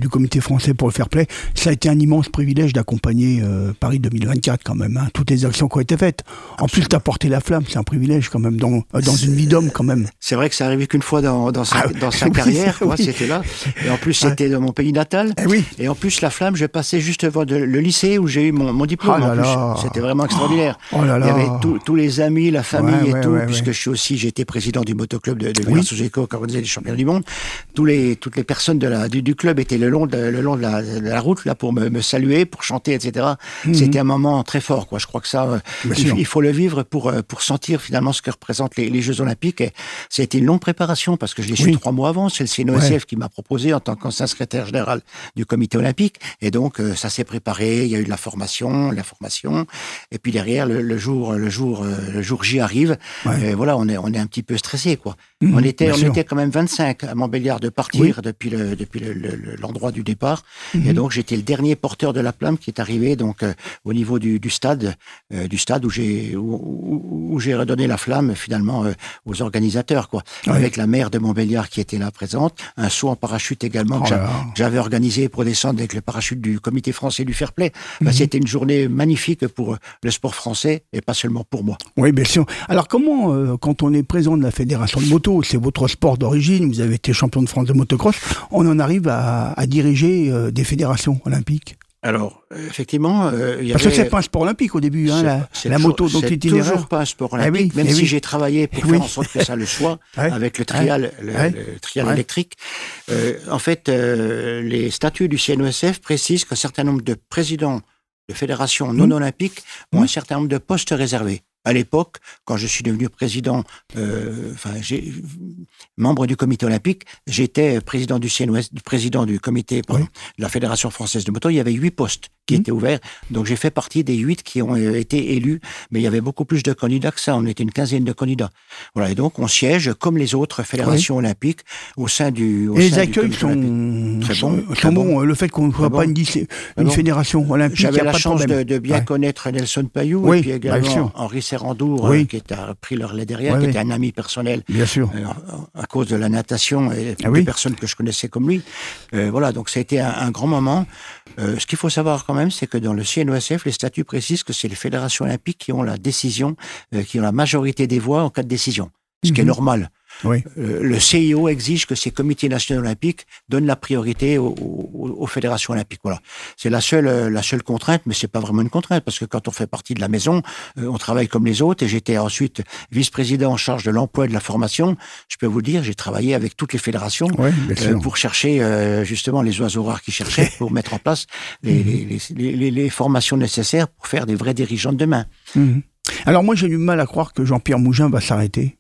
français pour le fair play. Ça a été un immense privilège d'accompagner euh, Paris deux mille vingt-quatre quand même, hein, toutes les actions qui ont été faites. En plus, t'as porté la flamme, c'est un privilège quand même, dans, dans une vie d'homme quand même. C'est vrai que ça arrivé qu'une fois dans, dans sa, ah, dans sa oui, carrière, quoi, oui. C'était là. Et en plus, c'était dans mon pays natal. Eh oui. Et en plus, la flamme, j'ai passé juste devant de, le lycée où j'ai eu mon, mon diplôme. Oh en plus. C'était vraiment extraordinaire. Oh là là. Il y avait tout, tous les amis, la famille ouais, et ouais, tout, ouais, puisque ouais. je suis aussi, j'ai été président du motoclub de, de Villars-sous-Écot qui organisait les championnats du monde. Tous les, toutes les personnes de la, du, du club étaient le long de, le long de la, de la route là pour me, me saluer, pour chanter, et cetera. Mmh. C'était un moment très fort, quoi. Je crois que ça, il, il faut le vivre pour pour sentir finalement ce que représentent les, les Jeux Olympiques. Et ça a été une longue préparation parce que je l'ai su oui. trois mois avant. C'est le C N O S F ouais. qui m'a proposé en tant qu'ancien secrétaire général du Comité olympique. Et donc euh, ça s'est préparé. Il y a eu de la formation, la formation. Et puis derrière, le, le jour, le jour, euh, le jour J arrive. Ouais. Et voilà, on est on est un petit peu stressé, quoi. Mmh, on était on sûr. était quand même vingt-cinq à Montbéliard de partir oui. depuis le depuis le, le, l'endroit du départ. Mmh. Et donc j'étais le dernier porteur de la flamme qui est arrivé donc euh, au niveau du, du stade, euh, du stade où j'ai où, où, où j'ai redonné la flamme finalement euh, aux organisateurs, quoi. Oui. Avec la maire de Montbéliard qui était là présente, un saut en parachute également que oh j'avais organisé pour descendre avec le parachute du Comité français du fair play. Mmh. Bah, c'était une journée magnifique pour le sport français et pas seulement pour moi. Oui, bien sûr. Alors comment, euh, quand on est président de la fédération de moto, c'est votre sport d'origine, vous avez été champion de France de motocross, on en arrive à, à diriger euh, des fédérations olympiques? Alors, effectivement, euh, il y Parce avait... que c'est pas un sport olympique au début, hein, la, la moto dont c'est toujours pas un sport olympique, eh oui, même eh si oui. j'ai travaillé pour eh faire oui. en sorte que ça le soit, ouais. avec le trial, ouais. le, ouais. le trial ouais. électrique. Euh, en fait, euh, les statuts du C N O S F précisent qu'un certain nombre de présidents de fédérations non mmh. olympiques ont mmh. un certain nombre de postes réservés. À l'époque, quand je suis devenu président, euh, enfin, j'ai, membre du comité olympique, j'étais président du C N O S, président du comité pardon, oui. de la Fédération française de moto. Il y avait huit postes qui mmh. étaient ouverts, donc j'ai fait partie des huit qui ont été élus. Mais il y avait beaucoup plus de candidats que ça. On était une quinzaine de candidats. Voilà, et donc on siège comme les autres fédérations oui. olympiques au sein du. Au et sein les accueils sont très bons. Très très bon. bon. Le fait qu'on ne soit bon. pas une, une bon. fédération olympique, j'avais y a la pas chance de, de, de bien ouais. connaître Nelson Payou oui. et puis également Henri Serrandour, oui. euh, qui a pris le relais derrière, oui, qui oui. était un ami personnel. Bien sûr. Euh, à cause de la natation et ah, des oui. personnes que je connaissais comme lui. Euh, voilà, donc ça a été un, un grand moment. Euh, ce qu'il faut savoir quand même, c'est que dans le C N O S F, les statuts précisent que c'est les fédérations olympiques qui ont la décision, euh, qui ont la majorité des voix en cas de décision. Ce mm-hmm. qui est normal. Oui. Euh, le C I O exige que ces comités nationaux olympiques donnent la priorité aux, aux, aux fédérations olympiques. Voilà, c'est la seule euh, la seule contrainte, mais c'est pas vraiment une contrainte parce que quand on fait partie de la maison, euh, on travaille comme les autres. Et j'étais ensuite vice-président en charge de l'emploi et de la formation. Je peux vous le dire, j'ai travaillé avec toutes les fédérations oui, euh, pour chercher euh, justement les oiseaux rares qui cherchaient pour mettre en place les, mm-hmm. les, les, les, les formations nécessaires pour faire des vrais dirigeants de demain. Mm-hmm. Alors moi, j'ai du mal à croire que Jean-Pierre Mougin va s'arrêter.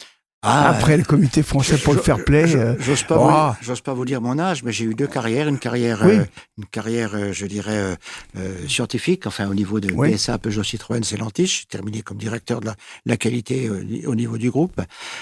Ah, Après le comité français pour je, le fair play. Je, euh, j'ose pas, oh. vous, j'ose pas vous dire mon âge, mais j'ai eu deux carrières, une carrière, oui. euh, une carrière, euh, je dirais euh, euh, scientifique, enfin au niveau de oui. P S A, Peugeot, Citroën, Stellantis. J'ai terminé comme directeur de la, la qualité euh, au niveau du groupe.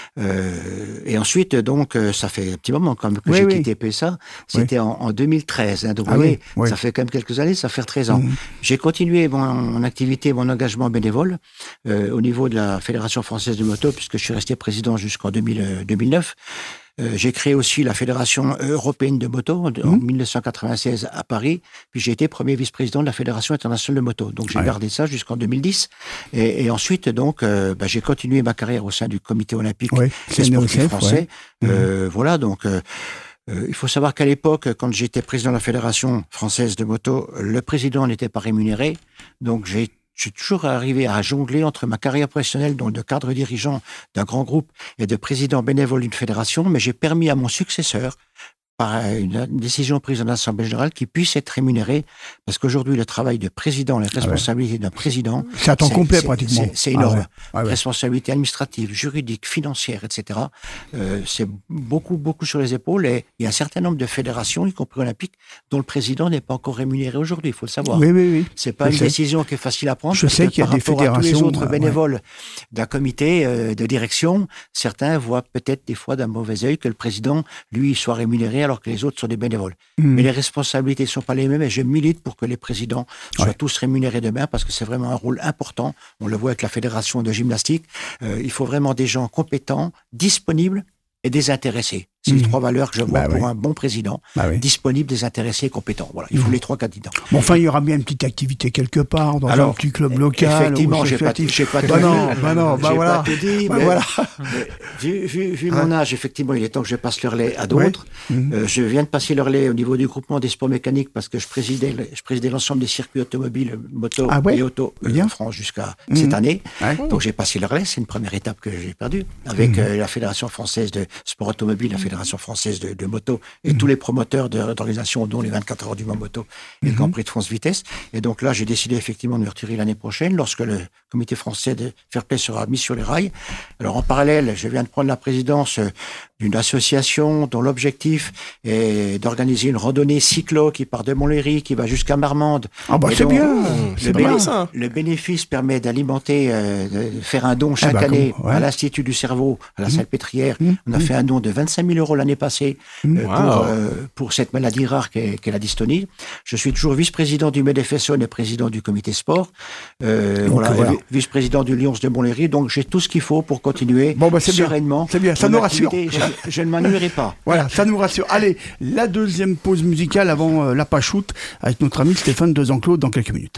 Euh, et ensuite, donc, euh, ça fait un petit moment quand même que oui, j'ai oui. quitté P S A. C'était oui. en, en deux mille treize. Hein, donc, ah, vous voyez, oui. ça fait quand même quelques années, ça fait treize ans. Mmh. J'ai continué mon, mon activité, mon engagement bénévole euh, au niveau de la Fédération française de moto, puisque je suis resté président jusqu'en deux mille neuf. Euh, j'ai créé aussi la Fédération européenne de moto en mmh. mille neuf cent quatre-vingt-seize à Paris, puis j'ai été premier vice-président de la Fédération internationale de moto. Donc j'ai ouais. gardé ça jusqu'en deux mille dix. Et, et ensuite, donc, euh, bah, j'ai continué ma carrière au sein du Comité olympique ouais. des sportifs français. Ouais. Euh, mmh. Voilà, donc... Euh, Euh, il faut savoir qu'à l'époque, quand j'étais président de la Fédération française de moto, le président n'était pas rémunéré. Donc, j'ai, j'ai toujours arrivé à jongler entre ma carrière professionnelle, donc de cadre dirigeant d'un grand groupe et de président bénévole d'une fédération, mais j'ai permis à mon successeur, par une décision prise en Assemblée générale, qui puisse être rémunéré, parce qu'aujourd'hui, le travail de président, les responsabilités ah ouais. d'un président... C'est à temps complet, c'est, pratiquement. C'est, c'est énorme. Ah ouais. Ah ouais. Responsabilité administrative, juridique, financière, et cetera. Euh, c'est beaucoup, beaucoup sur les épaules, et il y a un certain nombre de fédérations, y compris olympiques, dont le président n'est pas encore rémunéré aujourd'hui, il faut le savoir. Oui, oui, oui. C'est pas Je une sais. décision qui est facile à prendre, Je sais qu'il y a des fédérations... À tous les autres euh, bénévoles ouais. d'un comité euh, de direction, certains voient peut-être des fois d'un mauvais œil que le président, lui, soit rémunéré, alors que les autres sont des bénévoles. Mmh. Mais les responsabilités ne sont pas les mêmes et je milite pour que les présidents soient ouais. tous rémunérés demain parce que c'est vraiment un rôle important. On le voit avec la fédération de gymnastique. Euh, il faut vraiment des gens compétents, disponibles et désintéressés. C'est mmh. les trois valeurs que je vois bah pour oui. un bon président, bah oui. disponible, désintéressé et compétent. Voilà, il faut mmh. les trois candidats. Bon, enfin, il y aura bien une petite activité quelque part, dans Alors, un petit club local. Effectivement, j'ai pas, j'ai pas bah tout non, dit. Bah non, bah j'ai voilà. pas tout dit, bah mais, voilà. mais, vu vu, vu ouais. mon âge, effectivement, il est temps que je passe le relais à d'autres. Ouais. Mmh. Euh, je viens de passer le relais au niveau du groupement des sports mécaniques parce que je présidais, je présidais l'ensemble des circuits automobiles, moto ah ouais. et auto euh, en France jusqu'à mmh. cette année. Ouais. Donc j'ai passé le relais, c'est une première étape que j'ai perdue avec mmh. euh, la Fédération française de sport automobile, la Fédération française de, de moto et mmh. tous les promoteurs d'organisations, dont les vingt-quatre heures du Mans Moto et mmh. le Grand Prix de France Vitesse. Et donc là, j'ai décidé effectivement de me retirer l'année prochaine lorsque le comité français de Fair Play sera mis sur les rails. Alors en parallèle, je viens de prendre la présidence d'une association dont l'objectif est d'organiser une randonnée cyclo qui part de Montlhéry, qui va jusqu'à Marmande. Ah bah c'est bien, c'est bien bénéfice, ça. Le bénéfice permet d'alimenter, euh, de faire un don chaque ah bah année comme, ouais. à l'Institut du cerveau, à la mmh. Salpêtrière. Mmh. On a mmh. fait un don de vingt-cinq mille euros l'année passée mmh. euh, wow. pour, euh, pour cette maladie rare qu'est, qu'est la dystonie. Je suis toujours vice-président du MEDEFESSON et président du comité sport. Euh, voilà, voilà. Vice-président du Lions de Montlhéry. Donc j'ai tout ce qu'il faut pour continuer bon bah c'est sereinement. Bien. C'est bien, ça nous rassure. Je, je ne m'ennuierai pas. Voilà, ça nous rassure. Allez, la deuxième pause musicale avant euh, la pachoute avec notre ami Stéphane Dezanclos dans quelques minutes.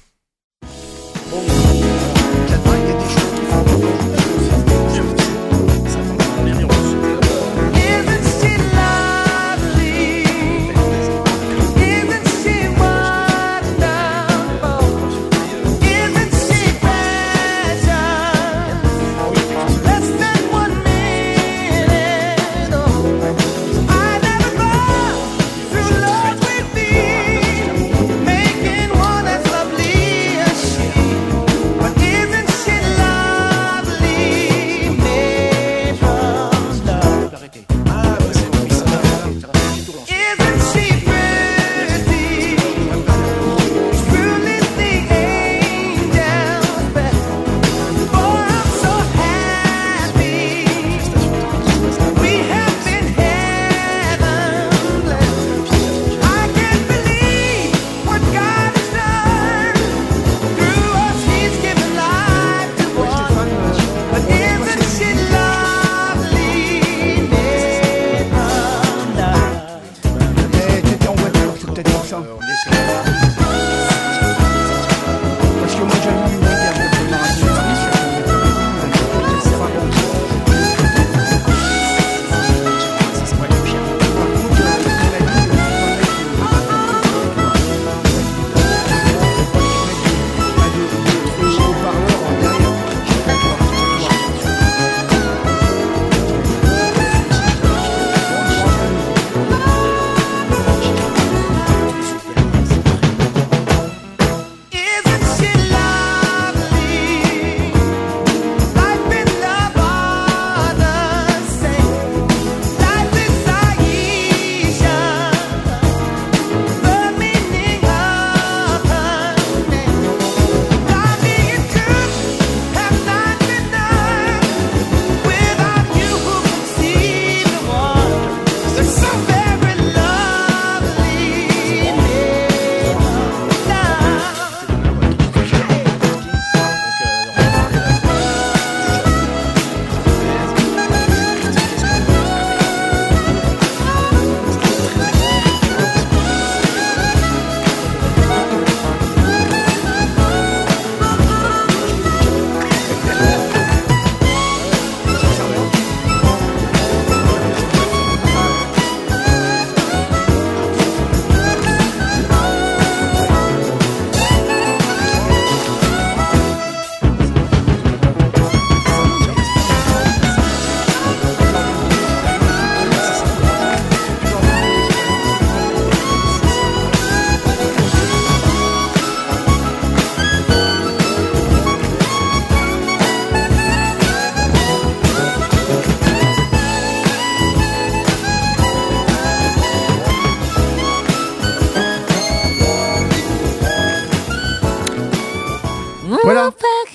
Voilà.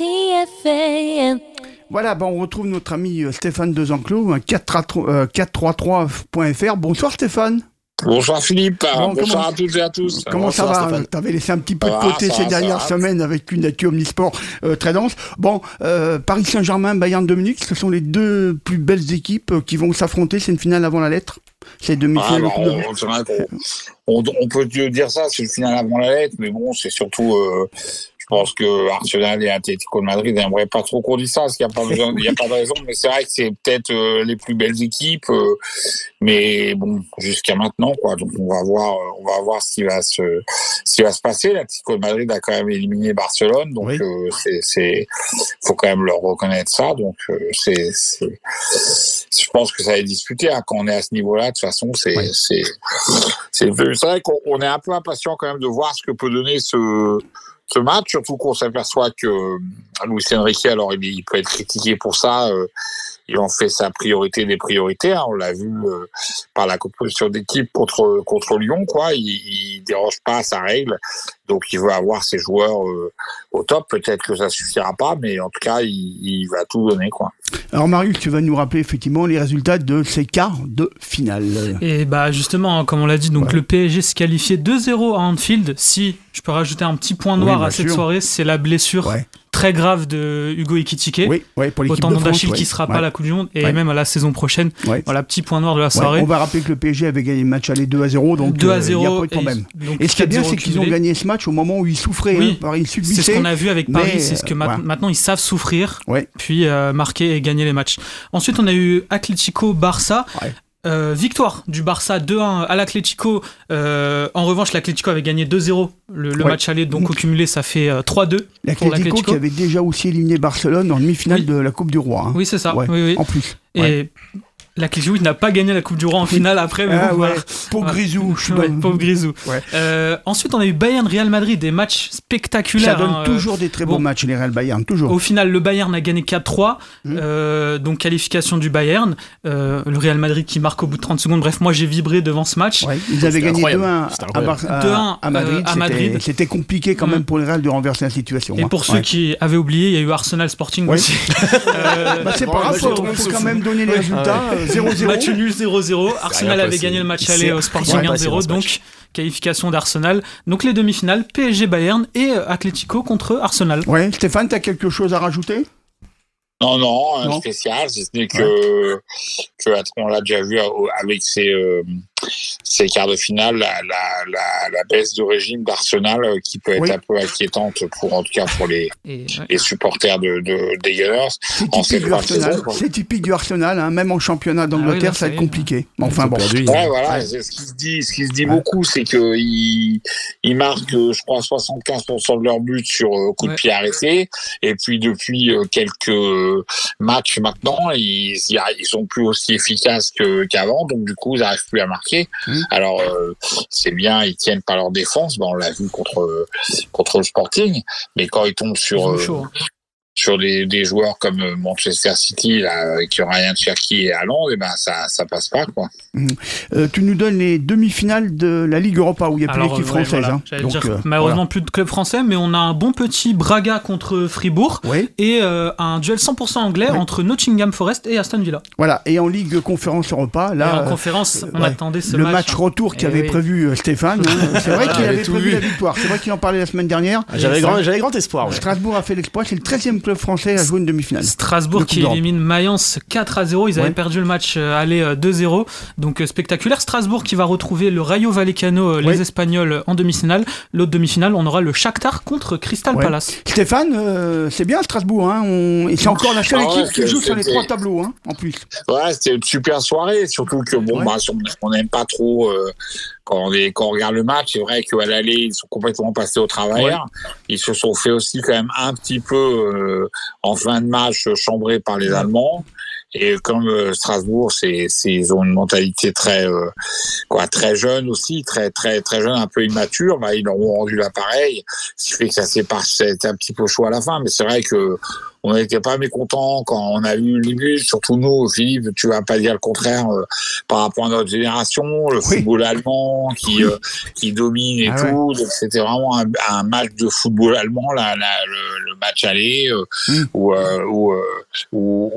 Voilà, ben on retrouve notre ami Stéphane Dezanclos, quatre trois trois point f r. Bonsoir Stéphane. Bonsoir Philippe, bon, bonsoir comment, à toutes et à tous. Comment ça va? T'avais laissé un petit peu de côté ah, ces va, dernières semaines avec une actu omnisport euh, très dense. Bon, euh, Paris Saint-Germain, Bayern de Munich, ce sont les deux plus belles équipes qui vont s'affronter. C'est une finale avant la lettre. C'est demi-finale. Ah, bah, on, on, on peut dire ça, c'est une finale avant la lettre, mais bon, c'est surtout. Euh, Je pense que Arsenal et Atlético de Madrid n'aimeraient pas trop qu'on dise ça, parce qu'il n'y a pas besoin, il n'y a pas de raison. Mais c'est vrai que c'est peut-être euh, les plus belles équipes, euh, mais bon, jusqu'à maintenant, quoi. Donc on va voir, on va voir ce qui va se, ce qui va se passer. L'Atlético de Madrid a quand même éliminé Barcelone, donc oui. euh, c'est, c'est, faut quand même leur reconnaître ça. Donc euh, c'est, c'est, je pense que ça va être disputé hein, quand on est à ce niveau-là. De toute façon, c'est, oui. c'est, c'est, c'est vrai qu'on on est un peu impatient quand même de voir ce que peut donner ce. Ce match, surtout qu'on s'aperçoit que Luis Enrique, alors il, il peut être critiqué pour ça, euh, il en fait sa priorité des priorités, hein, on l'a vu euh, par la composition d'équipe contre contre Lyon, quoi. Il, il déroge pas à sa règle, donc il veut avoir ses joueurs euh, au top. Peut-être que ça suffira pas, mais en tout cas, il, il va tout donner, quoi. Alors Marius, tu vas nous rappeler effectivement les résultats de ces quarts de finale. Et bah justement, comme on l'a dit, donc ouais. le P S G se qualifiait deux zéro à Anfield. Si je peux rajouter un petit point noir oui, à cette sûr. soirée, c'est la blessure ouais. très grave de Hugo Ekitike, oui, ouais, pour l'équipe au tendon de France, d'Achille ouais. qui sera ouais. pas à la Coupe du Monde et ouais. même à la saison prochaine. Ouais. Voilà, petit point noir de la soirée. Ouais. On va rappeler que le P S G avait gagné le match aller deux à zéro, donc deux à zéro, il n'y a pas de problème. Et, et ce qui est bien, c'est qu'ils ont gagné ce match au moment où ils souffraient. Oui. Hein, ils subissaient. C'est ce qu'on a vu avec Paris, mais, c'est ce que voilà. maintenant ils savent souffrir, ouais. puis euh, marquer et gagner les matchs. Ensuite, on a eu Atlético-Barça. Ouais. Euh, victoire du Barça deux un à l'Atlético. Euh, en revanche, l'Atlético avait gagné deux zéro le, le ouais. match aller, donc, donc au cumulé, ça fait euh, trois deux pour l'Atlético. Qui avait déjà aussi éliminé Barcelone en demi-finale oui. de la Coupe du Roi. Hein. Oui, c'est ça. Ouais. Oui, oui. En plus. Et ouais. l'Atlético n'a pas gagné la Coupe du Roi en finale après, mais ah, bon, ouais. voilà. Pauvre Grisou. Ouais, pauvre Grisou. Ouais. Euh, ensuite, on a eu Bayern-Real Madrid, des matchs spectaculaires. Ça donne hein, toujours des très beaux bon, matchs, les Real Bayern, toujours. Au final, le Bayern a gagné quatre trois, mmh. euh, donc qualification du Bayern. Euh, le Real Madrid qui marque au bout de trente secondes. Bref, moi j'ai vibré devant ce match. Ouais, ils avaient gagné deux un à, Bar- à, à Madrid. Euh, à Madrid. C'était, c'était compliqué quand mmh. même pour les Real de renverser la situation. Et hein. pour ceux ouais. qui avaient oublié, il y a eu Arsenal Sporting ouais. aussi. euh, bah, c'est pas grave, il faut quand même donner les résultats. zéro zéro Match nul zéro zéro. Arsenal avait gagné le match aller au Sporting un zéro, donc qualification d'Arsenal. Donc les demi-finales, P S G Bayern et Atlético contre Arsenal. Ouais, Stéphane, t'as quelque chose à rajouter ? Non, non, un non. spécial, si ce n'est que, ouais. que on l'a déjà vu avec ses, euh, ses quarts de finale, la, la, la, la baisse de régime d'Arsenal qui peut être oui. un peu inquiétante pour, en tout cas, pour les, Et, ouais. les supporters de, de, des Gunners. C'est typique du Arsenal, c'est typique du Arsenal, hein, même en championnat d'Angleterre, ah oui, ça va être compliqué. Mais enfin bon. Perdu, ouais, voilà, ouais. ce qui se dit, ce qui se dit ouais. beaucoup, c'est qu'ils, ils marquent, je crois, soixante-quinze pour cent de leurs buts sur euh, coup de ouais. pied arrêté. Et puis, depuis euh, quelques matchs maintenant, ils, ils sont plus aussi efficaces que, qu'avant, donc du coup, ils n'arrivent plus à marquer. Mmh. Alors, euh, c'est bien, ils tiennent par leur défense, ben, on l'a vu contre, contre le Sporting, mais quand ils tombent sur, euh, chaud, hein. sur des, des joueurs comme Manchester City, là, avec Ryan Cherki et Haaland, et ben, ça, ça passe pas, quoi. Mmh. Euh, tu nous donnes les demi-finales de la Ligue Europa où il n'y a plus d'équipe ouais, française. Voilà. Hein. Donc, dire, euh, malheureusement, voilà. plus de club français, mais on a un bon petit Braga contre Fribourg oui. et euh, un duel cent pour cent anglais oui. entre Nottingham Forest et Aston Villa. Voilà, et en Ligue Conférence Europa, là. Et en conférence, euh, on ouais. attendait ce le match. Le match hein. retour qu'avait oui. prévu euh, Stéphane. Hein. C'est vrai qu'il avait prévu la victoire. C'est vrai qu'il en parlait la semaine dernière. J'avais grand, j'avais grand espoir. Ouais. Strasbourg a fait l'exploit. C'est le treizième club français à jouer une demi-finale. Strasbourg qui élimine Mayence quatre à zéro. Ils avaient perdu le match aller deux zéro. Donc spectaculaire. Strasbourg qui va retrouver le Rayo Vallecano, les oui. Espagnols en demi-finale. L'autre demi-finale, on aura le Shakhtar contre Crystal ouais. Palace. Stéphane, euh, c'est bien Strasbourg, hein. On... et c'est encore la seule ah ouais, équipe qui joue sur les trois tableaux, hein, en plus. Ouais, c'était une super soirée, surtout que bon, ouais. bah, on n'aime pas trop euh, quand, on est, quand on regarde le match. C'est vrai qu'à l'aller, ils sont complètement passés au travers. Ouais. Ils se sont fait aussi quand même un petit peu euh, en fin de match chambrés par les ouais. Allemands. Et comme euh, Strasbourg, c'est, c'est, ils ont une mentalité très, euh, quoi, très jeune aussi, très, très, très jeune, un peu immature. Bah, ils leur ont rendu l'appareil, ce qui fait que ça s'est pas, c'était un petit peu chaud à la fin. Mais c'est vrai que on n'était pas mécontents quand on a eu les buts, surtout nous, Philippe, tu vas pas dire le contraire euh, par rapport à notre génération, le oui. football allemand qui euh, qui domine et ah tout. Ouais. Donc c'était vraiment un, un match de football allemand, là, là le, le match aller euh, mm. où, euh, où, euh, où,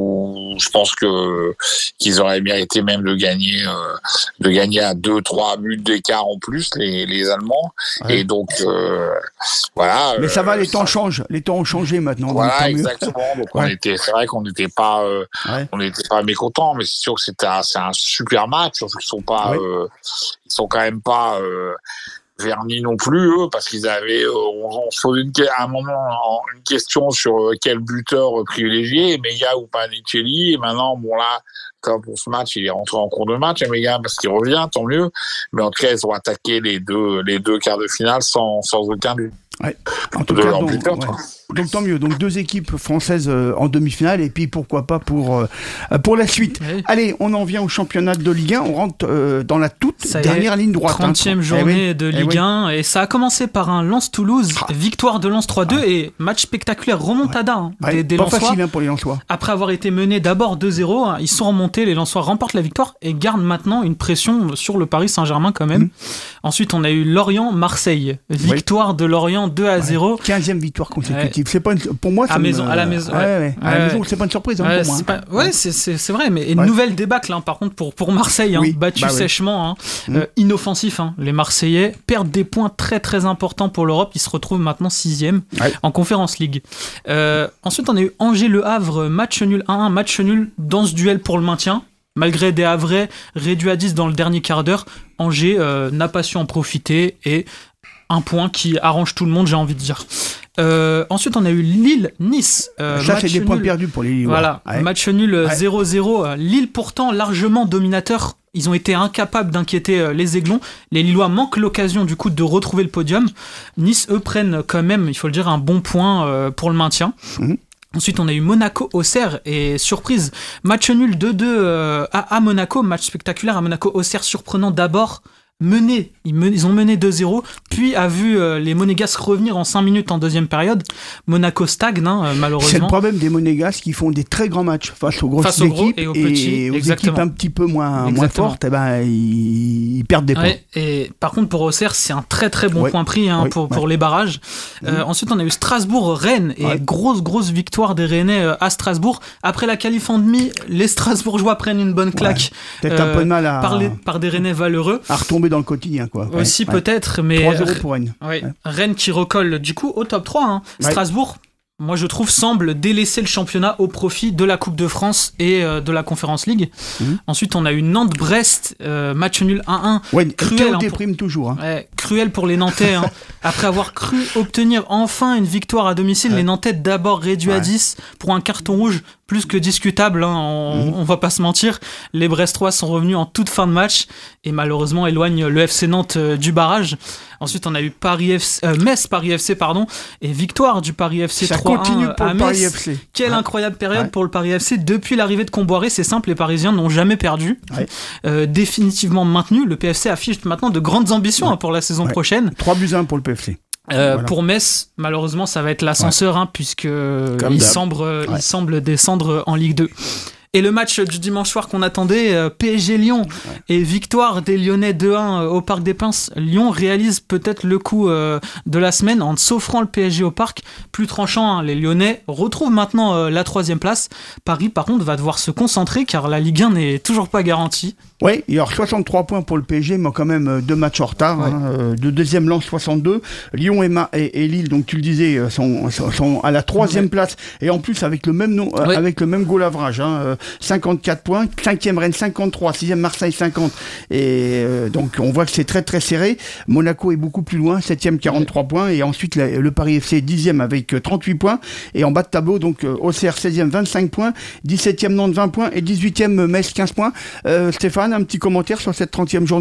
où je pense que qu'ils auraient mérité même de gagner, euh, de gagner à deux, trois buts d'écart en plus les, les Allemands. Ouais. Et donc euh, voilà. Mais ça va, les temps changent, les temps ont changé maintenant. Voilà, exactement. Donc ouais. on était, c'est vrai qu'on n'était pas, euh, ouais. on n'était pas mécontents, mais c'est sûr que c'était, un, c'est un super match. Ils sont pas, ouais. euh, ils sont quand même pas. Euh, vernis non plus, eux, parce qu'ils avaient, euh, on, on se posait une, à un moment une question sur euh, quel buteur euh, privilégié, Mega ou Panicelli, et maintenant, bon là, comme pour ce match, il est rentré en cours de match, Mega, parce qu'il revient, tant mieux, mais en tout cas, ils ont attaqué les deux, les deux quarts de finale sans, sans aucun but. Ouais. En tout cas, donc, buteur, ouais. donc tant mieux. Donc deux équipes françaises euh, en demi-finale et puis pourquoi pas pour euh, pour la suite. Ouais. Allez, on en vient au championnat de Ligue un. On rentre euh, dans la toute ça dernière ligne droite. trentième hein. journée eh oui. de Ligue eh un oui. et ça a commencé par un Lens-Toulouse, ah. victoire de Lens trois deux ouais. et match spectaculaire, remontada ouais. hein, ouais. des, des pas Lensois. Facile hein, pour les Lensois. Après avoir été menés d'abord deux zéro, hein, ils sont remontés. Les Lensois remportent la victoire et gardent maintenant une pression sur le Paris Saint-Germain quand même. Mmh. Ensuite, on a eu Lorient-Marseille, victoire ouais. de Lorient deux à zéro. Ouais. quinzième victoire consécutive. Ouais. C'est pas une... Pour moi, à, me... maison, à la maison. Ouais. Ouais, ouais. À la ouais. maison, c'est pas une surprise hein, ouais, pour moi. C'est hein. pas... Ouais, c'est, c'est, c'est vrai, mais une ouais. nouvelle débâcle, hein, par contre, pour, pour Marseille, hein, oui. battu bah, sèchement, hein, mmh. euh, inoffensif. Hein. Les Marseillais perdent des points très très importants pour l'Europe. Ils se retrouvent maintenant sixième ouais. en Conference League. Euh, ensuite, on a eu Angers-Le Havre, match nul un un, match nul dans ce duel pour le maintien. Malgré des Havrais réduits à dix dans le dernier quart d'heure, Angers euh, n'a pas su en profiter et un point qui arrange tout le monde, j'ai envie de dire. Euh, ensuite, on a eu Lille-Nice. Euh, Ça, c'est des points perdus pour les Lillois. Voilà, ouais. match nul ouais. zéro zéro. Lille, pourtant, largement dominateur. Ils ont été incapables d'inquiéter les Aiglons. Les Lillois manquent l'occasion, du coup, de retrouver le podium. Nice, eux, prennent quand même, il faut le dire, un bon point euh, pour le maintien. Mmh. Ensuite, on a eu Monaco-Auxerre et surprise, match nul deux deux euh, à, à Monaco, match spectaculaire à Monaco-Auxerre, surprenant d'abord. Mené, ils, men- ils ont mené deux zéro, puis a vu euh, les Monégasques revenir en cinq minutes en deuxième période. Monaco stagne, hein, euh, malheureusement. C'est le problème des Monégasques qui font des très grands matchs face aux grosses face aux équipes gros et aux, petits, et aux équipes un petit peu moins, moins fortes, et ben, ils, ils perdent des points. Ouais, et par contre, pour Auxerre, c'est un très très bon ouais. point pris hein, ouais. pour, pour ouais. les barrages. Euh, mmh. Ensuite, on a eu Strasbourg-Rennes, et ouais. grosse grosse victoire des Rennais euh, à Strasbourg. Après la qualif en demi, les Strasbourgeois prennent une bonne claque. Ouais. Peut-être euh, un peu de mal à... par, les, par des Rennais valeureux. À retomber dans le quotidien, quoi. Aussi ouais, peut-être, mais trois zéro pour Rennes. Ouais. Ouais. Rennes qui recolle du coup au top trois. Hein. Ouais. Strasbourg, moi je trouve, semble délaisser le championnat au profit de la Coupe de France et euh, de la Conference League. Mmh. Ensuite, on a eu Nantes-Brest, euh, match nul un un. Ouais, cruel, hein, déprime pour... toujours. Hein. Ouais, cruel pour les Nantais. Hein. Après avoir cru obtenir enfin une victoire à domicile, ouais. les Nantais d'abord réduits ouais. à dix pour un carton rouge plus que discutable, hein, on, mmh. on va pas se mentir. Les Brestois sont revenus en toute fin de match et malheureusement éloignent le F C Nantes euh, du barrage. Ensuite, on a eu Paris F C, euh, Metz Paris F C pardon, et victoire du Paris F C Ça trois un continue pour à le Metz. Paris F C. Quelle ouais. incroyable période ouais. pour le Paris F C depuis l'arrivée de Comboiré. C'est simple, les Parisiens n'ont jamais perdu. Ouais. Euh, définitivement maintenu. Le P F C affiche maintenant de grandes ambitions ouais. hein, pour la saison ouais. prochaine. trois buts à un pour le P F C. Euh, voilà. Pour Metz, malheureusement, ça va être l'ascenseur, ouais. hein, puisque il semble, ouais. il semble descendre en Ligue deux. Et le match du dimanche soir qu'on attendait, euh, P S G-Lyon, ouais. et victoire des Lyonnais deux un euh, au Parc des Princes. Lyon réalise peut-être le coup euh, de la semaine en s'offrant le P S G au Parc. Plus tranchant, hein, les Lyonnais retrouvent maintenant euh, la troisième place. Paris, par contre, va devoir se concentrer car la Ligue un n'est toujours pas garantie. Oui, il y aura soixante-trois points pour le P S G, mais quand même deux matchs en retard. Ouais. Hein, de deuxième Lens soixante-deux. Lyon et, Ma- et, et Lille, donc tu le disais, sont, sont à la troisième ouais. place. Et en plus avec le même nom, ouais. avec le même goal average. Hein, cinquante-quatre points. Cinquième Rennes cinquante-trois. Sixième Marseille cinquante. Et euh, donc on voit que c'est très très serré. Monaco est beaucoup plus loin. Septième quarante-trois ouais. points. Et ensuite le, le Paris F C dixième avec trente-huit points. Et en bas de tableau, donc Auxerre seizième vingt-cinq points. dix-septième Nantes vingt points. Et dix-huitième Metz quinze points. Euh, Stéphane, un petit commentaire sur cette trentième journée ?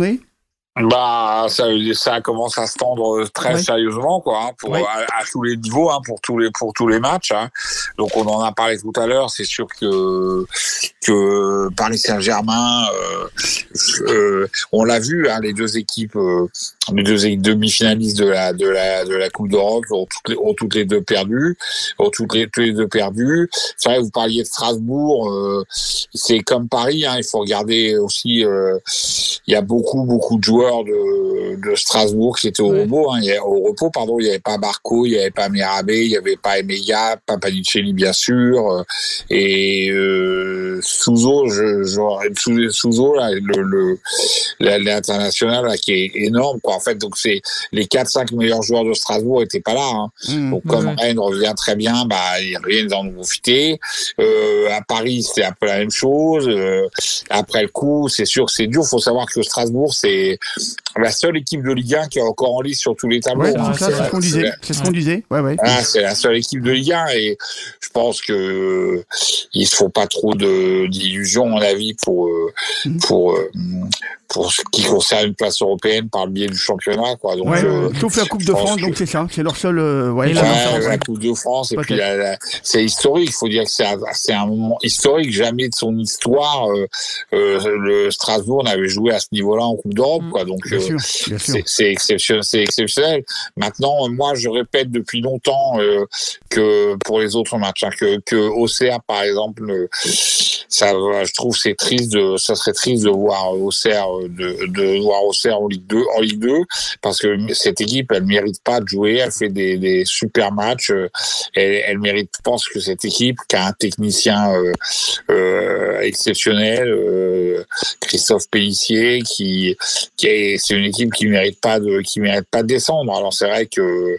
Bah, ça, ça commence à se tendre très ouais. sérieusement, quoi, hein, pour ouais. à, à tous les niveaux, hein, pour tous les pour tous les matchs. Hein. Donc, on en a parlé tout à l'heure. C'est sûr que que Paris Saint-Germain, euh, euh, on l'a vu, hein, les deux équipes, euh, les deux demi-finalistes de la de la de la Coupe d'Europe ont toutes les, ont toutes les deux perdu, ont toutes les, toutes les deux perdu. C'est vrai, vous parliez de Strasbourg, euh, c'est comme Paris. Hein, il faut regarder aussi. Euh, il y a beaucoup beaucoup de joueurs de, de Strasbourg qui étaient au, ouais. repos, hein. Il y a, au repos, pardon, il n'y avait pas Barco, il n'y avait pas Mirabé, il n'y avait pas Emega, pas Panicelli bien sûr, et euh, Souzo, je, je, Souzo là, le, le l'international là, qui est énorme, quoi. En fait, donc c'est les quatre cinq meilleurs joueurs de Strasbourg n'étaient pas là. Hein. Mmh, donc comme ouais. Rennes revient très bien, bah ils reviennent d'en profiter. Euh, à Paris, c'était un peu la même chose. Euh, après le coup, c'est sûr que c'est dur. Faut savoir que Strasbourg, c'est la seule équipe de Ligue un qui est encore en lice sur tous les tableaux. Ouais, hein. c'est, ça, c'est, c'est ce qu'on disait. C'est ce qu'on disait. Ouais, ouais. Ah, c'est la seule équipe de Ligue un et je pense que il faut pas trop de d'illusions, à mon avis, pour mmh. pour euh, pour ce qui concerne une place européenne par le biais du championnat, quoi. Donc, ouais, euh, sauf la Coupe de France, que... donc c'est ça, c'est leur seul. Euh, ouais, ouais, la, la Coupe de France et Peut-être. puis la, la, c'est historique. Il faut dire que c'est un, c'est un moment historique. Jamais de son histoire, euh, euh, le Strasbourg n'avait joué à ce niveau-là en Coupe d'Europe, quoi. Donc bien euh, sûr, bien sûr. C'est, c'est exceptionnel. C'est exceptionnel. Maintenant, moi, je répète depuis longtemps euh, que pour les autres matchs, hein, que que Auxerre, par exemple, euh, ça, je trouve, c'est triste de, ça serait triste de voir Auxerre. de, de voir Auxerre en Ligue deux, en Ligue deux, parce que cette équipe, elle mérite pas de jouer, elle fait des, des super matchs, elle, elle mérite, je pense que cette équipe, qui a un technicien euh, euh, exceptionnel, euh, Christophe Pellissier, qui, qui est, c'est une équipe qui mérite pas de, qui mérite pas de descendre. Alors c'est vrai que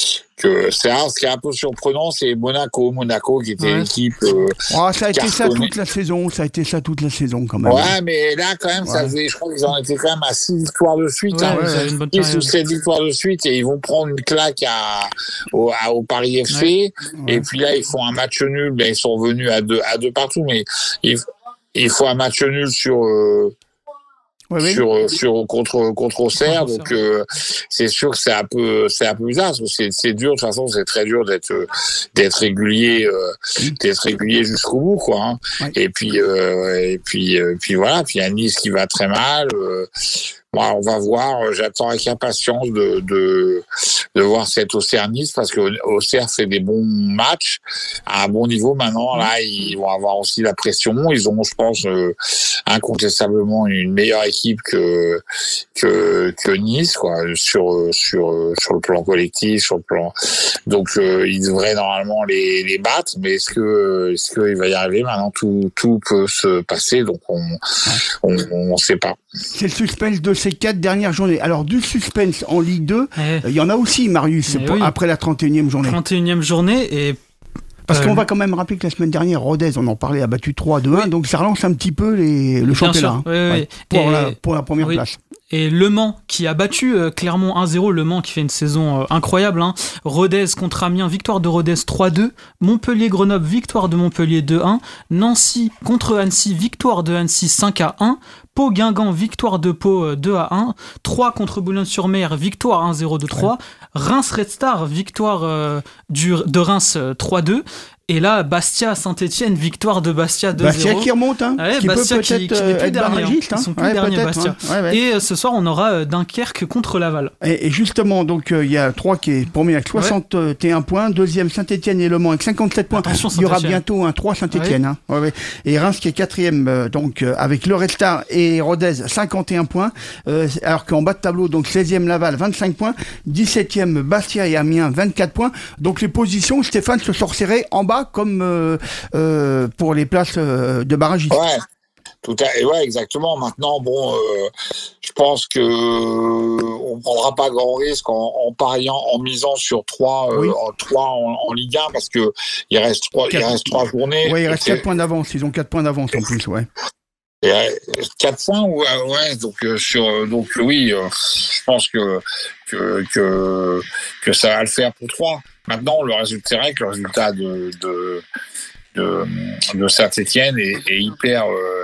que c'est un, ce qui est un peu surprenant, c'est Monaco, Monaco qui était ouais. l'équipe. Euh, oh, ça a été ça toute la saison, ça a été ça toute la saison quand même. Ouais, mais là quand même, ouais. ça faisait, je crois qu'ils en étaient quand même à six victoires de suite, ouais, hein, ouais, six ou sept victoires de suite, et ils vont prendre une claque à au, à, au Paris F C, ouais. et ouais. puis là ils font un match nul, ben ils sont revenus à deux à deux partout, mais ils il faut un match nul sur. Euh, Oui, oui. sur sur contre contre Auxerre, donc euh, c'est sûr que c'est un peu c'est un peu bizarre, parce que c'est c'est dur, de toute façon c'est très dur d'être d'être régulier euh, d'être régulier jusqu'au bout, quoi, hein. Ouais. et puis euh, et puis euh, puis voilà, puis il y a Nice qui va très mal. euh, Moi, on va voir. J'attends avec impatience de de de voir cet Auxerre Nice, parce que Auxerre fait des bons matchs à un bon niveau. Maintenant, là, ils vont avoir aussi la pression. Ils ont, je pense, euh, incontestablement une meilleure équipe que que que Nice, quoi, sur sur sur le plan collectif, sur le plan. Donc, euh, ils devraient normalement les les battre. Mais est-ce que est-ce qu'il va y arriver? Maintenant, tout tout peut se passer. Donc, on on on sait pas. C'est le suspense de ces quatre dernières journées. Alors, du suspense en Ligue deux, il eh. y en a aussi, Marius, pour, oui. après la trente et unième journée. trente et unième journée, et... Parce euh, qu'on va quand même rappeler que la semaine dernière, Rodez, on en parlait, a battu trois à deux, oui. donc ça relance un petit peu les, le Bien championnat. Hein, oui, ouais, oui. Pour, et, la, pour la première oui. place. Et Le Mans qui a battu euh, Clermont un zéro, Le Mans qui fait une saison euh, incroyable, hein. Rodez contre Amiens, victoire de Rodez trois deux, Montpellier-Grenoble, victoire de Montpellier deux un, Nancy contre Annecy, victoire de Annecy cinq à un, Pau-Guingamp, victoire de Pau euh, deux à un, Troyes contre Boulogne-sur-Mer, victoire un zéro de Troyes, ouais. Reims-Red Star, victoire euh, du, de Reims euh, trois deux. Et là, Bastia, Saint-Etienne, victoire de Bastia deux zéro. Bastia qui remonte, hein, ouais, qui Bastia peut peut-être qui, qui n'est plus être dernier, hein. Ils sont plus ouais, derniers, Bastia. Ouais, ouais. Et euh, ce soir, on aura euh, Dunkerque contre Laval. Et, et justement, donc il euh, y a Troyes qui est premier avec soixante et un ouais. points, deuxième Saint-Etienne et Le Mans avec cinquante-sept points. Attention, il y aura bientôt un Troyes Saint-Etienne. Ouais. Hein. Ouais, ouais. Et Reims qui est quatrième, euh, donc euh, avec le Red Star et Rodez, cinquante et un points. Euh, alors qu'en bas de tableau, donc seizième Laval, vingt-cinq points, dix-septième Bastia et Amiens, vingt-quatre points. Donc les positions, Stéphane, se sont resserrées en bas comme euh, euh, pour les places euh, de barragistes. Ouais. Tout à, ouais, exactement. Maintenant, bon, euh, je pense que on prendra pas grand risque en, en pariant, en misant sur trois, euh, oui. en, trois en, en Ligue un, parce que il reste trois, il reste trois journées. Ouais, il reste quatre points d'avance. Ils ont quatre points d'avance en plus, ouais. Et quatre points, ouais, ouais, donc euh, sur, donc oui, euh, je pense que que que que ça va le faire pour trois. Maintenant, le résultat, c'est vrai que le résultat de de de, de Saint-Etienne est, est hyper euh,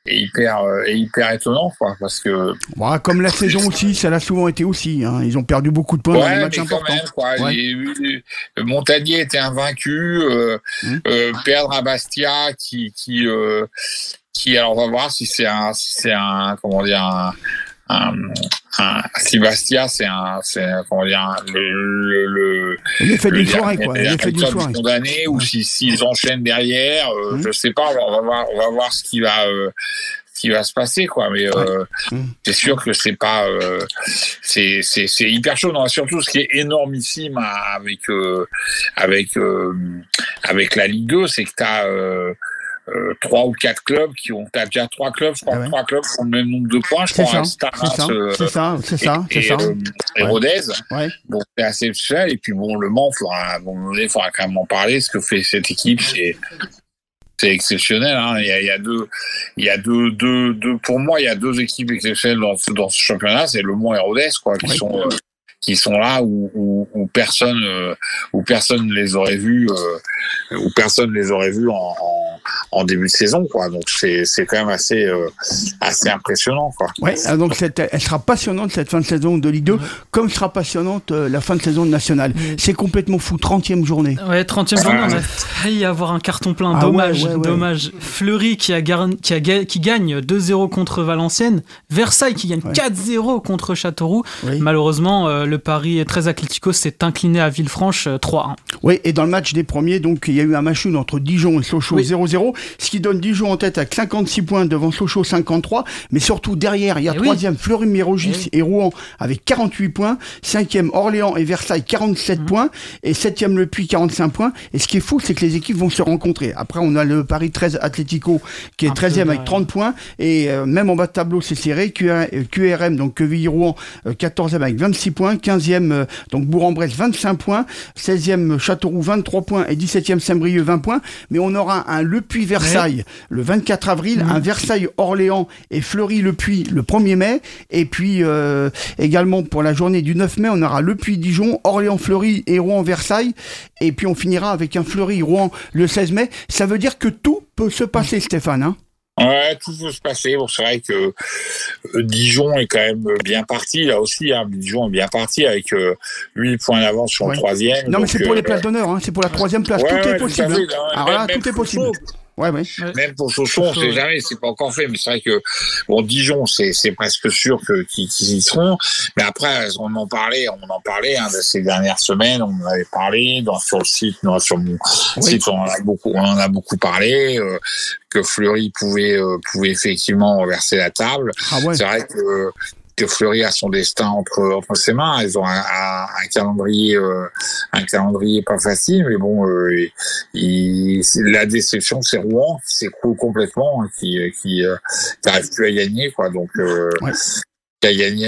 est hyper, euh, est hyper étonnant, quoi, parce que. Bon, comme la saison aussi, ça l'a souvent été aussi. Hein. Ils ont perdu beaucoup de points ouais, dans les matchs mais importants. Quand même, quoi. Ouais. Les, les, Montagnier était invaincu, euh, mmh. euh, perdre à Bastia, qui, qui, euh, qui, alors on va voir si c'est un, si c'est un, comment dire, un. Un, un, si Bastia, c'est un, c'est comment dire, le, le, l'effet le, d'une soirée, quoi. L'effet d'une soirée. Condamné, ou si, s'ils enchaînent derrière, euh, mmh. je sais pas, on va voir, on va voir ce qui va, euh, ce qui va se passer, quoi. Mais, euh, mmh. c'est sûr que c'est pas, euh, c'est, c'est, c'est hyper chaud. Non, surtout ce qui est énormissime avec, euh, avec, euh, avec la Ligue deux, c'est que t'as, euh, Euh, trois ou quatre clubs qui ont, t'as déjà trois clubs, je crois, ah ouais. trois clubs qui ont le même nombre de points, je c'est crois, ça, Staras, c'est ça, euh, c'est ça, c'est ça, et, c'est ça. Euh, et ouais. Rodez. Ouais. Donc, c'est assez exceptionnel. Et puis, bon, Le Mans, faudra, bon, il faudra quand même en parler. Ce que fait cette équipe, c'est, c'est exceptionnel, hein. Il y a, il y a deux, il y a deux, deux, deux, pour moi, il y a deux équipes exceptionnelles dans ce, dans ce championnat, c'est Le Mans et Rodez, quoi, qui ouais. sont, euh, qui sont là où, où, où personne, euh, où personne les aurait vus, euh, où personne les aurait vus en, en, en début de saison, quoi. Donc c'est, c'est quand même assez, euh, assez impressionnant, quoi. Ouais. Donc cette, elle sera passionnante cette fin de saison de Ligue deux, ouais. comme sera passionnante euh, la fin de saison de Nationale. Ouais. C'est complètement fou. trentième journée. Ouais, trentième journée. On a failli avoir un carton plein. Ah, dommage, ouais, ouais, ouais. dommage. Fleury qui a, gar... qui a ga... qui gagne deux zéro contre Valenciennes. Versailles qui gagne ouais. quatre zéro contre Châteauroux. Oui. Malheureusement. Euh, Le Paris treize Atlético s'est incliné à Villefranche trois un. Oui, et dans le match des premiers, donc il y a eu un match nul entre Dijon et Sochaux oui. zéro zéro, ce qui donne Dijon en tête avec cinquante-six points devant Sochaux cinquante-trois, mais surtout derrière, il y a et troisième oui. Fleury-Mérogis et, et Rouen avec quarante-huit points, cinquième Orléans et Versailles quarante-sept mmh. points, et septième Le Puy quarante-cinq poins. Et ce qui est fou, c'est que les équipes vont se rencontrer. Après, on a le Paris treize Atlético qui est un treizième avec trente points, et euh, même en bas de tableau, c'est serré. Q R M, donc Quevilly-Rouen, euh, quatorzième avec vingt-six points, quinzième euh, donc Bourg-en-Bresse vingt-cinq points, seizième Châteauroux vingt-trois points et dix-septième Saint-Brieuc vingt points. Mais on aura un Le Puy-Versailles ouais. le vingt-quatre avril, mmh. un Versailles-Orléans et Fleury-Le Puy le premier mai. Et puis euh, également pour la journée du neuf mai, on aura Le Puy-Dijon, Orléans-Fleury et Rouen-Versailles. Et puis on finira avec un Fleury-Rouen le seize mai. Ça veut dire que tout peut se passer, Stéphane, hein? Ouais, tout peut se passer. Bon, c'est vrai que euh, Dijon est quand même bien parti, là aussi. Hein. Dijon est bien parti avec euh, huit points d'avance sur ouais. le troisième. Non, donc, mais c'est pour euh, les places d'honneur, hein. C'est pour la troisième place. Ouais, tout ouais, est possible. Tout hein. Alors là, tout est possible. Ouais, ouais. Même pour Sochaux, on sait jamais, c'est pas encore fait, mais c'est vrai que bon, Dijon, c'est c'est presque sûr que qu'ils, qu'ils y seront. Mais après, on en parlait, on en parlait hein, de ces dernières semaines, on en avait parlé dans sur le site, non, sur mon oui. site, on en a beaucoup, on en a beaucoup parlé. Euh, que Fleury pouvait euh, pouvait effectivement renverser la table. Ah ouais. C'est vrai que que Fleury a son destin entre entre ses mains. Ils ont un, un, un calendrier euh, un calendrier pas facile, mais bon, euh, il, la déception c'est Rouen qui s'écroule complètement, qui qui euh, n'arrive plus à gagner, quoi. Donc euh, ouais. qui a gagné.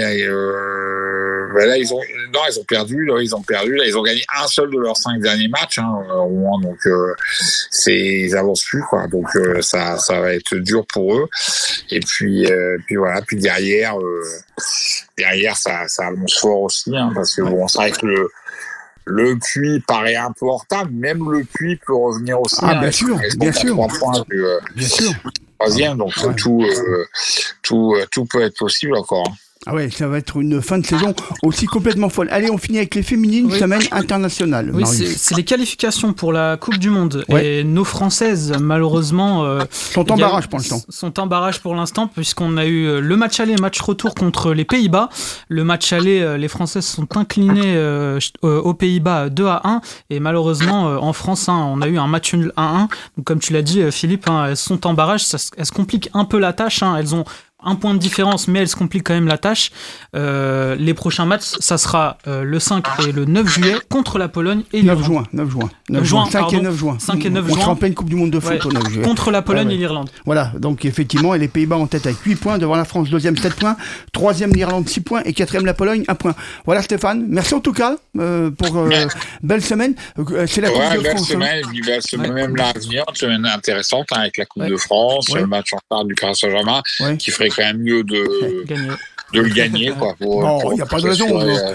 Euh, ben là ils ont non ils ont perdu là ils ont perdu là ils ont gagné un seul de leurs cinq derniers matchs hein, Rouen, donc euh, c'est ils avancent plus, quoi. Donc euh, ça ça va être dur pour eux. Et puis euh, puis voilà puis derrière euh, derrière ça ça annonce fort aussi hein, parce que bon c'est vrai que le Le Puy paraît un peu en retard, même Le Puy peut revenir aussi. Ah, hein, bien sûr, bien sûr. Points du, euh, bien sûr. Troisième, donc ouais. tout, euh, tout, euh, tout peut être possible encore. Ah ouais, ça va être une fin de saison aussi complètement folle. Allez, on finit avec les féminines, oui. semaine internationale. Oui, c'est, c'est les qualifications pour la Coupe du Monde. Ouais. Et nos Françaises, malheureusement... Euh, sont en barrage pour l'instant. Sont en barrage pour l'instant, puisqu'on a eu le match aller, match retour contre les Pays-Bas. Le match aller, les Françaises sont inclinées euh, aux Pays-Bas deux à un. Et malheureusement, euh, en France, hein, on a eu un match nul un un. Donc, comme tu l'as dit, Philippe, hein, elles sont en barrage. Ça, elles se compliquent un peu la tâche. Hein. Elles ont un point de différence, mais elle se complique quand même la tâche. Euh, les prochains matchs, ça sera euh, le cinq et le neuf juillet contre la Pologne et neuf juin. neuf juin. neuf juin. cinq pardon, et neuf juin. cinq et neuf On juin. sera en pleine Coupe du Monde de foot ouais, au neuf juillet. Contre la Pologne ouais, ouais. et l'Irlande. Voilà, donc effectivement, et les Pays-Bas en tête avec huit points, devant la France, deuxième, sept points, troisième, l'Irlande, six points, et quatrième, la Pologne, un point. Voilà, Stéphane, merci en tout cas euh, pour euh, belle semaine. Euh, c'est la Coupe ouais, de belle France. Semaine, hein. Belle semaine, ouais. Même là à venir, une semaine intéressante hein, avec la Coupe ouais. de France, ouais. le match en retard du Paris Saint-Germain, ouais. qui ferait quand même mieux de, gagner. de le gagner. Quoi, pour, bon, pour, il n'y a pas de raison. Euh,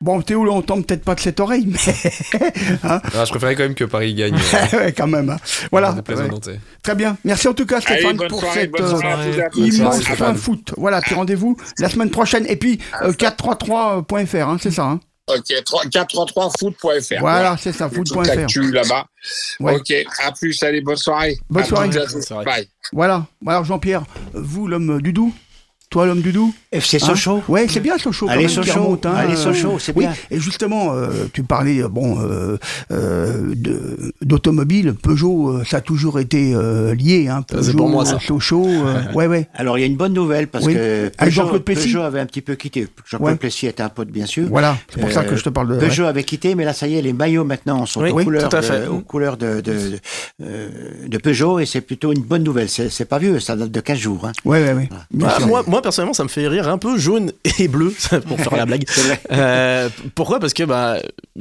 Bon, Théo, là, on tombe peut-être pas de cette oreille, mais... hein ah, je préférais quand même que Paris gagne. ouais, quand même. Hein. Voilà. Ouais. Très bien. Merci en tout cas, Stéphane, Allez, pour soirée, cette euh, immense fin foot. Voilà, puis rendez-vous la semaine prochaine. Et puis, euh, quatre cent trente-trois point f r, hein, c'est ça, hein. Ok, quatre cent trente-trois foot point f r. Voilà, ouais. C'est ça, foot point f r. Actu là-bas. Ouais. Ok, à plus, allez, bonne soirée. Bonne soirée. Bonne soirée. Bye. Voilà. Alors, Jean-Pierre, vous, l'homme du doux, toi, l'homme du doux F C Sochaux. Hein ouais, c'est bien Sochaux. Allez, Sochaux. Hein, Allez, Sochaux, c'est oui. bien. Et justement, euh, tu parlais bon, euh, euh, de, d'automobile. Peugeot, euh, ça a toujours été euh, lié. Hein, Peugeot, c'est pour moi, ça. Sochaux. Euh, ouais, ouais. Alors, il y a une bonne nouvelle parce oui. que Peugeot, Peugeot avait un petit peu quitté. Jean-Claude ouais. Plessis était un pote, bien sûr. Voilà, c'est pour euh, ça que je te parle de... Peugeot ouais. avait quitté, mais là, ça y est, les maillots maintenant sont oui, aux, oui, couleurs tout à fait. de, aux couleurs de, de, de, euh, de Peugeot et c'est plutôt une bonne nouvelle. C'est, c'est pas vieux, ça date de quinze jours. Hein. Oui, oui, oui. Bah, moi, moi, personnellement, ça me fait rire un peu jaune et bleu pour faire la blague. Euh, pourquoi ? Parce que bah,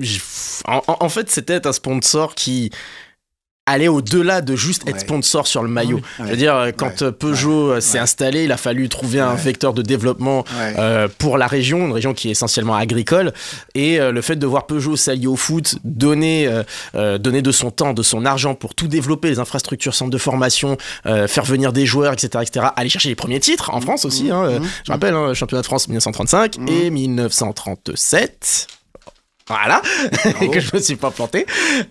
en, en fait, c'était un sponsor qui aller au-delà de juste être ouais. sponsor sur le maillot. Ouais. Je veux dire, quand ouais. Peugeot ouais. s'est ouais. installé, il a fallu trouver ouais. un vecteur de développement ouais. euh, pour la région, une région qui est essentiellement agricole. Et euh, le fait de voir Peugeot s'allier au foot, donner, euh, euh, donner de son temps, de son argent pour tout développer, les infrastructures, centres de formation, euh, faire venir des joueurs, et cetera, et cetera, aller chercher les premiers titres en France aussi. Mmh. Hein, mmh. Je rappelle, hein, championnat de France dix-neuf cent trente-cinq mmh. et dix-neuf cent trente-sept. Voilà, que je me suis pas planté.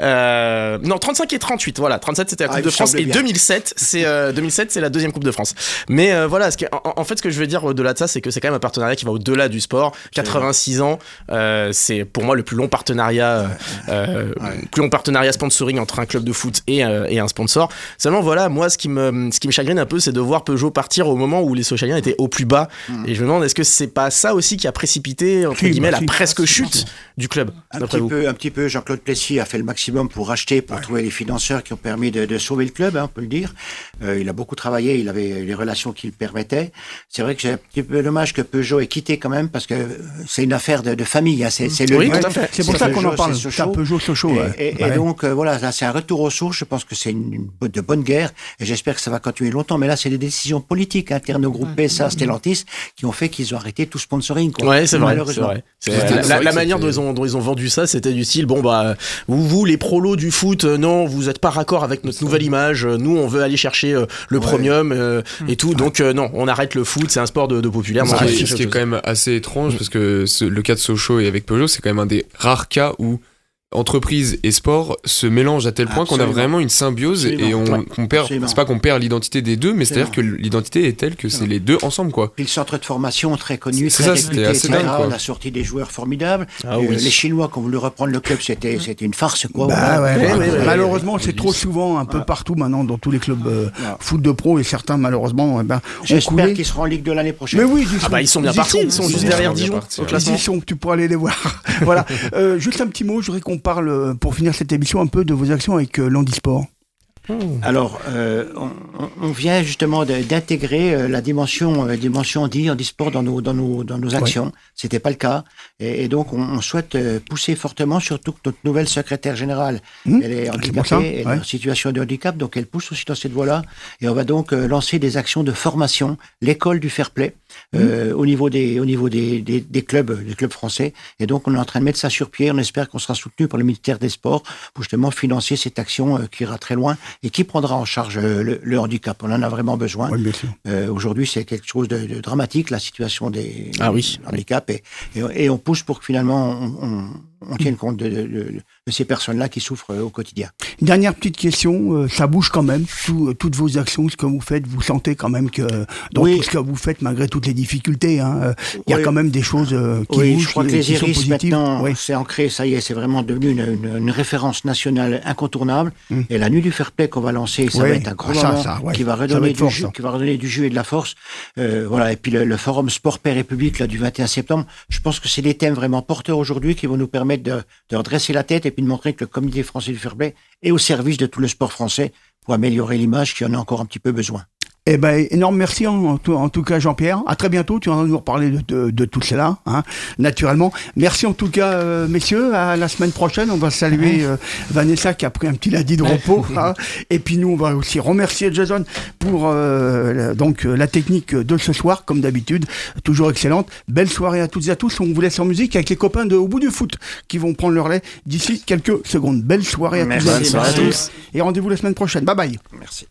Euh, non, trente-cinq et trente-huit, voilà. trente-sept, c'était la Coupe ah, de France. Et deux mille sept, c'est, euh, deux mille sept, c'est la deuxième Coupe de France. Mais euh, voilà, ce qui, en, en fait, ce que je veux dire au-delà de ça, c'est que c'est quand même un partenariat qui va au-delà du sport. quatre-vingt-six ans, euh, c'est pour moi le plus long partenariat, euh, ouais. plus long partenariat sponsoring entre un club de foot et, euh, et un sponsor. Seulement, voilà, moi, ce qui me, ce qui me chagrine un peu, c'est de voir Peugeot partir au moment où les Sochaliens étaient au plus bas. Mmh. Et je me demande, est-ce que c'est pas ça aussi qui a précipité, entre oui, guillemets, bah, la si, presque chute du club? Un petit, peu, un petit peu, Jean-Claude Plessis a fait le maximum pour racheter, pour ouais. trouver les financeurs qui ont permis de, de sauver le club, hein, on peut le dire. Euh, il a beaucoup travaillé, il avait les relations qui le permettaient. C'est vrai que c'est un petit peu dommage que Peugeot ait quitté quand même, parce que c'est une affaire de, de famille. Hein, c'est, c'est le oui, ouais, tout à fait. C'est pour ça qu'on en parle. C'est un Peugeot Sochaux. Et, ouais. et, et ouais. donc euh, voilà, là c'est un retour aux sources. Je pense que c'est une, une de bonne guerre, et j'espère que ça va continuer longtemps. Mais là, c'est des décisions politiques internes au groupe P S A, Stellantis, qui ont fait qu'ils ont arrêté tout sponsoring. Quoi. Ouais, c'est vrai. C'est vrai. C'est c'est la, la, la manière dont ils ont dont ils ont vendu ça, c'était du style bon bah vous, vous les prolos du foot, euh, non vous êtes pas raccord avec notre nouvelle image, nous on veut aller chercher euh, le ouais. premium euh, et tout, donc euh, non on arrête le foot, c'est un sport de, de populaire. Ce, qui est, ce qui est quand même assez étrange, mmh. parce que ce, le cas de Sochaux et avec Peugeot, c'est quand même un des rares cas où entreprise et sport se mélangent à tel point Absolument. qu'on a vraiment une symbiose. Absolument. Et on, ouais. on perd, Absolument. c'est pas qu'on perd l'identité des deux, mais Absolument. c'est-à-dire que l'identité est telle que c'est les deux ensemble, quoi. Puis le centre de formation très connu, c'est très ça, réputé, assez dingue, quoi. On a sorti des joueurs formidables. Ah, oui. euh, les Chinois, quand on voulait reprendre le club, c'était, c'était une farce, quoi. Bah, voilà. ouais, ouais, ouais, ouais, malheureusement, ouais, c'est trop souvent un peu ouais. partout maintenant dans tous les clubs euh, ouais. foot de pro, et certains malheureusement, eh ben, j'espère coulé. qu'ils seront en Ligue de l'année prochaine. Mais oui, ils sont, ah bah ils sont bien partis, ils sont juste derrière Dijon au classement. Ils sont, tu pourras aller les voir. Voilà. Juste un petit mot, je voudrais qu'on parle pour finir cette émission un peu de vos actions avec euh, l'handisport. Alors, euh, on, on vient justement de, d'intégrer euh, la dimension, euh, dimension handi, handisport dans nos, dans nos, dans nos actions. Ouais. C'était pas le cas, et, et donc on, on souhaite euh, pousser fortement, surtout que notre nouvelle secrétaire générale, mmh. elle est handicapée, elle ouais. est en situation de handicap, donc elle pousse aussi dans cette voie-là. Et on va donc euh, lancer des actions de formation, l'école du fair play, euh, mmh. au niveau des, au niveau des, des, des clubs, des clubs français. Et donc on est en train de mettre ça sur pied. On espère qu'on sera soutenu par le ministère des Sports pour justement financer cette action euh, qui ira très loin et qui prendra en charge le, le handicap. On en a vraiment besoin. Oui, bien sûr. Euh, aujourd'hui, c'est quelque chose de, de dramatique, la situation des ah oui, handicaps, et, et, et on pousse pour que finalement on, on, on tienne compte de, de, de, de ces personnes-là qui souffrent au quotidien. Une dernière petite question, euh, ça bouge quand même, tout, toutes vos actions, ce que vous faites, vous sentez quand même que dans oui. tout ce que vous faites, malgré toutes les difficultés, il hein, y a oui. quand même des choses euh, qui oui, bougent, je crois qui, que les Iris maintenant, oui. c'est ancré, ça y est, c'est vraiment devenu une, une, une référence nationale incontournable. Hum. Et la nuit du fair play qu'on va lancer, ça oui. va être un grand ça, moment ça, ouais. qui va redonner du force, jus, qui va redonner du jus et de la force. Euh, voilà. Et puis le, le forum Sport Paix République là du vingt et un septembre, je pense que c'est des thèmes vraiment porteurs aujourd'hui qui vont nous permettre de, de redresser la tête et puis de montrer que le Comité français du fair play est au service de tout le sport français pour améliorer l'image qui en a encore un petit peu besoin. Eh ben, énorme merci en, en, tout, en tout cas Jean-Pierre. À très bientôt, tu vas nous reparler de, de, de tout cela, hein, naturellement. Merci en tout cas euh, messieurs, à la semaine prochaine. On va saluer euh, Vanessa qui a pris un petit lundi de repos. Hein, et puis nous, on va aussi remercier Jason pour euh, donc la technique de ce soir, comme d'habitude, toujours excellente. Belle soirée à toutes et à tous. On vous laisse en musique avec les copains de Au bout du foot qui vont prendre leur lait d'ici quelques secondes. Belle soirée à merci, tous, merci à tous. Et rendez-vous la semaine prochaine. Bye bye. Merci.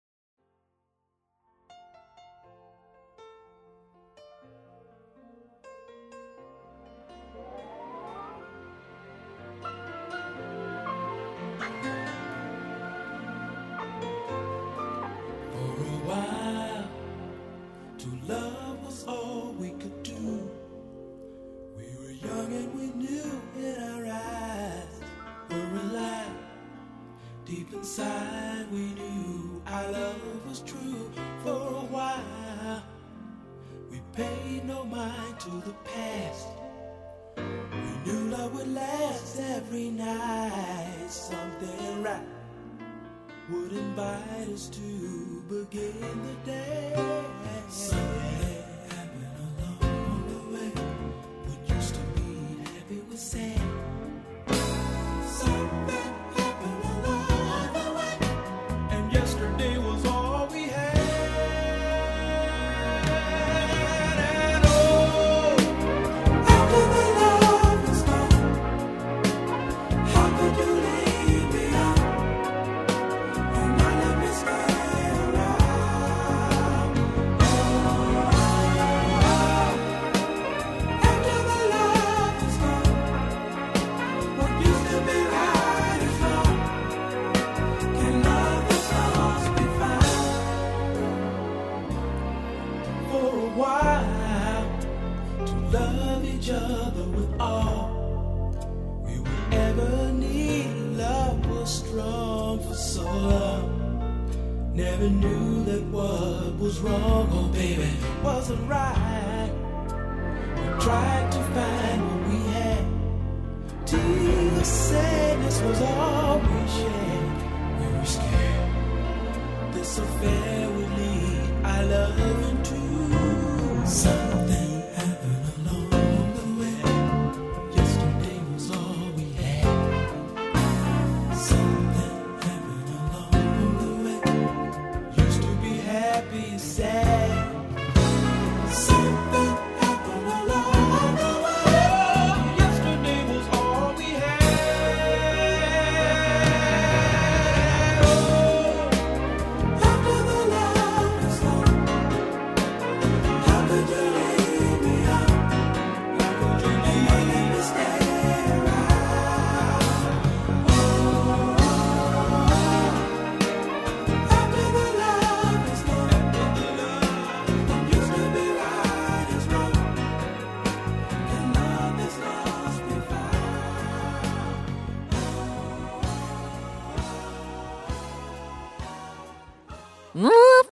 Deep inside we knew our love was true. For a while we paid no mind to the past. We knew love would last every night. Something right would invite us to begin the day. Something happened along the way. What used to be happy was sad. Something yesterday was all we had. And oh, after the love was gone, how could you leave me on and not let me stay around? Oh, after the love was gone, what used to be right is wrong. Can love while to love each other with all we would ever need. Love was strong for so long. Never knew that what was wrong, oh baby, wasn't right. We tried to find what we had till the sadness was all we shared. We were scared this affair would lead our love and